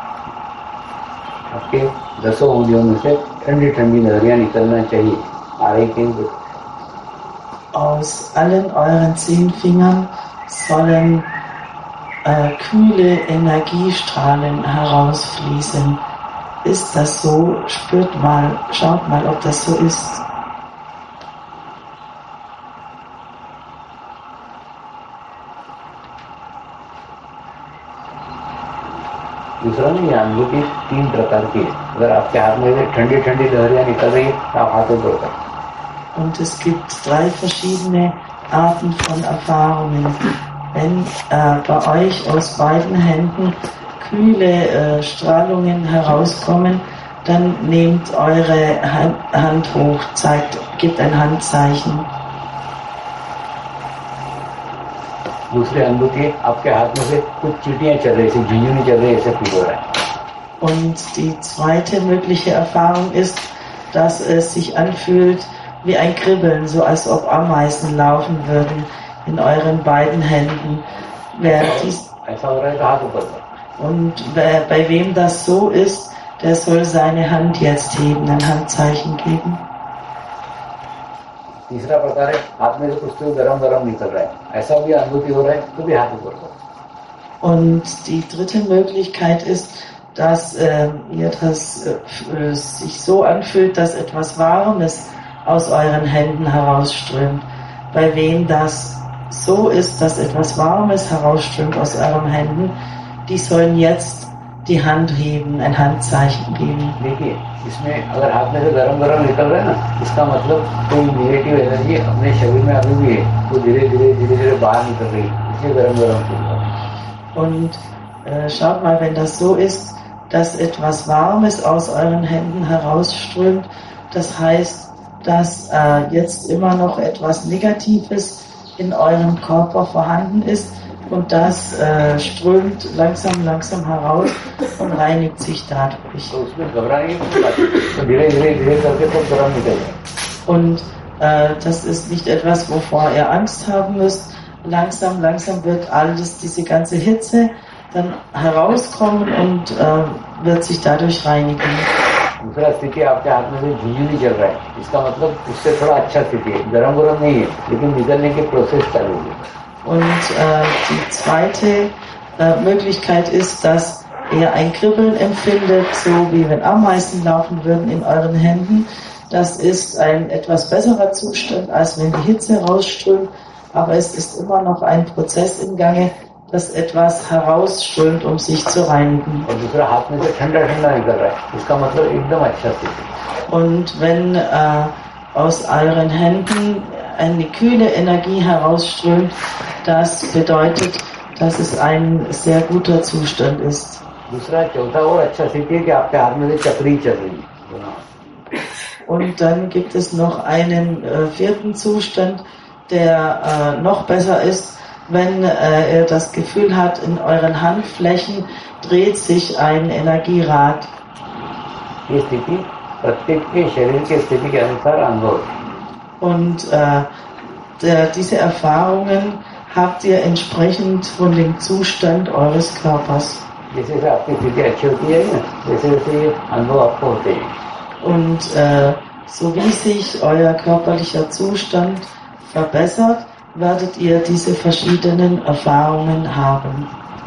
आपके 10 उंगलियों में से ठंडी ठंडी लहरियां निकलना चाहिए। आ रही कहीं Aus allen euren 10 Fingern sollen kühle Energiestrahlen herausfließen. Ist das so? Spürt mal, schaut mal, ob das so ist. दूसरा नहीं, अनुभूति 3 प्रकार की है। अगर आपके हाथ में से ठंडी ठंडी लहरियां निकल रही है तो आप हाथ ऊपर करें। Und es gibt 3 verschiedene Arten von Erfahrungen. Wenn bei euch aus beiden Händen kühle Strahlungen herauskommen, dann nehmt eure Hand hoch, gebt ein Handzeichen. दूसरी अनुभूति आपके हाथ में से कुछ चींटियां चल रही है, झुंझुनी चल रही है, ऐसे फील हो रहा है। Und die zweite mögliche Erfahrung ist, dass es sich anfühlt wie ein Kribbeln, so als ob Ameisen laufen würden in euren beiden Händen. Und bei wem das so ist, der soll seine Hand jetzt heben, ein Handzeichen geben. तीसरा प्रकार है हाथ में से कुछ तो गरम गरम निकल रहा है, ऐसा भी अनुभूति हो रहा है तो भी हाथ ऊपर करो। Und die dritte Möglichkeit ist, dass ihr das sich so anfühlt, dass etwas Warmes aus euren Händen herausströmt. Bei wem das so ist, dass etwas Warmes herausströmt aus euren Händen, die sollen jetzt die Hand heben, ein Handzeichen geben. देखिए इसमें अगर हाथ में से गरम गरम निकल रहा है ना, इसका मतलब कोई नेगेटिव एनर्जी अपने शरीर में अभी भी है, वो धीरे धीरे बाहर निकल रही है, इसलिए गरम गरम फील हो रहा है। Und schaut mal, wenn das so ist, dass etwas Warmes aus euren Händen herausströmt, Das heißt, dass jetzt immer noch etwas Negatives in eurem Körper vorhanden ist und das strömt langsam heraus und reinigt sich dadurch. Und das ist nicht etwas, wovor ihr Angst haben müsst. Langsam wird alles, diese ganze Hitze dann herauskommen und wird sich dadurch reinigen. दूसरा स्थिति आपके हाथ में से झुंझुनी चल रहा है, इसका मतलब उससे थोड़ा अच्छा स्थिति है, गरम नहीं है, लेकिन निकलने की प्रोसेस चालू है. Und die zweite Möglichkeit ist, dass ihr ein Kribbeln empfindet, so wie wenn Ameisen laufen würden in euren Händen. Das ist ein etwas besserer Zustand, als wenn die Hitze rausströmt, aber es ist immer noch ein Prozess im Gange, dass etwas herausströmt, um sich zu reinigen. Und wenn aus euren Händen eine kühle Energie herausströmt, das bedeutet, dass es ein sehr guter Zustand ist. Und dann gibt es noch einen vierten Zustand, der noch besser ist, wenn ihr das Gefühl habt, in euren Handflächen dreht sich ein Energierad. Und diese Erfahrungen habt ihr entsprechend von dem Zustand eures Körpers. Und so wie sich euer körperlicher Zustand verbessert, werdet ihr diese verschiedenen Erfahrungen haben.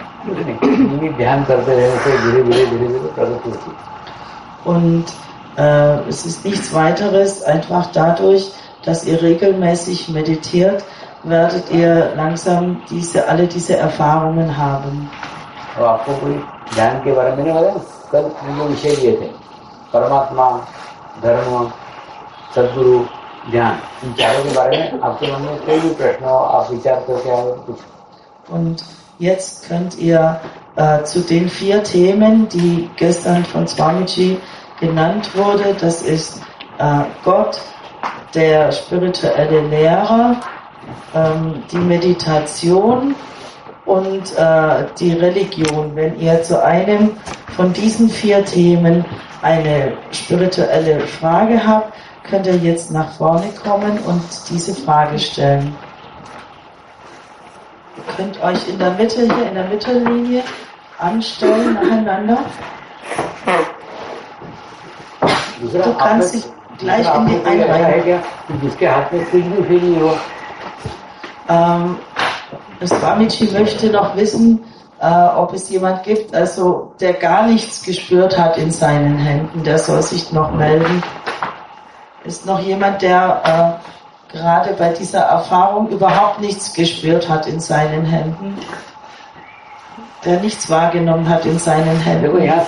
Und es ist nichts weiteres, einfach dadurch, dass ihr regelmäßig meditiert, werdet ihr langsam alle diese Erfahrungen haben. परमात्मा, धर्म, सद्गुरु, ध्यान, इन चारों के बारे में आपके मन में कोई भी प्रश्न हो, आप विचार करके आए कुछ. Und jetzt könnt ihr zu den 4 Themen, die gestern von Swamiji genannt wurde, das ist Gott, der spirituelle Lehrer, die Meditation und die Religion. Wenn ihr zu einem von diesen 4 Themen eine spirituelle Frage habt, könnt ihr jetzt nach vorne kommen und diese Frage stellen. Ihr könnt euch in der Mitte, hier in der Mittellinie anstellen, nacheinander. Du kannst dich gleich in die einreihen. Swamiji möchte noch wissen, ob es jemand gibt, also der gar nichts gespürt hat in seinen Händen, der soll sich noch melden. Ist noch jemand, der gerade bei dieser Erfahrung überhaupt nichts gespürt hat in seinen Händen, der nichts wahrgenommen hat in seinen Händen?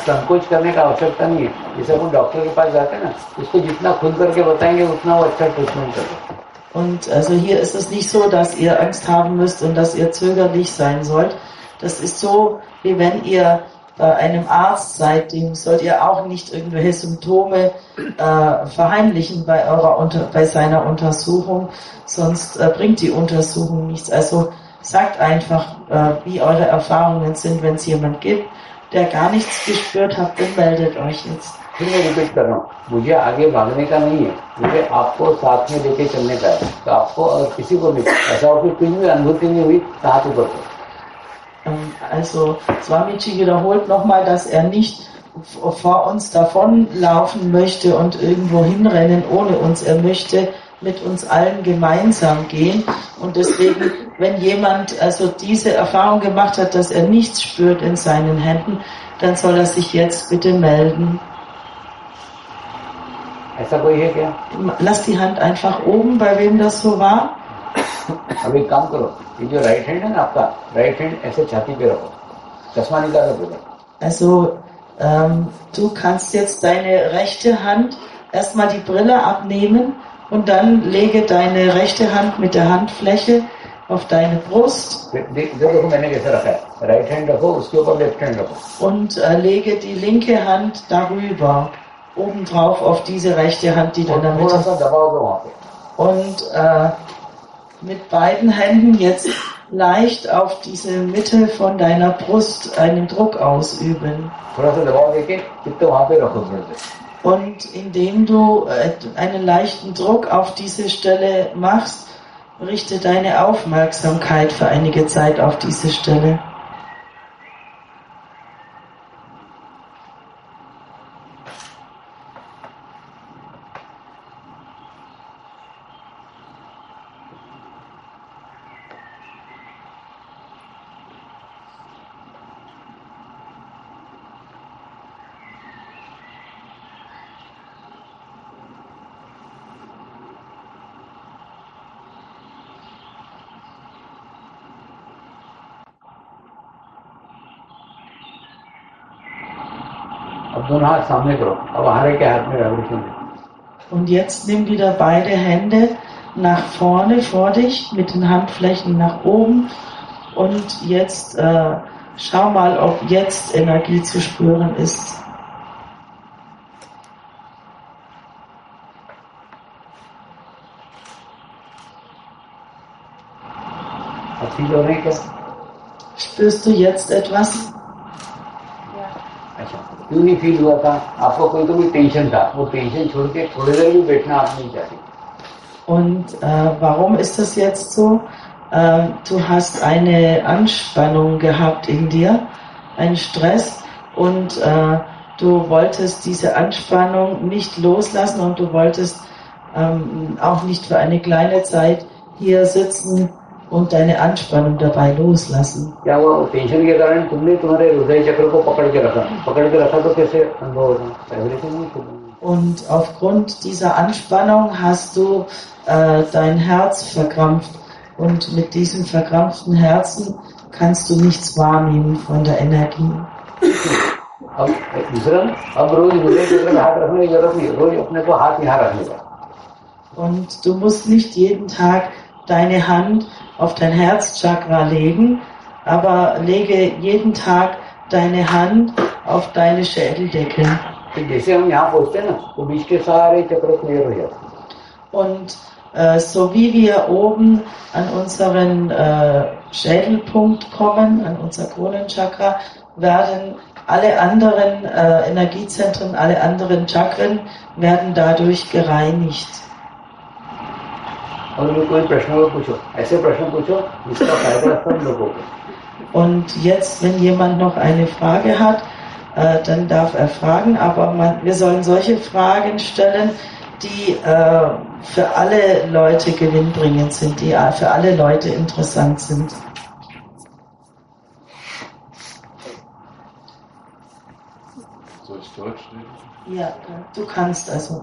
Und also hier ist es nicht so, dass ihr Angst haben müsst und dass ihr zögerlich sein sollt. Das ist so, wie wenn ihr bei einem Arzt seid, dem sollt ihr auch nicht irgendwelche Symptome verheimlichen bei seiner Untersuchung, sonst bringt die Untersuchung nichts. Also sagt einfach, wie eure Erfahrungen sind. Wenn es jemand gibt, der gar nichts gespürt hat, dann meldet euch jetzt. फिर मैं रिपीट कर रहा हूँ, मुझे आगे भागने का नहीं है, मुझे आपको साथ में लेके चलने का है. तो आपको अगर किसी को भी ऐसा हो कि कुछ भी अनुभूति नहीं हुई, तो हाथ ऊपर करो. Also Swamiji wiederholt nochmal, dass er nicht vor uns davonlaufen möchte und irgendwo hinrennen ohne uns. Er möchte mit uns allen gemeinsam gehen. Und deswegen, wenn jemand also diese Erfahrung gemacht hat, dass er nichts spürt in seinen Händen, dann soll er sich jetzt bitte melden. Lass die Hand einfach oben, bei wem das so war. अब एक काम करो, ये जो right hand है ना आपका, right hand ऐसे छाती पे रखो, चश्मा निकालो बेटा. Also du kannst jetzt deine rechte Hand erstmal die Brille abnehmen und dann lege deine rechte Hand mit der Handfläche auf deine Brust. देखो मैंने कैसे रखा है, राइट हैंड रखो, उसके ऊपर लेफ्ट हैंड रखो. Und lege die linke Hand darüber. obendrauf auf diese rechte Hand, die du in der Mitte hast. Und mit beiden Händen jetzt leicht auf diese Mitte von deiner Brust einen Druck ausüben. Und indem du einen leichten Druck auf diese Stelle machst, richte deine Aufmerksamkeit für einige Zeit auf diese Stelle. Und jetzt nimm wieder beide Hände nach vorne vor dich mit den Handflächen nach oben und jetzt schau mal, ob jetzt Energie zu spüren ist. Spürst du jetzt etwas? क्यों नहीं फील हुआ था? आपको कोई तो भी टेंशन था, वो टेंशन छोड़ के थोड़ी देर भी बैठना आप नहीं चाहते. Und warum ist das jetzt so? Du hast eine Anspannung gehabt in dir, einen Stress und du wolltest diese Anspannung nicht loslassen und du wolltest auch nicht für eine kleine Zeit hier sitzen und deine Anspannung dabei loslassen. Ja, वो tension के कारण तुमने तुम्हारे हृदय चक्र को पकड़ के रखा तो कैसे अनुभव होगा? पहले से नहीं. Und aufgrund dieser Anspannung hast du dein Herz verkrampft und mit diesem verkrampften Herzen kannst du nichts wahrnehmen von der Energie. अब दूसरा, अब रोज हृदय चक्र में हाथ रखने की जरूरत नहीं, रोज अपने को हाथ यहाँ रखने का. Und du musst nicht jeden Tag deine Hand auf dein Herzchakra legen, aber lege jeden Tag deine Hand auf deine Schädeldecke. Und so wie wir oben an unseren Schädelpunkt kommen, an unser Kronenchakra, werden alle anderen Energiezentren, alle anderen Chakren werden dadurch gereinigt. Und jetzt, wenn jemand noch eine Frage hat, dann darf er fragen, aber wir sollen solche Fragen stellen, die für alle Leute gewinnbringend sind, die für alle Leute interessant sind. Soll ich Deutsch reden? Ja, du kannst also.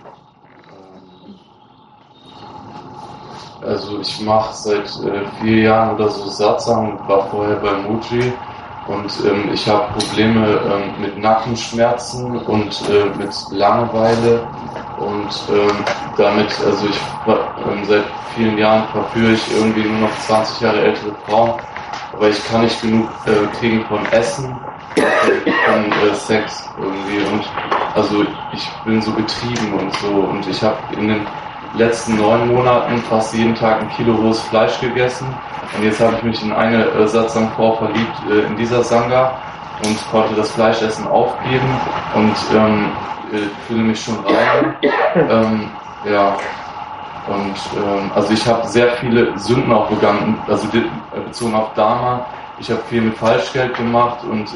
Also ich mache seit 4 Jahren oder so Satsang, war vorher bei Muji und ich habe Probleme mit Nackenschmerzen und mit Langeweile und damit, also ich seit vielen Jahren verführe ich irgendwie nur noch 20 Jahre ältere Frauen, aber ich kann nicht genug kriegen von Essen, von Sex irgendwie und also ich bin so getrieben und so und ich habe in den letzten 9 Monaten fast jeden Tag 1 Kilo rohes Fleisch gegessen und jetzt habe ich mich in eine Satsang-Frau verliebt in dieser Sangha und konnte das Fleischessen aufgeben und fühle mich schon rein. Ja, und also ich habe sehr viele Sünden auch begangen, also bezogen auf Dharma. Ich habe viel mit Falschgeld gemacht und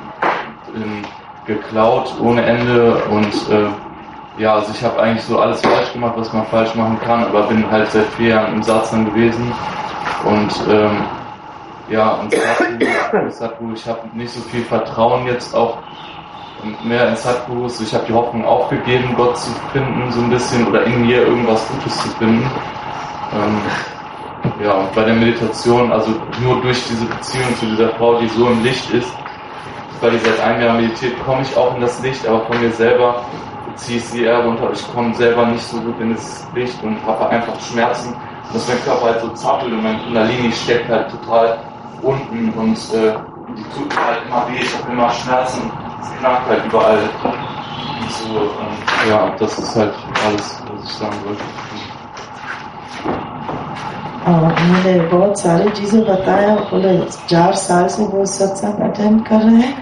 geklaut ohne Ende und ja, also ich habe eigentlich so alles falsch gemacht, was man falsch machen kann, aber bin halt seit 4 Jahren im Satsang gewesen und ja, und Sadhguru, ich habe nicht so viel Vertrauen jetzt auch mehr in Sadhgurus, ich habe die Hoffnung aufgegeben, Gott zu finden, so ein bisschen, oder in mir irgendwas Gutes zu finden. Ja, und bei der Meditation, also nur durch diese Beziehung zu dieser Frau, die so im Licht ist, weil die seit 1 Jahr meditiert, komme ich auch in das Licht, aber von mir selber ziehe ich sie eher runter. Ich komme selber nicht so gut in das Licht und habe einfach Schmerzen. Und dass mein Körper halt so zappelt und mein Kundalini steckt halt total unten und die tut halt immer weh, ich habe immer Schmerzen, es knackt halt überall. So, ja, das ist halt alles, was ich sagen wollte. मैंने बहुत सारी चीजें बताया, बोले 4 साल से वो सत्संग अटेंड कर रहे हैं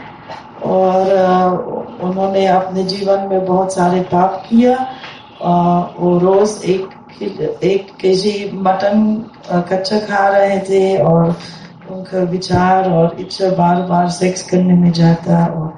और उन्होंने अपने जीवन में बहुत सारे पाप किया। वो रोज 1 केजी मटन कच्चा खा रहे थे और उनका विचार और इच्छा बार बार सेक्स करने में जाता और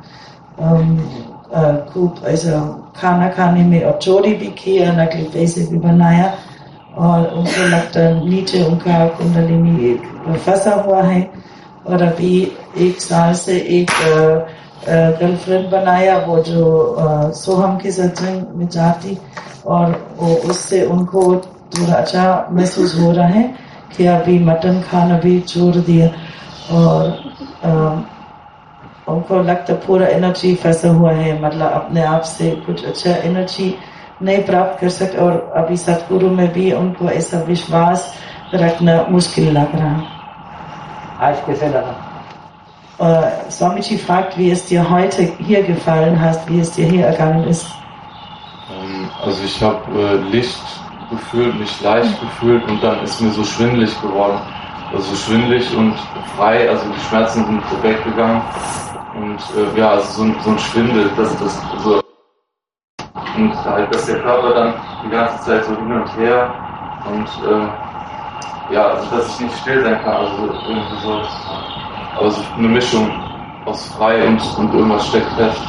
खूब ऐसा खाना खाने में और चोरी भी किया, नकली पैसे भी बनाया और उनको लगता नीचे उनका कुंडलिनी फंसा हुआ है। और अभी 1 साल से एक गर्लफ्रेंड बनाया, वो जो सोहम के सत्संग में जाती और वो उससे उनको थोड़ा अच्छा महसूस हो रहा है कि अभी मटन खाना भी छोड़ दिया और उनको लगता पूरा एनर्जी फंसा हुआ है, मतलब अपने आप से कुछ अच्छा एनर्जी नहीं प्राप्त कर सके और अभी सतगुरु में भी उनको ऐसा विश्वास रखना मुश्किल लग रहा। आज कैसे लगा? Swamiji fragt, wie es dir heute hier gefallen hat, wie es dir hier ergangen ist. Also ich habe Licht gefühlt, mich leicht gefühlt und dann ist mir so schwindelig geworden. Also schwindelig und frei, also die Schmerzen sind so weggegangen und ja, also so ein Schwindel, so und halt, dass der Körper dann die ganze Zeit so hin und her und ja, also dass ich nicht still sein kann, also irgendwie so, aber so eine Mischung aus frei und irgendwas steckt fest.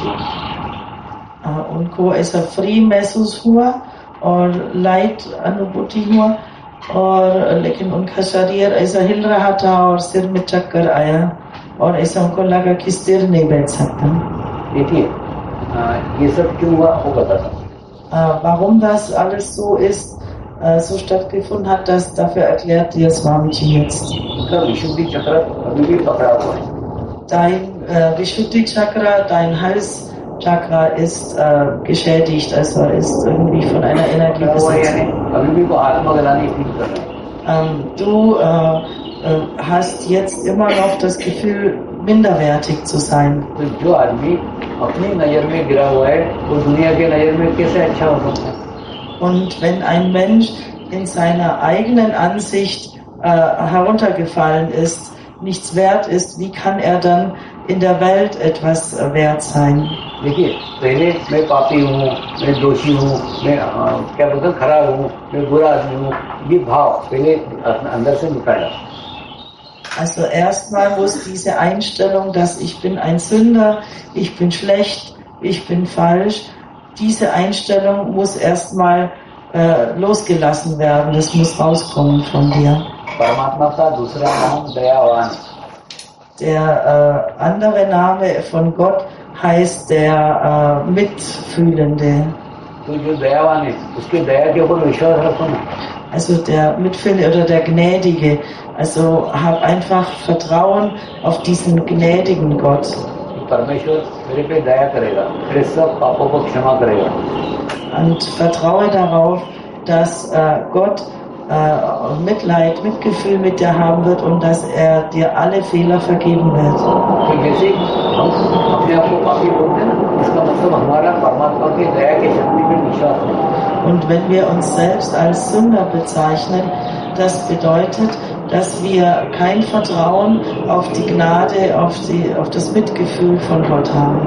उनको ऐसा फ्री महसूस हुआ और लाइट अनुभूति हुआ और लेकिन उनका शरीर ऐसा हिल रहा था और सिर में चक्कर आया और ऐसा उनको लगा कि सिर नहीं बैठ सकता। देखिए ये सब क्यों हुआ वो बता सकता। Warum das alles so ist, so stattgefunden hat, das dafür erklärt dir Swamiji jetzt. Dein Vishuddhi Chakra, dein Halschakra ist geschädigt, also ist irgendwie von einer Energie besetzt. Du hast jetzt immer noch das Gefühl, minderwertig zu sein. Und wenn ein Mensch in seiner eigenen Ansicht heruntergefallen ist, nichts wert ist, wie kann er dann in der Welt etwas wert sein? देखिए पहले मैं पापी हूँ, मैं दोषी हूँ, मैं क्या बोलते हैं खराब हूँ, मैं बुरा आदमी हूँ, ये भाव पहले अंदर से निकाला। Also erstmal muss diese Einstellung, dass ich bin ein Sünder, ich bin schlecht, ich bin falsch, diese Einstellung muss erstmal losgelassen werden, das muss rauskommen von dir. Der andere Name von Gott heißt der Mitfühlende. Also der Mitfühlende oder der Gnädige. Also hab einfach Vertrauen auf diesen gnädigen Gott. Und vertraue darauf, dass Gott Mitleid, Mitgefühl mit dir haben wird und dass er dir alle Fehler vergeben wird. Und wenn wir uns selbst als Sünder bezeichnen, das bedeutet, dass wir kein Vertrauen auf die Gnade, auf das Mitgefühl von Gott haben.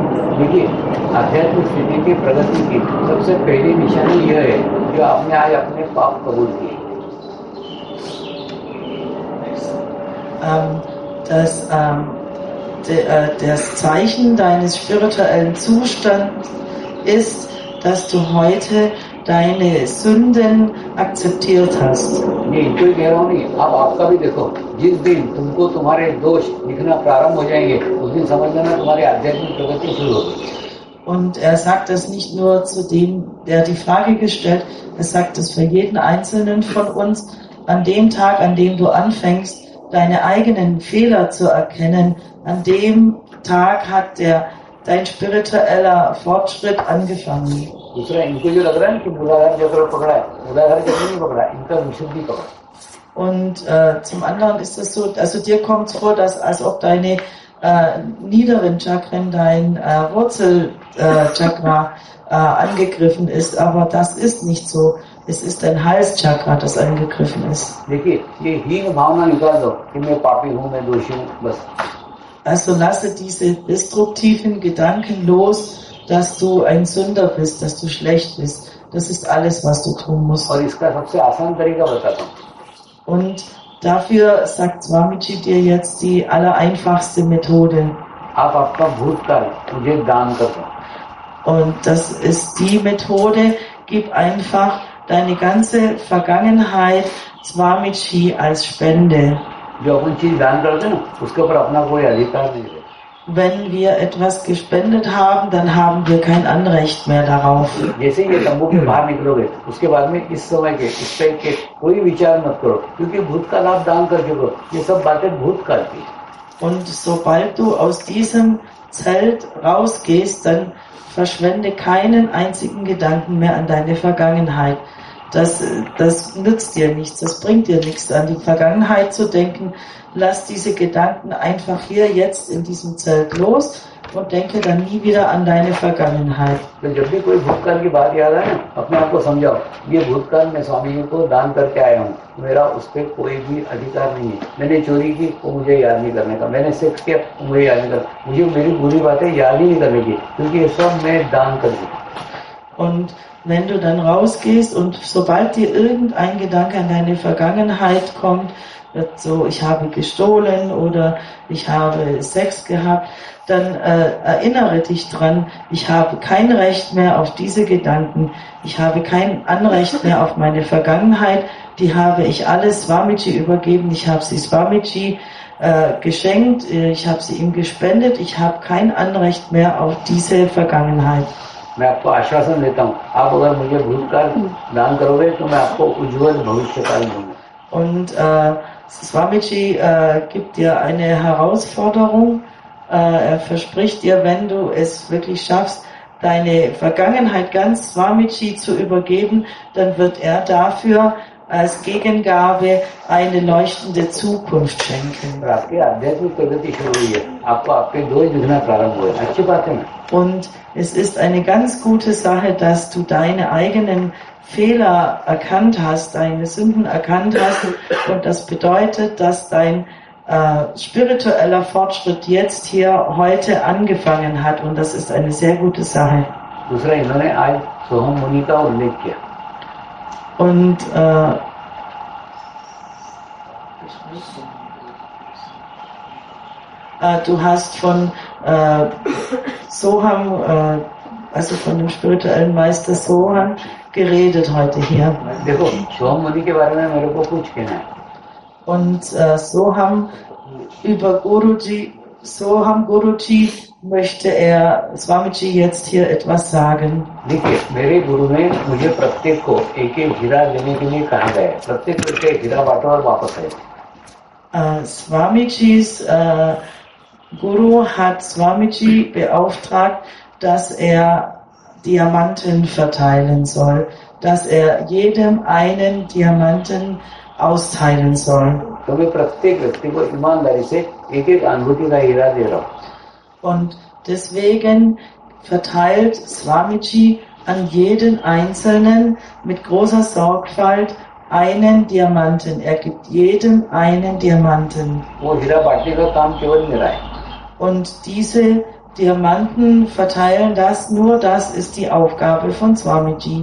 Das Zeichen deines spirituellen Zustands ist, dass du heute deine Sünden akzeptiert hast. Und er sagt das nicht nur zu dem, der die Frage gestellt, er sagt es für jeden Einzelnen von uns. An dem Tag, an dem du anfängst, deine eigenen Fehler zu erkennen, an dem Tag hat dein spiritueller Fortschritt angefangen. Und zum anderen ist es so, also dir kommt es vor, dass als ob deine niederen Chakren, dein Wurzelchakra angegriffen ist, aber das ist nicht so. Es ist dein Halschakra, das angegriffen ist. Also lasse diese destruktiven Gedanken los, dass du ein Sünder bist, dass du schlecht bist. Das ist alles, was du tun musst. Und dafür sagt Swamiji dir jetzt die allereinfachste Methode. Und das ist die Methode, gib einfach deine ganze Vergangenheit Swamiji als Spende. Wenn wir etwas gespendet haben, dann haben wir kein Anrecht mehr darauf. Und sobald du aus diesem Zelt rausgehst, dann verschwende keinen einzigen Gedanken mehr an deine Vergangenheit. Das nützt dir nichts, das bringt dir nichts, an die Vergangenheit zu denken. Lass diese Gedanken einfach hier jetzt in diesem Zelt los und denke dann nie wieder an deine Vergangenheit. Und wenn du dann rausgehst und sobald dir irgendein Gedanke an deine Vergangenheit kommt, wird so, ich habe gestohlen oder ich habe Sex gehabt, dann erinnere dich dran, ich habe kein Recht mehr auf diese Gedanken, ich habe kein Anrecht mehr auf meine Vergangenheit, die habe ich alles Swamiji übergeben, ich habe sie Swamiji geschenkt, ich habe sie ihm gespendet, ich habe kein Anrecht mehr auf diese Vergangenheit. मैं आपको आश्वासन देता हूँ, आप अगर मुझे भूतकाल दान करोगे तो मैं आपको उज्जवल भविष्यकाल दूंगा. Und Swamiji gibt dir eine Herausforderung. Er verspricht dir, wenn du es wirklich schaffst, deine Vergangenheit ganz Swamiji zu übergeben, dann wird er dafür als Gegengabe eine leuchtende Zukunft schenken. Und es ist eine ganz gute Sache, dass du deine eigenen Fehler erkannt hast, deine Sünden erkannt hast, und das bedeutet, dass dein spiritueller Fortschritt jetzt hier heute angefangen hat, und das ist eine sehr gute Sache. Und du hast von Soham, also von dem spirituellen Meister Soham, geredet heute hier. Und Soham über Guruji, Soham Guruji möchte er Swamiji jetzt hier etwas sagen. Swamijis Guru hat Swamiji beauftragt, dass er Diamanten verteilen soll, dass er jedem einen Diamanten austeilen soll. Und deswegen verteilt Swamiji an jeden Einzelnen mit großer Sorgfalt einen Diamanten. Er gibt jedem einen Diamanten. Und diese Diamanten verteilen das ist die Aufgabe von Swamiji.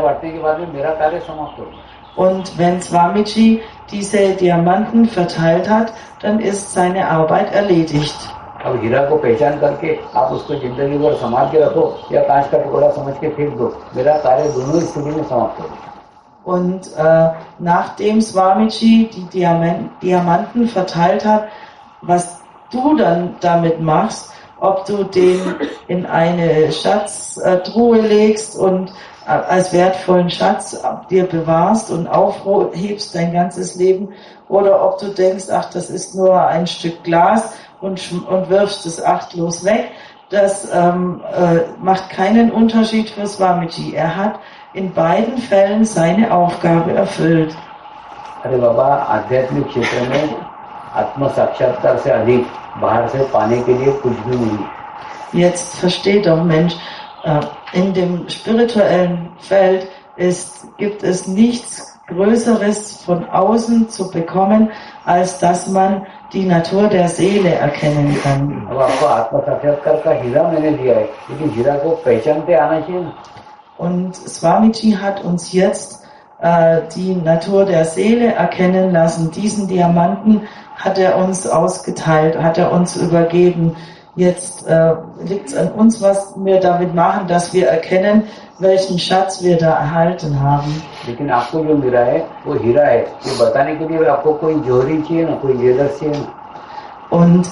Und wenn Swamiji diese Diamanten verteilt hat, dann ist seine Arbeit erledigt. अब हीरा को पहचान करके आप उसको जिंदगी भर संभाल के रखो या कांच का टुकड़ा समझ के फेंक दो, मेरा कार्य दोनों स्थिति में समाप्त हो. Und nachdem Swamiji die Diamanten verteilt hat, was du dann damit machst, ob du den in eine Schatztruhe legst und als wertvollen Schatz dir bewahrst und aufhebst dein ganzes Leben, oder ob du denkst, ach, das ist nur ein Stück Glas und wirfst es achtlos weg, das macht keinen Unterschied für Swamiji. Er hat in beiden Fällen seine Aufgabe erfüllt. अरे बाबा, आध्यात्मिक क्षेत्र में आत्म साक्षात्कार से अधिक बाहर से पाने के लिए कुछ भी नहीं. Jetzt versteht doch Mensch, in dem spirituellen Feld gibt es nichts Größeres von außen zu bekommen, als dass man die Natur der Seele erkennen kann. अब आपको आत्म-साक्षात्कार का हीरा मैंने दिया है, लेकिन हीरा को पहचानते आना चाहिए ना. Und Swamiji hat uns jetzt die Natur der Seele erkennen lassen. Diesen Diamanten hat er uns ausgeteilt, hat er uns übergeben. Jetzt liegt es an uns, was wir damit machen, dass wir erkennen, welchen Schatz wir da erhalten haben. लेकिन आपको जो मिला है वो हीरा है. ये बताने के लिए आपको कोई जोहरी चाहिए ना, कोई लेदर चाहिए ना. Und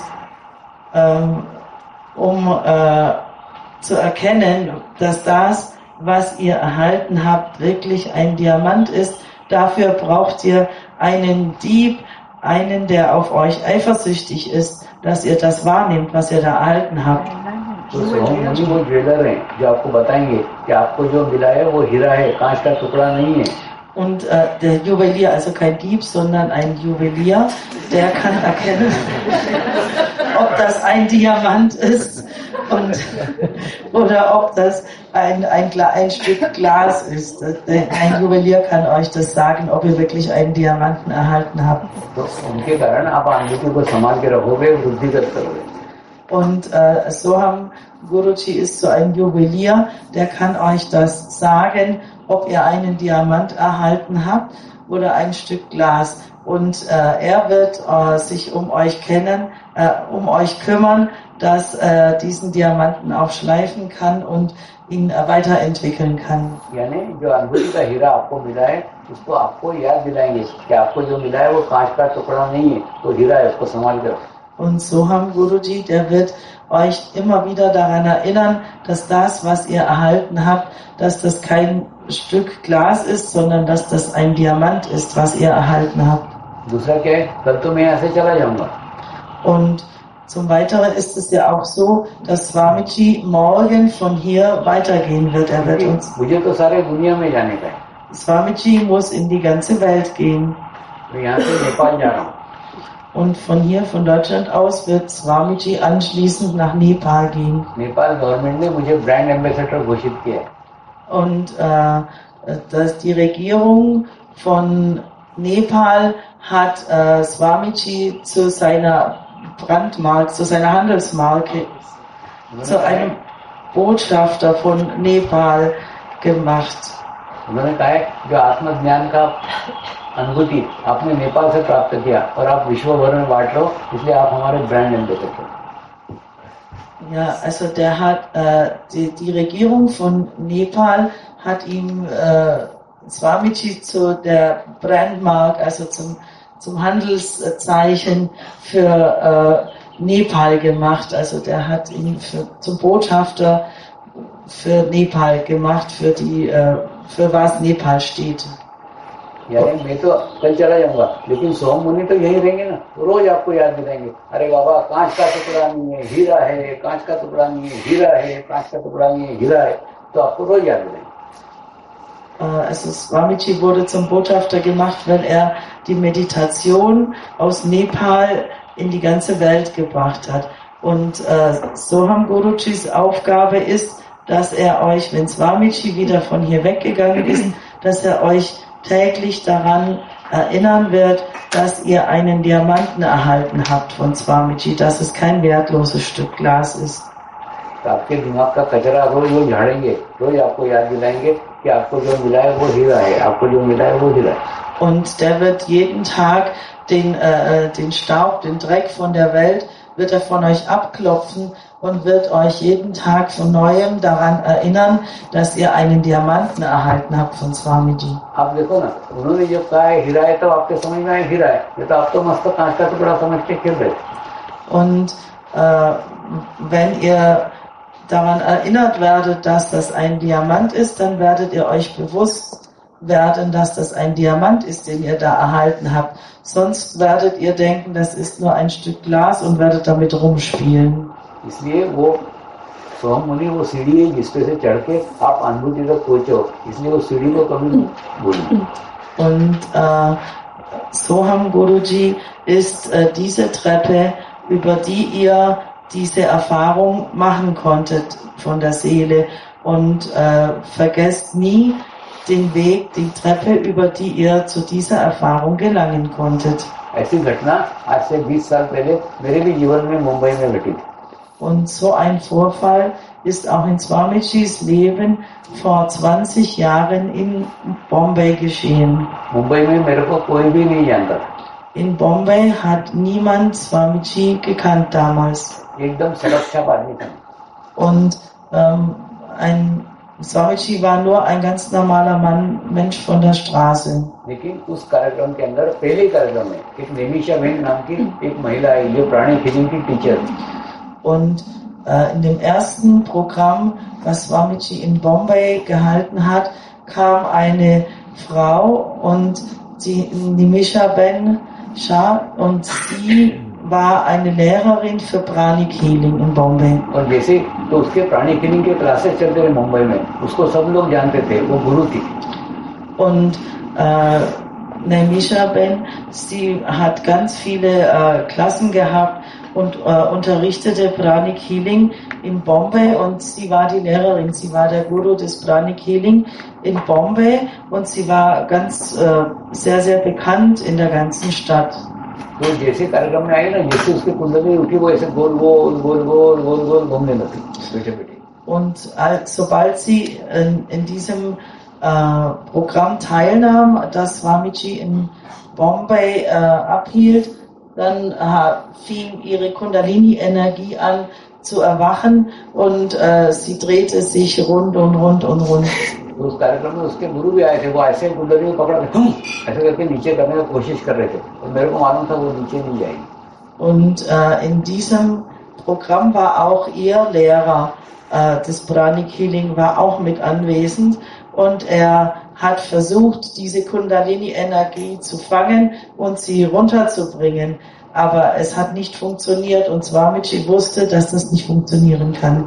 zu erkennen, dass das, was ihr erhalten habt, wirklich ein Diamant ist, dafür braucht ihr einen Dieb, einen, der auf euch eifersüchtig ist, dass ihr das wahrnehmt, was ihr da erhalten habt. तो सोहम वो ज्वेलर हैं जो आपको बताएंगे कि आपको जो मिला है वो हीरा है, कांच का टुकड़ा नहीं है. Und der Juwelier, also kein Dieb, sondern ein Juwelier, der kann erkennen, ob das ein Diamant ist oder ob das ein Stück Glas ist. Ein Juwelier kann euch das sagen, ob ihr wirklich einen Diamanten erhalten habt. तो उनके कारण आप अनुभूति को संभाल के रखोगे, वृद्धिगत करोगे. Und so haben Guruji ist so ein Juwelier, der kann euch das sagen, ob ihr einen Diamant erhalten habt oder ein Stück Glas. Und er wird sich um euch kümmern, dass diesen Diamanten auch schleifen kann und ihn weiterentwickeln kann. यानी जो अनुभूति का हीरा आपको मिला है, उसको आपको याद दिलाएंगे कि आपको जो मिला है वो कांच का टुकड़ा नहीं है, तो हीरा है, उसको संभाल कर. Und so haben Guruji, der wird euch immer wieder daran erinnern, dass das, was ihr erhalten habt, dass das kein Stück Glas ist, sondern dass das ein Diamant ist, was ihr erhalten habt. दूसरा क्या है, कल तो मैं यहाँ से चला जाऊंगा. Und zum Weiteren ist es ja auch so, dass Swamiji morgen von hier weitergehen wird. Er wird uns. मुझे तो सारे दुनिया में जाने का है. Swamiji muss in die ganze Welt gehen. मैं यहाँ से नेपाल जा रहा हूँ. Und von hier, von Deutschland aus, wird Swamiji anschließend nach Nepal gehen. Nepal government ने मुझे ब्रांड एम्बेसडर घोषित किया है. Und dass die Regierung von Nepal hat Swamiji zu seiner Brandmarke, zu seiner Handelsmarke, zu einem Botschafter von Nepal gemacht. उन्होंने कहा है जो आत्मज्ञान का अनुभूति आपने नेपाल से प्राप्त किया और आप विश्व भर में बांट लो, इसलिए आप हमारे brand ambassador. Ja, also der hat die Regierung von Nepal hat ihm Swamiji zu der Brandmark, also zum Handelszeichen für Nepal gemacht. Also der hat ihn zum Botschafter für Nepal gemacht, für was Nepal steht. यानी मैं तो कल चला जाऊंगा, लेकिन सोहम मुनि तो यही रहेंगे ना, रोज आपको याद दिलाएंगे, अरे बाबा कांच का टुकड़ा नहीं है, हीरा है, कांच का टुकड़ा नहीं है, हीरा है, कांच का टुकड़ा नहीं है, हीरा है, तो आपको रोज याद दिलाएंगे. Also Swamiji wurde zum Botschafter gemacht, wenn er die Meditation aus Nepal in die ganze Welt gebracht hat. Und Soham Gurujis Aufgabe ist, dass er euch, wenn Swamiji wieder von hier weggegangen ist, dass er euch täglich daran erinnern wird, dass ihr einen Diamanten erhalten habt von Swamiji, dass es kein wertloses Stück Glas ist. आपके दिमाग का कचरा रोज रोज झाड़ेंगे, रोज आपको याद दिलाएंगे कि आपको जो मिला है वो हीरा है, आपको जो मिला है वो हीरा है. Und der wird jeden Tag den Staub, den Dreck von der Welt, wird er von euch abklopfen und wird euch jeden Tag von Neuem daran erinnern, dass ihr einen Diamanten erhalten habt von Swamiji. आप देखो ना, उन्होंने जो कहा है हीरा है, तो आपके समझ में आया हीरा है, ये तो आप तो मस्त कांच का टुकड़ा समझ के खेल रहे. Und wenn ihr daran erinnert werdet, dass das ein Diamant ist, dann werdet ihr euch bewusst werden, dass das ein Diamant ist, den ihr da erhalten habt. Sonst werdet ihr denken, das ist nur ein Stück Glas und werdet damit rumspielen. इसलिए वो सोहम मुनि वो सीढ़ी है जिसपे से चढ़ के आप अनुभूति तक पहुंचो, इसलिए वो सीढ़ी को कभी नहीं भूलिए. Und Soham Guruji ist diese Treppe, über die ihr diese Erfahrung machen konntet von der Seele. Und vergesst nie den Weg, die Treppe, über die ihr zu dieser Erfahrung gelangen konntet. ऐसी घटना आज से 20 साल पहले मेरे भी जीवन में मुंबई में घटी थी. Und so ein Vorfall ist auch in Swamijis Leben vor 20 Jahren in Bombay geschehen. Mumbai में मेरे को कोई भी नहीं जानता था. In Bombay hat niemand Swamiji gekannt damals. एकदम सड़क आदमी था. Und ein Swamiji war nur ein ganz normaler Mensch von der Straße. लेकिन उस कार्यक्रम के अंदर पहले कार्यक्रम में एक निमिषा बेन नाम की एक महिला आई जो प्राणिक हीलिंग की टीचर थी. Und in dem ersten Programm, was Swamiji in Bombay gehalten hat, kam eine Frau und die Nimisha Ben Shah und sie war eine Lehrerin für Pranic Healing in Bombay. और जैसे तो उसके pranic healing के क्लासेस चलते रहे मुंबई में, उसको सब लोग जानते थे, वो गुरु थी. Und Nimisha Ben, sie hat ganz viele Klassen gehabt und unterrichtete Pranic Healing in Bombay und sie war die Lehrerin, sie war der Guru des Pranic Healing in Bombay und sie war ganz sehr, sehr bekannt in der ganzen Stadt. तो जैसे कार्यक्रम में आई ना, जैसे उसकी कुंडली उठी वो ऐसे गोल गोल गोल गोल गोल गोल घूमने लगी बेटे बेटे. Und sobald sie in diesem Programm teilnahm, das Swamiji in Bombay abhielt, dann fing ihre Kundalini-Energie an zu erwachen und sie drehte sich rund und rund und rund. उस कार्यक्रम में उसके गुरु भी आए थे, वो ऐसे कुंडली को पकड़ के ऐसे करके नीचे करने की कोशिश कर रहे थे और मेरे को मालूम था वो नीचे नहीं जाएगी. Und in diesem Programm war auch ihr Lehrer des Pranic Healing war auch mit anwesend und er hat versucht, diese Kundalini-Energie zu fangen und sie runterzubringen. Aber es hat nicht funktioniert und Swamiji wusste, dass das nicht funktionieren kann.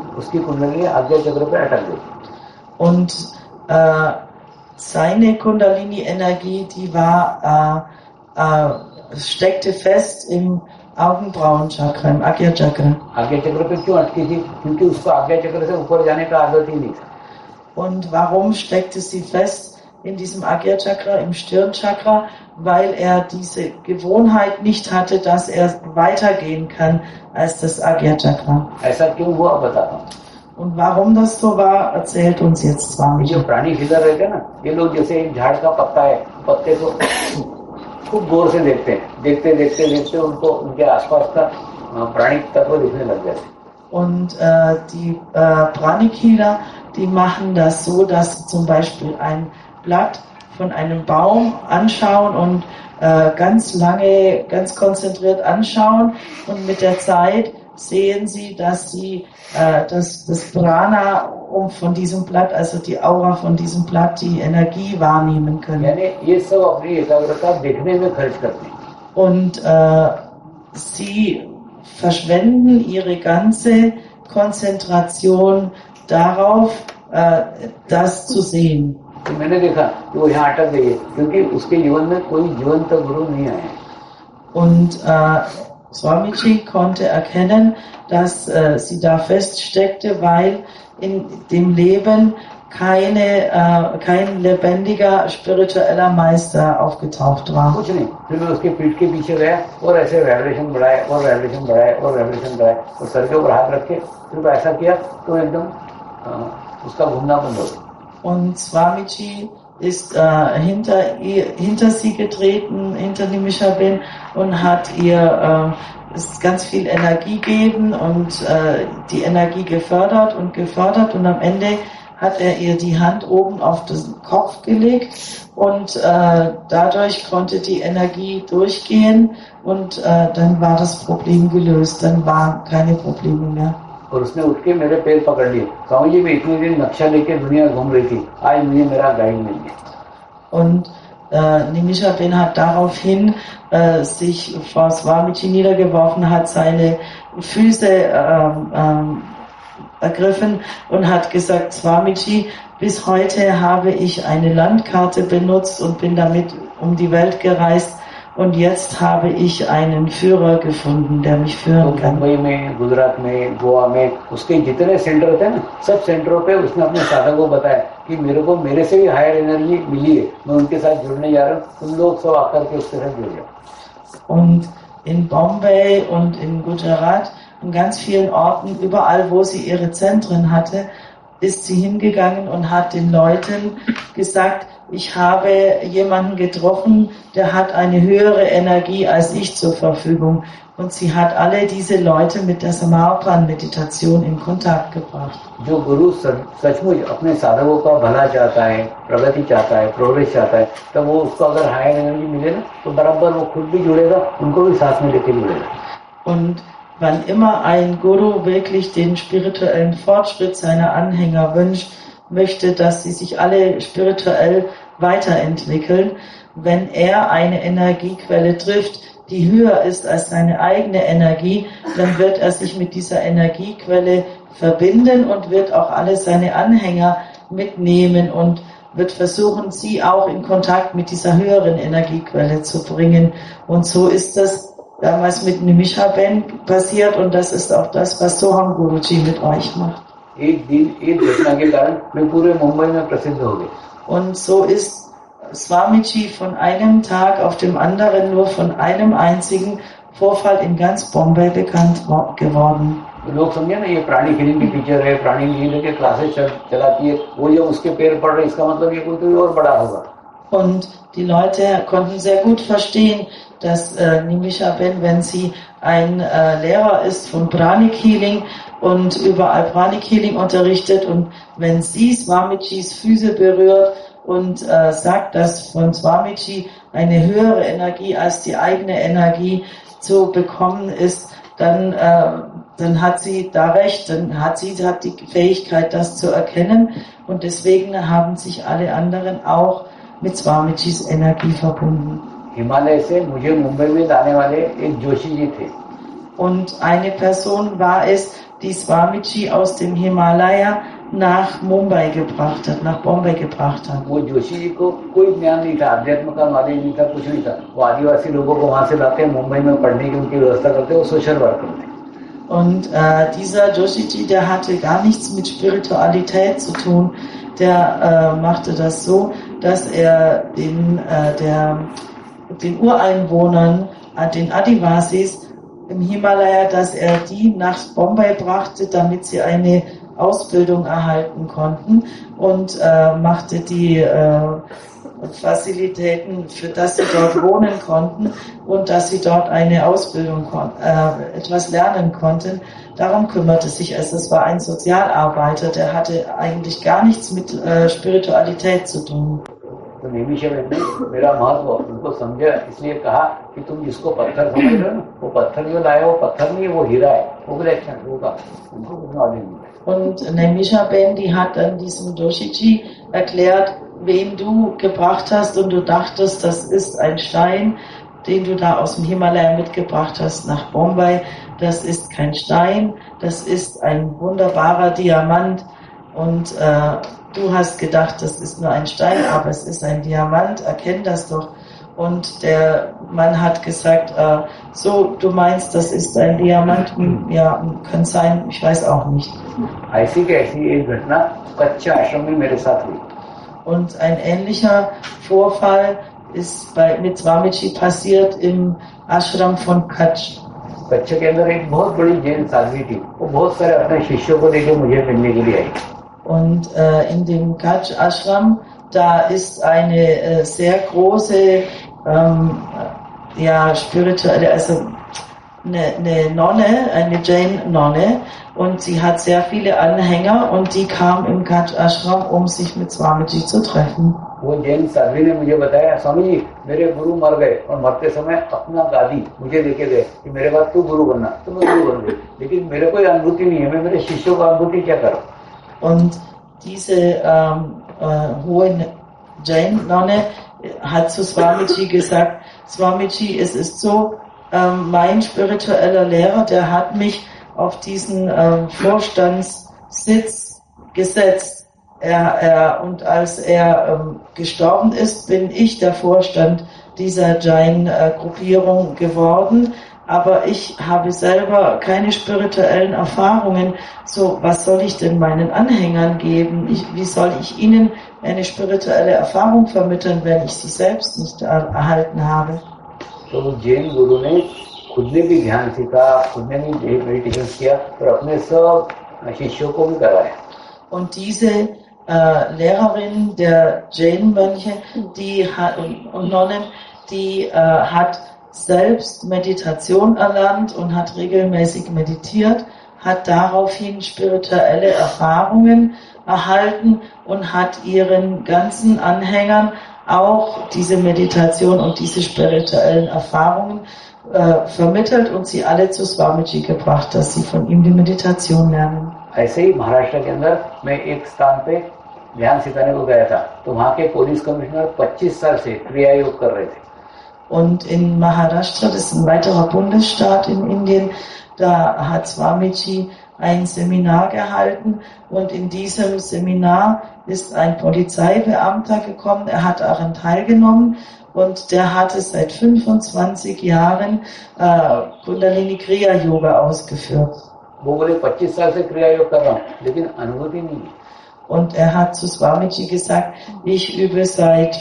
Und seine Kundalini-Energie, die war steckte fest im Augenbrauenchakra, im Agya-Chakra. Und warum steckte sie fest in diesem Agya-Chakra, im Stirnchakra? Weil er diese Gewohnheit nicht hatte, dass er weitergehen kann als das Agya-Chakra. Und warum das so war, erzählt uns jetzt Swamiji. खूब गौर से देखते उनको उनके आसपास का प्राणिक तत्व दिखने लग जाते. Und die Pranic Healer, die machen das so, dass sie zum Beispiel ein Blatt von einem Baum anschauen und ganz lange, ganz konzentriert anschauen und mit der Zeit sehen sie, dass sie das Prana von diesem Blatt, also die Aura von diesem Blatt, die Energie wahrnehmen können. Und sie verschwenden ihre ganze Konzentration darauf, das zu sehen. Und Swamiji konnte erkennen, dass sie da feststeckte, weil in dem Leben kein lebendiger spiritueller Meister aufgetaucht war. Und Swamiji ist hinter sie getreten, hinter Nimisha Ben, und hat ihr ganz viel Energie gegeben und die Energie gefördert und am Ende hat er ihr die Hand oben auf den Kopf gelegt und dadurch konnte die Energie durchgehen und dann war das Problem gelöst, dann waren keine Probleme mehr. और उसने उठ के मेरे पैर पकड़ लिए. स्वामी जी मैं इतने दिन नक्शा लेके दुनिया घूम रही थी, आज मुझे मेरा गाइड नहीं है. Und Nimisha Ben hat daraufhin sich vor Swamiji niedergeworfen, hat seine Füße ergriffen und hat gesagt, Swamiji, bis heute habe ich eine Landkarte benutzt und bin damit um die Welt gereist und jetzt habe ich einen Führer gefunden, der mich führen kann. Mumbai में, गुजरात में, गोवा में उसके जितने सेंटर थे ना, सब सेंटरों पे उसने अपने साधकों को बताया कि मेरे को मेरे से भी हायर एनर्जी मिली है, मैं उनके साथ जुड़ने जा रहा हूँ, तुम लोग सब आकर के उसके साथ जुड़ जाओ. Und in Bombay und in Gujarat, in ganz vielen Orten, überall wo sie ihre Zentren hatte, ist sie hingegangen und hat den Leuten gesagt, ich habe jemanden getroffen, der hat eine höhere Energie als ich zur Verfügung. Und sie hat alle diese Leute mit der Samarpan-Meditation in Kontakt gebracht. जो गुरु सचमुच अपने साधकों का भला चाहता है, प्रगति चाहता है, प्रोग्रेस चाहता है, तब वो उसको अगर हायर एनर्जी मिले ना, तो बराबर वो खुद भी जुड़ेगा, उनको भी साथ में लेके जुड़ेगा. Und wann immer ein Guru wirklich den spirituellen Fortschritt seiner Anhänger wünscht, möchte, dass sie sich alle spirituell weiterentwickeln, wenn er eine Energiequelle trifft, die höher ist als seine eigene Energie, dann wird er sich mit dieser Energiequelle verbinden und wird auch alle seine Anhänger mitnehmen und wird versuchen, sie auch in Kontakt mit dieser höheren Energiequelle zu bringen. Und so ist das damals mit Nimisha-Ben passiert und das ist auch das, was Soham Guruji mit euch macht. Und so ist Swamiji von einem Tag auf dem anderen nur von einem einzigen Vorfall in ganz Bombay bekannt geworden. लोग समझे ना, ये प्राणी हीलिंग की टीचर है, प्राणी हीलिंग के क्लासेस चलाती है, वो जब उसके पैर पड़ रहे, इसका मतलब ये कोई और बड़ा होगा. Und die Leute konnten sehr gut verstehen, dass Nimisha-Ben, wenn sie ein Lehrer ist von Pranic Healing und überall Pranic Healing unterrichtet und wenn sie Swamijis Füße berührt und sagt, dass von Swamiji eine höhere Energie als die eigene Energie zu bekommen ist, dann hat sie da recht, dann hat sie die Fähigkeit, das zu erkennen und deswegen haben sich alle anderen auch mit Swamijis Energie verbunden. Himalaya से मुझे मुंबई में लाने वाले एक जोशी जी थे. Und eine Person war es, die Swamiji aus dem Himalaya nach Mumbai gebracht hat, nach Bombay gebracht hat. वो जोशी जी को कोई ज्ञान नहीं था, अध्यात्म का नॉलेज नहीं था, कुछ नहीं था. वो आदिवासी लोगों को वहां से लाते, मुंबई में पढ़ने की उनकी व्यवस्था करते, वो सोशल वर्क करते. Und dieser Joshiji, der hatte gar nichts mit Spiritualität zu tun. Der machte das so, dass er den Ureinwohnern, den Adivasis im Himalaya, dass er die nach Bombay brachte, damit sie eine Ausbildung erhalten konnten und machte die Facilitäten, für das sie dort wohnen konnten und dass sie dort eine Ausbildung etwas lernen konnten. Darum kümmerte sich es. Es war ein Sozialarbeiter, der hatte eigentlich gar nichts mit Spiritualität zu tun. तो निमिषा-बेन ने मेरा महत्व उनको समझा, इसलिए कहा कि तुम जिसको पत्थर समझ रहे हो ना, वो पत्थर जो लाया वो पत्थर नहीं, वो हीरा है. वो बोले अच्छा होगा, उनको कुछ नॉलेज नहीं. Und Nimisha-Ben, die hat dann diesem Joshiji erklärt, wen du gebracht hast und du dachtest, das ist ein Stein, den du da aus dem Himalaya mitgebracht hast nach Bombay. Das ist kein Stein, das ist ein wunderbarer Diamant und du hast gedacht, das ist nur ein Stein, aber es ist ein Diamant, erkenn das doch. Und der Mann hat gesagt, so, du meinst, das ist ein Diamant? Ja, kann sein, ich weiß auch nicht. Und ein ähnlicher Vorfall ist mit Swamiji passiert im Ashram von Kutch. Kutch के अंदर एक बहुत बड़ी जैन साध्वी थी, वो बहुत सारे अपने शिष्यों को लेकर मुझे मिलने के लिए आई. Und in dem Kutch Ashram, da ist eine sehr große, spirituelle, also eine Nonne, eine Jain-Nonne, und sie hat sehr viele Anhänger und die kam im Kutch Ashram, um sich mit Swamiji zu treffen. वो जैन साध्वी ने मुझे बताया, स्वामी जी मेरे गुरु मर गए और मरते समय अपना गादी मुझे लेके गए कि मेरे बाद तू गुरु बनना, तो मैं गुरु बन गई, लेकिन मेरे कोई अनुभूति नहीं है, मैं मेरे शिष्यों को अनुभूति क्या करूं. Und diese hohe Jain-Nonne hat zu Swamiji gesagt, Swamiji, es ist so, mein spiritueller Lehrer, der hat mich auf diesen Vorstandssitz gesetzt. Und als er gestorben ist, bin ich der Vorstand dieser Jain-Gruppierung geworden, aber ich habe selber keine spirituellen Erfahrungen. So, was soll ich denn meinen Anhängern geben? Wie soll ich ihnen eine spirituelle Erfahrung vermitteln, wenn ich sie selbst nicht erhalten habe? तो जैन गुरु ने खुद ने भी ध्यान सीखा, खुद ने भी मेडिटेशन किया और अपने सब शिष्यों को भी कराया. Und diese Lehrerin der Jain-Mönche, die hat, und Nonnen, die hat selbst Meditation erlernt und hat regelmäßig meditiert, hat daraufhin spirituelle Erfahrungen erhalten und hat ihren ganzen Anhängern auch diese Meditation und diese spirituellen Erfahrungen vermittelt und sie alle zu Swamiji gebracht, dass sie von ihm die Meditation lernen. ऐसे ही महाराष्ट्र के अंदर मैं एक स्थान पे ध्यान सिखाने को गया था, तो वहाँ के पुलिस कमिश्नर 25 साल से क्रिया योग कर रहे थे. Und in Maharashtra, das ist ein weiterer Bundesstaat in Indien, da hat Swamiji ein Seminar gehalten und in diesem Seminar ist ein Polizeibeamter gekommen, er hat daran teilgenommen und der hatte seit 25 Jahren Kundalini Kriya Yoga ausgeführt. वो बोले 25 साल से क्रिया योग कर रहा हूँ, लेकिन अनुभूति नहीं है. Und er hat zu Swamiji gesagt, ich übe seit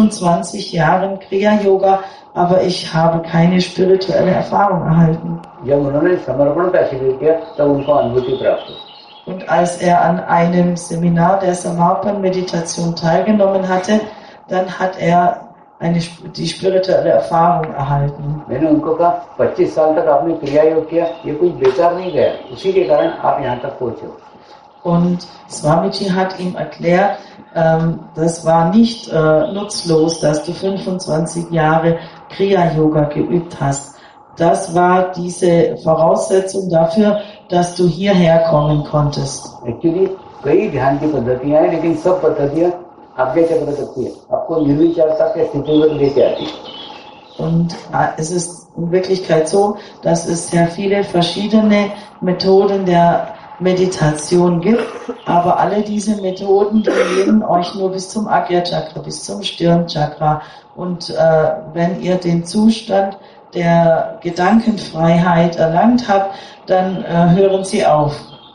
25 Jahren Kriya Yoga, aber ich habe keine spirituelle Erfahrung erhalten. जब उन्होंने समर्पण का शिविर किया, तब उनको अनुभूति प्राप्त हुई. Und als er an einem Seminar der Samarpan-Meditation teilgenommen hatte, dann hat er die spirituelle Erfahrung erhalten. मैंने उनको कहा 25 साल तक आपने क्रिया योग किया, ये कुछ बेकार नहीं गया, उसी के कारण आप यहाँ तक पहुँचे. Und Swamiji hat ihm erklärt, das war nicht nutzlos, dass du 25 Jahre Kriya-Yoga geübt hast. Das war diese Voraussetzung dafür, dass du hierher kommen konntest. Actually, कई ध्यान की पद्धतियां हैं, लेकिन सब पद्धतियां आज्ञा चक्र तक है, आपको निर्विचारता के स्थिति में लेके आती है. Und es ist in Wirklichkeit so, dass es sehr viele verschiedene Methoden der Meditation gibt, aber alle diese Methoden, die nehmen euch nur bis zum Agya Chakra, bis zum Stirnchakra. Und wenn ihr den Zustand der Gedankenfreiheit erlangt habt, dann hören sie auf.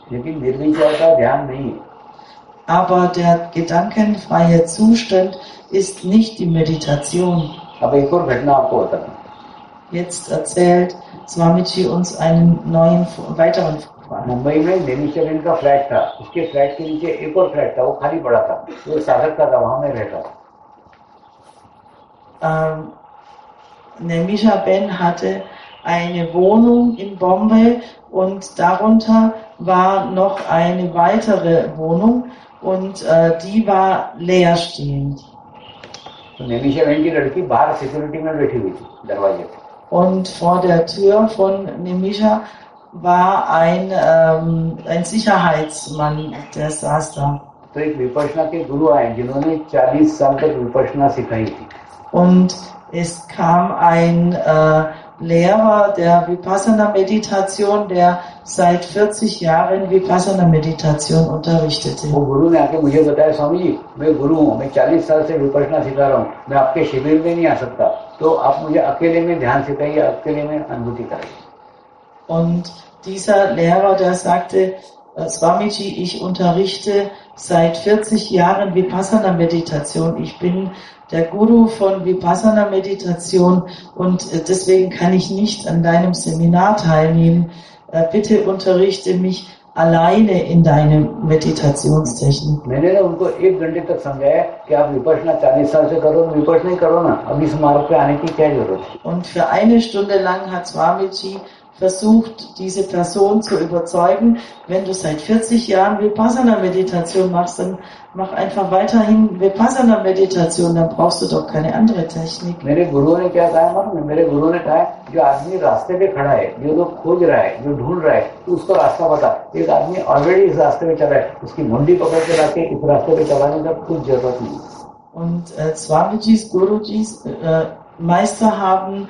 Aber der gedankenfreie Zustand ist nicht die Meditation. Jetzt erzählt Swamiji uns einen weiteren Fall. Mumbai में नेमिशबेन का फ्लैट था, उसके फ्लैट के नीचे एक और फ्लैट था, वो खाली पड़ा था, वो साधक का था, वहां में रहता था. Nemisha Ben hatte eine Wohnung in Bombay und darunter war noch eine weitere Wohnung und die war leerstehend. तो नेमिशा बेन की लड़की बाहर सिक्योरिटी में बैठी हुई थी दरवाजे पे. Und vor der Tür von Nemisha war ein Sicherheitsmann, der saß da. तो एक विपश्यना के गुरु आए जिन्होंने 40 साल तक विपश्यना सिखाई थी. Und es kam ein Lehrer der Vipassana-Meditation, der seit 40 Jahren Vipassana-Meditation unterrichtete. वो गुरु ने आके मुझे बताया, स्वामी जी मैं गुरु हूँ, मैं 40 साल से विपश्यना सिखा रहा हूँ, मैं आपके शिविर में नहीं आ सकता, तो आप मुझे अकेले में ध्यान सिखाइए, अकेले में अनुभूति कराइए. Und dieser Lehrer, der sagte, Swamiji, ich unterrichte seit 40 Jahren Vipassana-Meditation. Ich bin der Guru von Vipassana-Meditation und deswegen kann ich nicht an deinem Seminar teilnehmen. Bitte unterrichte mich alleine in deine Meditationstechnik. मैंने ना उनको 1 घंटे तक समझाया कि आप विपश्यना 40 साल से करो, विपश्यना ही करो ना, अब इस मार्ग पे आने की क्या जरूरत है. Und für 1 Stunde lang hat Swamiji versucht, diese Person zu überzeugen, wenn du seit 40 Jahren Vipassana-Meditation machst, dann mach einfach weiterhin Vipassana-Meditation, dann brauchst du doch keine andere Technik. मेरे गुरुओं ने क्या कहा मालूम? मेरे गुरुओं ने कहा जो आदमी रास्ते पे खड़ा है, जो लोग खोज रहा है, जो ढूंढ रहा है, तो उसको रास्ता बता. एक आदमी ऑलरेडी इस रास्ते पे चला है, उसकी मुंडी पकड़ के लाके इस रास्ते पे चलाने का कुछ जरूरत नहीं. Und Swamijis, Gurujis, Meister haben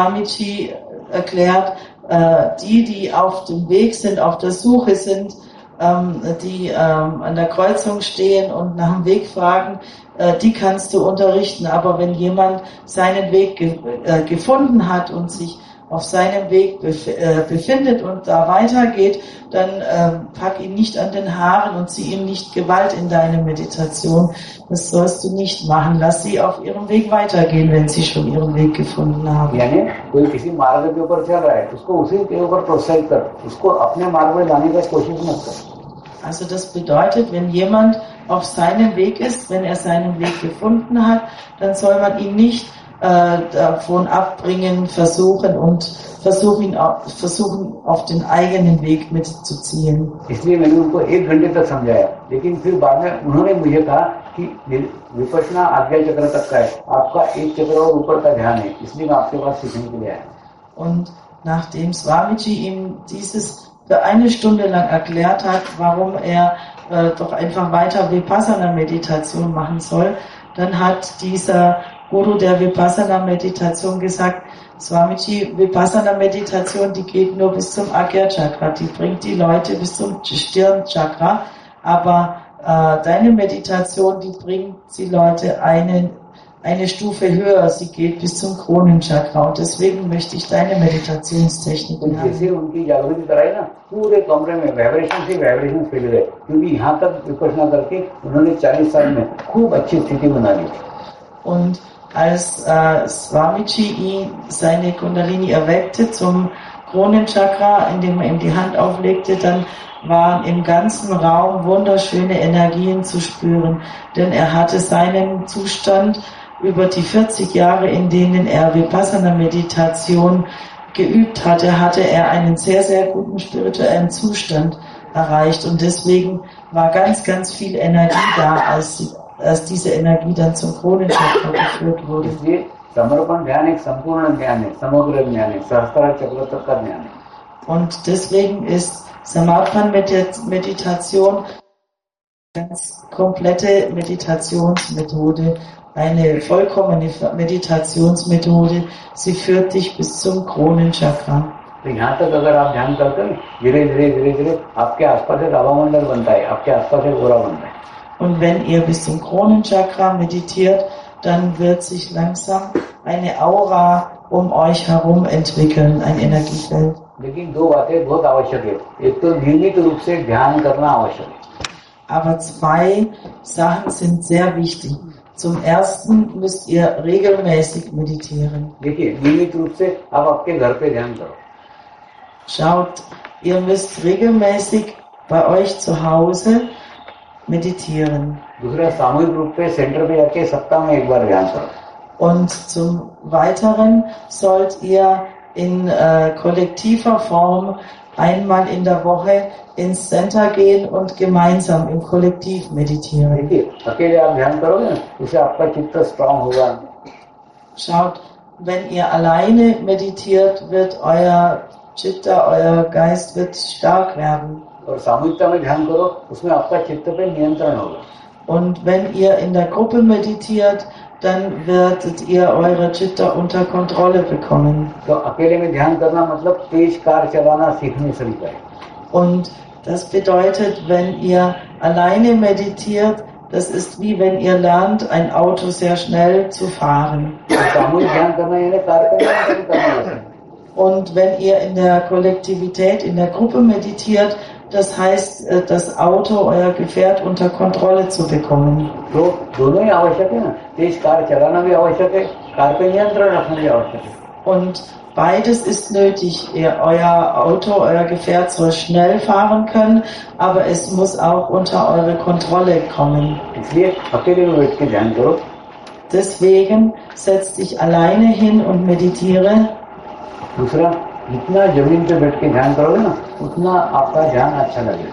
Swamiji erklärt, die auf dem Weg sind, auf der Suche sind, die an der Kreuzung stehen und nach dem Weg fragen, die kannst du unterrichten. Aber wenn jemand seinen Weg gefunden hat und sich auf seinem Weg befindet und da weitergeht, dann pack ihn nicht an den Haaren und zieh ihm nicht Gewalt in deine Meditation. Das sollst du nicht machen. Lass sie auf ihrem Weg weitergehen, wenn sie schon ihren Weg gefunden haben. यानी कोई किसी मार्ग के ऊपर चल रहा है, उसको उसी के ऊपर प्रोत्साहित कर, उसको अपने मार्ग में लाने की कोशिश मत कर. Also das bedeutet, wenn jemand auf seinem Weg ist, wenn er seinen Weg gefunden hat, dann soll man ihn nicht davon abbringen, versuchen auf den eigenen Weg mitzuziehen. इसलिए मैंने उनको 1 घंटे तक समझाया, लेकिन फिर बाद में उन्होंने मुझे कहा कि विपश्यना आज्ञा चक्र तक का है, आपका एक चक्र और ऊपर का ध्यान है, इसलिए मैं आपके पास सीखने के लिए आया. Und nachdem Swamiji ihm dieses für 1 Stunde lang erklärt hat, warum er doch einfach weiter Vipassana-Meditation machen soll, dann hat dieser Guru der Vipassana-Meditation gesagt, Swamiji, Vipassana-Meditation, die geht nur bis zum Agya-Chakra, die bringt die Leute bis zum Stirn-Chakra, aber deine Meditation, die bringt die Leute eine Stufe höher, sie geht bis zum Kronenchakra und deswegen möchte ich deine Meditationstechnik haben. जैसे उनकी जागृति कराई ना, पूरे कमरे में वाइब्रेशन से वाइब्रेशन फैल गए, क्योंकि यहाँ तक विपश्यना करके उन्होंने 40 साल में खूब अच्छी स्थिति बना ली. Und als Swamiji seine Kundalini erweckte zum Kronenchakra, indem er ihm die Hand auflegte, dann waren im ganzen Raum wunderschöne Energien zu spüren, denn er hatte seinen Zustand über die 40 Jahre, in denen er Vipassana-Meditation geübt hatte er einen sehr, sehr guten spirituellen Zustand erreicht und deswegen war ganz, ganz viel Energie da, als diese Energie dann zum Kronenchakra geführt wurde. Und deswegen ist Samarpan-Meditation eine ganz komplette Meditationsmethode, eine vollkommene Meditationsmethode. Sie führt dich bis zum Kronenchakra. तो यहाँ तक अगर आप ध्यान करते हैं धीरे धीरे धीरे धीरे आपके आसपास एक आभामंडल बनता है, आपके आसपास एक ओरा बनता है. Und wenn ihr bis zum Kronenchakra meditiert, dann wird sich langsam eine Aura um euch herum entwickeln, ein Energiefeld. लेकिन 2 बातें बहुत आवश्यक है. एक तो नियमित रूप से ध्यान करना आवश्यक है. Aber 2 Sachen sind sehr wichtig. Zum ersten müsst ihr regelmäßig meditieren. देखिए नियमित रूप से आप आपके घर पे ध्यान करो. Schaut, ihr müsst regelmäßig bei euch zu Hause meditieren. दूसरा सामूहिक रूप पे सेंटर पे जाके सप्ताह में 1 बार ध्यान करो. Und zum Weiteren sollt ihr in kollektiver Form einmal in der Woche ins Center gehen und gemeinsam im Kollektiv meditieren. देखिए अकेले आप ध्यान करोगे ना, उससे आपका चित्त स्ट्रांग होगा. Schaut, wenn ihr alleine meditiert, wird euer Chitta, euer Geist wird stark werden. और सामूहिकता में ध्यान करो, उसमें आपका चित्त पे नियंत्रण होगा. Und wenn ihr in der Gruppe meditiert, dann werdet ihr eure Chitta unter Kontrolle bekommen. तो अकेले में ध्यान करना मतलब तेज कार चलाना सीखने से है. Und das bedeutet, wenn ihr alleine meditiert, das ist wie wenn ihr lernt, ein Auto sehr schnell zu fahren. सामूहिक ध्यान करना यानी कार का नियंत्रण करना. Und wenn ihr in der Kollektivität, in der Gruppe meditiert, das heißt, das Auto, euer Gefährt unter Kontrolle zu bekommen. तो दोनों ही आवश्यक है ना, तेज कार चलाना भी आवश्यक है, कार पे नियंत्रण रखना भी आवश्यक है. Und beides ist nötig. Euer Auto, euer Gefährt soll schnell fahren können, aber es muss auch unter eure Kontrolle kommen. इसलिए अकेले में बैठ के ध्यान करो. Deswegen setz dich alleine hin und meditiere. दूसरा, जितना जमीन पे बैठ के ध्यान करोगे ना, उतना आपका ध्यान अच्छा लगेगा.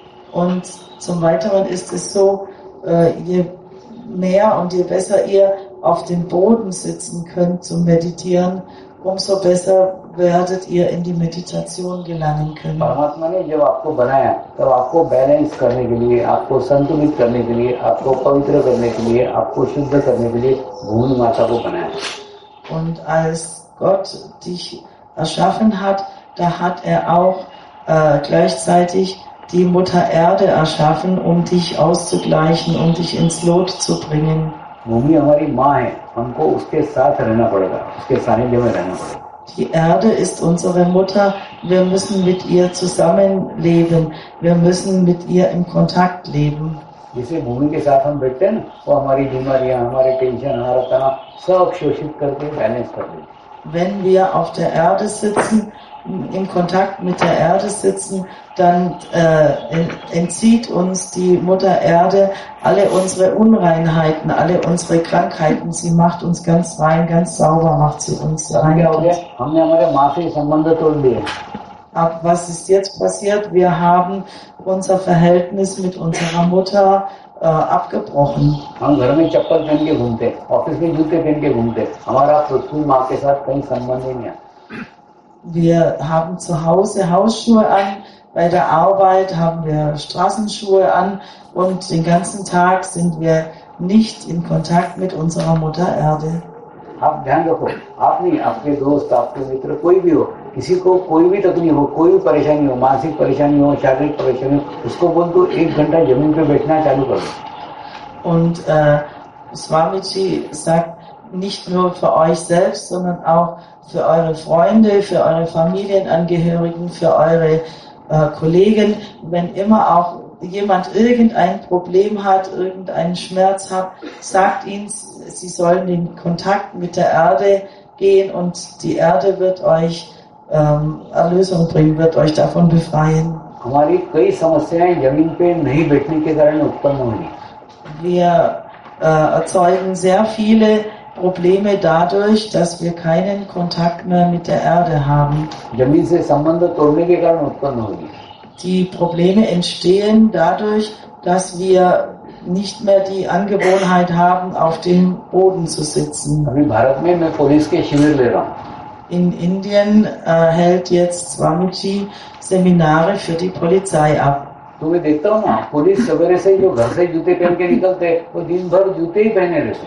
Und zum Weiteren ist es so, je mehr und je besser ihr auf dem Boden sitzen könnt zum Meditieren, umso besser werdet ihr in die Meditation gelangen können. परमात्मा ने जब आपको बनाया, तब आपको बैलेंस करने के लिए, आपको संतुलित करने के लिए, आपको पवित्र करने के लिए, आपको शुद्ध करने के लिए भूमि माता को बनाया. Und als Gott dich erschaffen hat, da hat er auch gleichzeitig die Mutter Erde erschaffen, um dich auszugleichen, um dich ins Lot zu bringen. भूमि हमारी माँ है, हमको उसके साथ रहना पड़ेगा, उसके सानिध्य में रहना पड़ेगा. Die Erde ist unsere Mutter, wir müssen mit ihr zusammenleben, wir müssen mit ihr im Kontakt leben. जिसे भूमि के साथ हम बैठते हैं ना, वो हमारी बीमारियां, हमारे टेंशन, हमारा तनाव सब शोषित करके बैलेंस कर देते. Wenn wir auf der Erde sitzen, in Kontakt mit der Erde sitzen, dann entzieht uns die Mutter Erde alle unsere Unreinheiten, alle unsere Krankheiten. Sie macht uns ganz rein, ganz sauber, macht sie uns rein. हमने हमारे माँ से संबंध तोड़ दिए. Aber was ist jetzt passiert? Wir haben unser Verhältnis mit unserer Mutter abgebrochen. हम घर में चप्पल पहन के घूमते, ऑफिस में जूते पहन के घूमते, हमारा पृथ्वी माँ के साथ कहीं संबंध ही नहीं है. Wir haben zu Hause Hausschuhe an, bei der Arbeit haben wir Straßenschuhe an und den ganzen Tag sind wir nicht in Kontakt mit unserer Mutter Erde. आप ध्यान रखो, आप नहीं, आपके दोस्त, आपके मित्र, कोई भी हो, किसी को कोई भी तकलीफ हो, कोई भी परेशानी हो, मानसिक परेशानी हो, शारीरिक परेशानी हो, उसको बोल दो 1 घंटा जमीन पे बैठना चालू कर दो. Und Swamiji sagt, nicht nur für euch selbst, sondern auch für eure Freunde, für eure Familienangehörigen, für eure Kollegen, wenn immer auch jemand irgendein Problem hat, irgendeinen Schmerz hat, sagt ihnen, sie sollen in Kontakt mit der Erde gehen und die Erde wird euch Erlösung bringen, wird euch davon befreien. हमारी कई समस्याएं जमीन पे नहीं बैठने के कारण उत्पन्न हुई. Wir erzeugen sehr viele Probleme dadurch, dass wir keinen Kontakt mehr mit der Erde haben. जमीन से संबंध तोड़ने के कारण उत्पन्न हुई. Die Probleme entstehen dadurch, dass wir nicht mehr die Angewohnheit haben, auf dem Boden zu sitzen. अभी भारत में मैं पुलिस के शिविर ले रहा हूँ. In Indien hält jetzt Swamiji Seminare für die Polizei ab. तो मैं देखता हूँ ना, पुलिस सवेरे से जो घर से जूते पहन के निकलते, वो दिन भर जूते ही पहने रहते.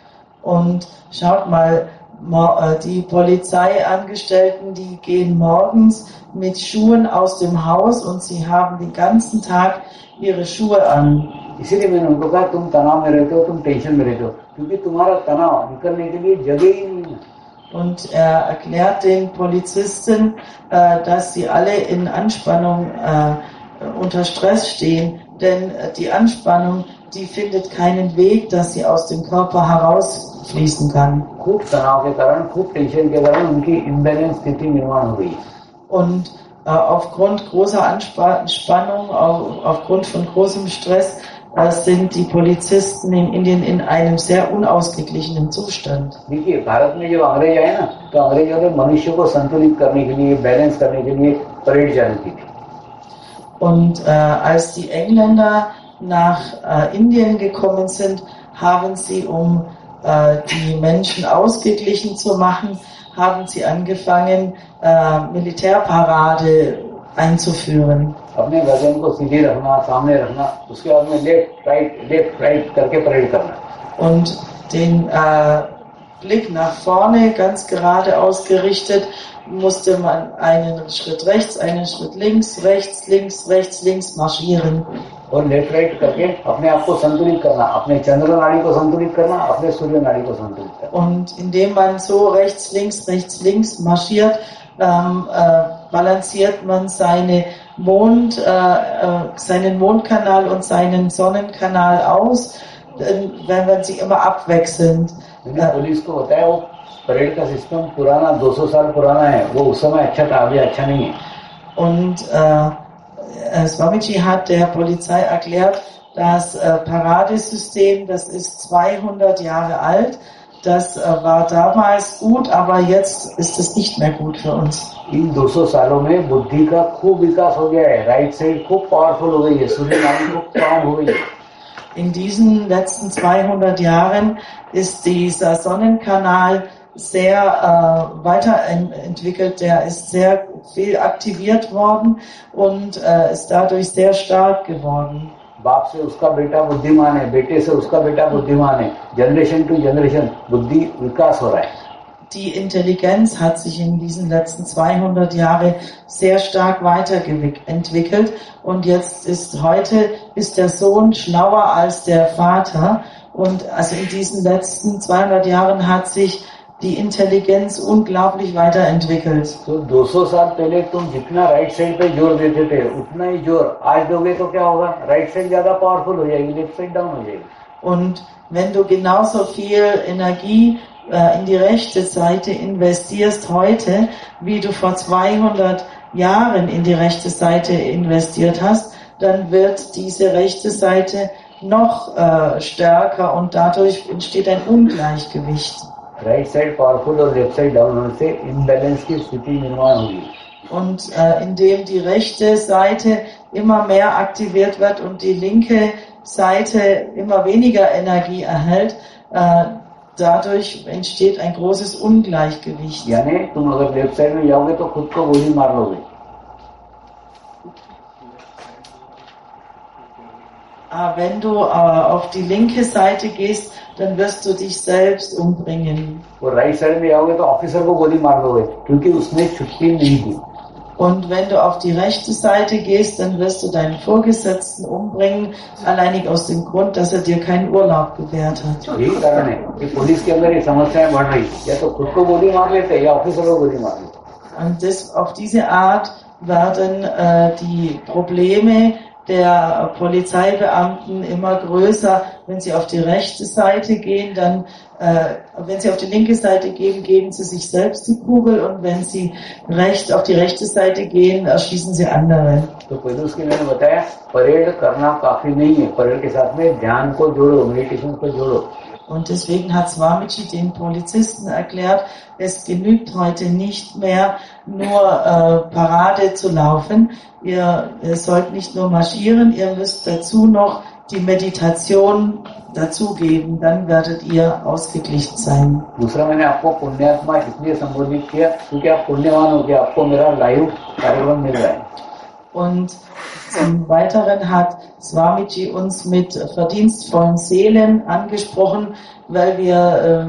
Und schaut mal, die Polizeiangestellten, die gehen morgens mit Schuhen aus dem Haus und sie haben den ganzen Tag ihre Schuhe an. इसीलिए मैंने उनको कहा, तुम तनाव में रहते हो, तुम टेंशन में रहते हो, क्योंकि तुम्हारा तनाव निकलने के लिए जगह ही नहीं है. Und er erklärt den Polizisten, dass sie alle in Anspannung unter Stress stehen, denn die Anspannung, die findet keinen Weg, dass sie aus dem Körper herausfließen kann. खूब तनाव के कारण, खूब टेंशन के कारण उनकी इम्बैलेंस स्थिति निर्माण हो गई. Und aufgrund großer Anspannung, aufgrund von großem Stress, sind die Polizisten in Indien in einem sehr unausgeglichenen Zustand. देखिए, भारत में जब अंग्रेज आए ना, तो अंग्रेजों ने मनुष्य को संतुलित करने के लिए, बैलेंस करने के लिए परेड चालू की थी. Und als die Engländer nach Indien gekommen sind, haben sie, um die Menschen ausgeglichen zu machen, haben sie angefangen, Militärparade einzuführen. अपने गर्दन को सीधे रखना, सामने रखना, उसके बाद में लेफ्ट राइट करके परेड करना. Und den Blick nach vorne, ganz gerade ausgerichtet, musste man einen Schritt rechts, einen Schritt links, rechts, links, rechts, links marschieren. और लेफ्ट राइट करके अपने आप को संतुलित करना, अपने चंद्र नाड़ी को संतुलित करना, अपने सूर्य नाड़ी को संतुलित करना. Und indem man so rechts, links marschiert, balanciert man seinen Mondkanal und seinen Sonnenkanal aus, wenn man sie immer abwechselnd. Police को होता है, वो परेड का सिस्टम पुराना 200 साल पुराना है, वो उस समय अच्छा था, अभी अच्छा नहीं है. Und Swamiji hat der Polizei erklärt, das Paradesystem, das ist 200 Jahre alt, das war damals gut, aber jetzt ist es nicht mehr gut für uns. इन 200 सालों में बुद्धि का खूब विकास हो गया है, राइट साइड खूब पावरफुल हो गई है, सूर्य नाड़ी खूब स्ट्रांग हो गई है. In diesen letzten 200 Jahren ist dieser Sonnenkanal sehr weiterentwickelt, der ist sehr viel aktiviert worden und ist dadurch sehr stark geworden. बाप से उसका बेटा बुद्धिमान है, बेटे से उसका बेटा बुद्धिमान है, जनरेशन टू जनरेशन बुद्धि विकास हो रहा है. die Intelligenz hat sich in diesen letzten 200 Jahren sehr stark weiterentwickelt und jetzt ist der Sohn schlauer als der Vater und also in diesen letzten 200 Jahren hat sich die Intelligenz unglaublich weiterentwickelt. तो 200 साल पहले तुम जितना right side पे जोर देते थे उतना ही जोर आज दोगे तो क्या होगा राइट साइड ज्यादा पावरफुल हो जाएगी लेफ्ट साइड डाउन हो जाएगी. Und wenn du genauso viel Energie in die rechte Seite investierst heute, wie du vor 200 Jahren in die rechte Seite investiert hast, dann wird diese rechte Seite noch stärker und dadurch entsteht ein Ungleichgewicht. Right side powerful और left side down होने से इम्बैलेंस की स्थिति निर्माण होगी. Und indem die rechte Seite immer mehr aktiviert wird und die linke Seite immer weniger Energie erhält, dadurch entsteht ein großes Ungleichgewicht. यानी तुम अगर लेफ्ट साइड में जाओगे तो खुद को गोली मार लोगे. Wenn du auf die linke Seite gehst, dann wirst du dich selbst umbringen. और राइट साइड में जाओगे तो ऑफिसर को गोली मार दोगे क्योंकि उसने छुट्टी नहीं दी. Und wenn du auf die rechte Seite gehst, dann wirst du deinen Vorgesetzten umbringen, alleinig aus dem Grund, dass er dir keinen Urlaub gewährt hat. यही कारण है कि पुलिस के अंदर ये समस्याएं बढ़ रही है या तो खुद को गोली मार लेते या ऑफिसर को गोली मार लेते. Und auf diese Art werden die Probleme der Polizeibeamten immer größer. Wenn sie auf die rechte Seite gehen, dann wenn sie auf die linke Seite gehen, geben sie sich selbst die Kugel und wenn sie auf die rechte Seite gehen, erschießen sie andere. तो पहले उसके मैंने बताया परेड करना काफी नहीं है. परेड के साथ में ध्यान को जोड़ो, मेडिटेशन को जोड़ो. Und deswegen hat Swamiji den Polizisten erklärt, es genügt heute nicht mehr, nur Parade zu laufen. Ihr sollt nicht nur marschieren, ihr müsst dazu noch die Meditation dazugeben, dann werdet ihr ausgeglichen sein. दूसरा मैंने आपको पुण्यात्मा इसलिए संबोधित किया क्योंकि आप पुण्यवान हो गया, आपको मेरा लाइव कार्यक्रम मिल रहा है. Und zum Weiteren hat Swamiji uns mit verdienstvollen Seelen angesprochen, weil wir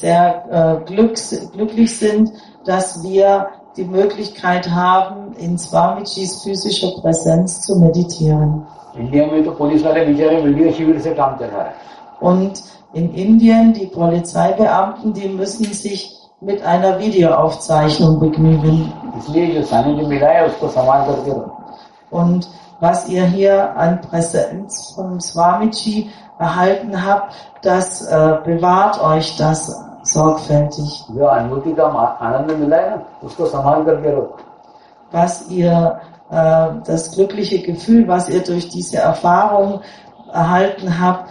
sehr glücklich sind, dass wir die Möglichkeit haben, in Swamijis physischer Präsenz zu meditieren. India में तो पुलिस वाले बेचारे वीडियो शिविर से काम चल रहा है. Und in Indien, die Polizeibeamten, die müssen sich mit einer Videoaufzeichnung begnügen. इसलिए जो सानिध्य मिला है उसको संभाल करके रखो. Und was ihr hier an Präsenz von Swamiji erhalten habt, das bewahrt euch das sorgfältig. जो अनुभूति का आनंद मिला है ना उसको संभाल करके रखो. Was ihr das glückliche Gefühl, was ihr durch diese Erfahrung erhalten habt,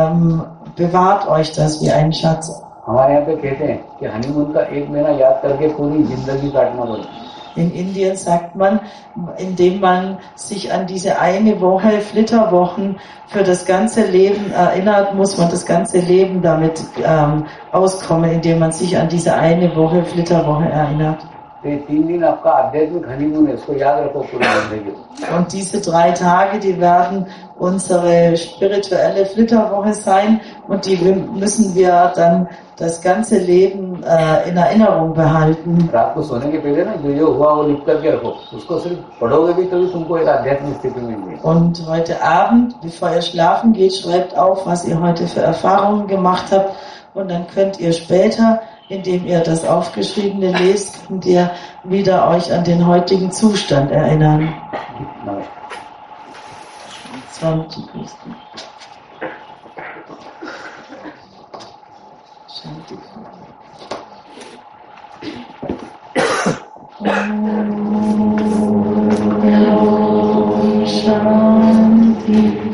bewahrt euch das wie ein Schatz. हमारे यहाँ पे कहते हैं कि हनीमून का 1 महीना याद करके पूरी जिंदगी काटना पड़ता. In Indien sagt man, indem man sich an diese eine Woche, Flitterwochen für das ganze Leben erinnert, muss man das ganze Leben damit auskommen, indem man sich an diese eine Woche, Flitterwoche erinnert. Und diese 3 Tage, die werden unsere spirituelle Flitterwoche sein und die müssen wir dann das ganze Leben in Erinnerung behalten. Und heute Abend, bevor ihr schlafen geht, schreibt auf, was ihr heute für Erfahrungen gemacht habt und dann könnt ihr später, indem ihr das Aufgeschriebene lest, könnt ihr wieder euch an den heutigen Zustand erinnern. Shanti,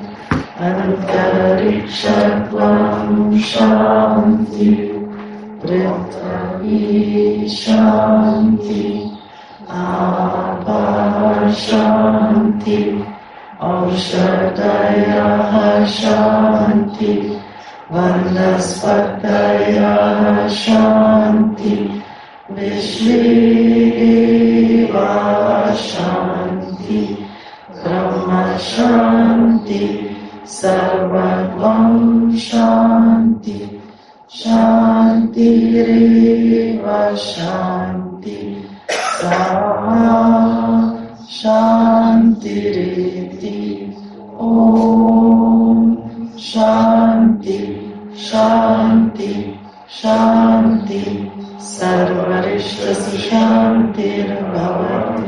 Antariksham Shanti, Prithvi Shanti, Abha Shanti, Aushadaya Shanti, Vanaspataya Shanti, Vishvideva Shanti, Brahma Shanti, Sarvam Shanti, Shanti Shiva Shanti Brahma Shanti Riti Om Shanti Shanti Shanti Sarvarishta Shantir Bhavati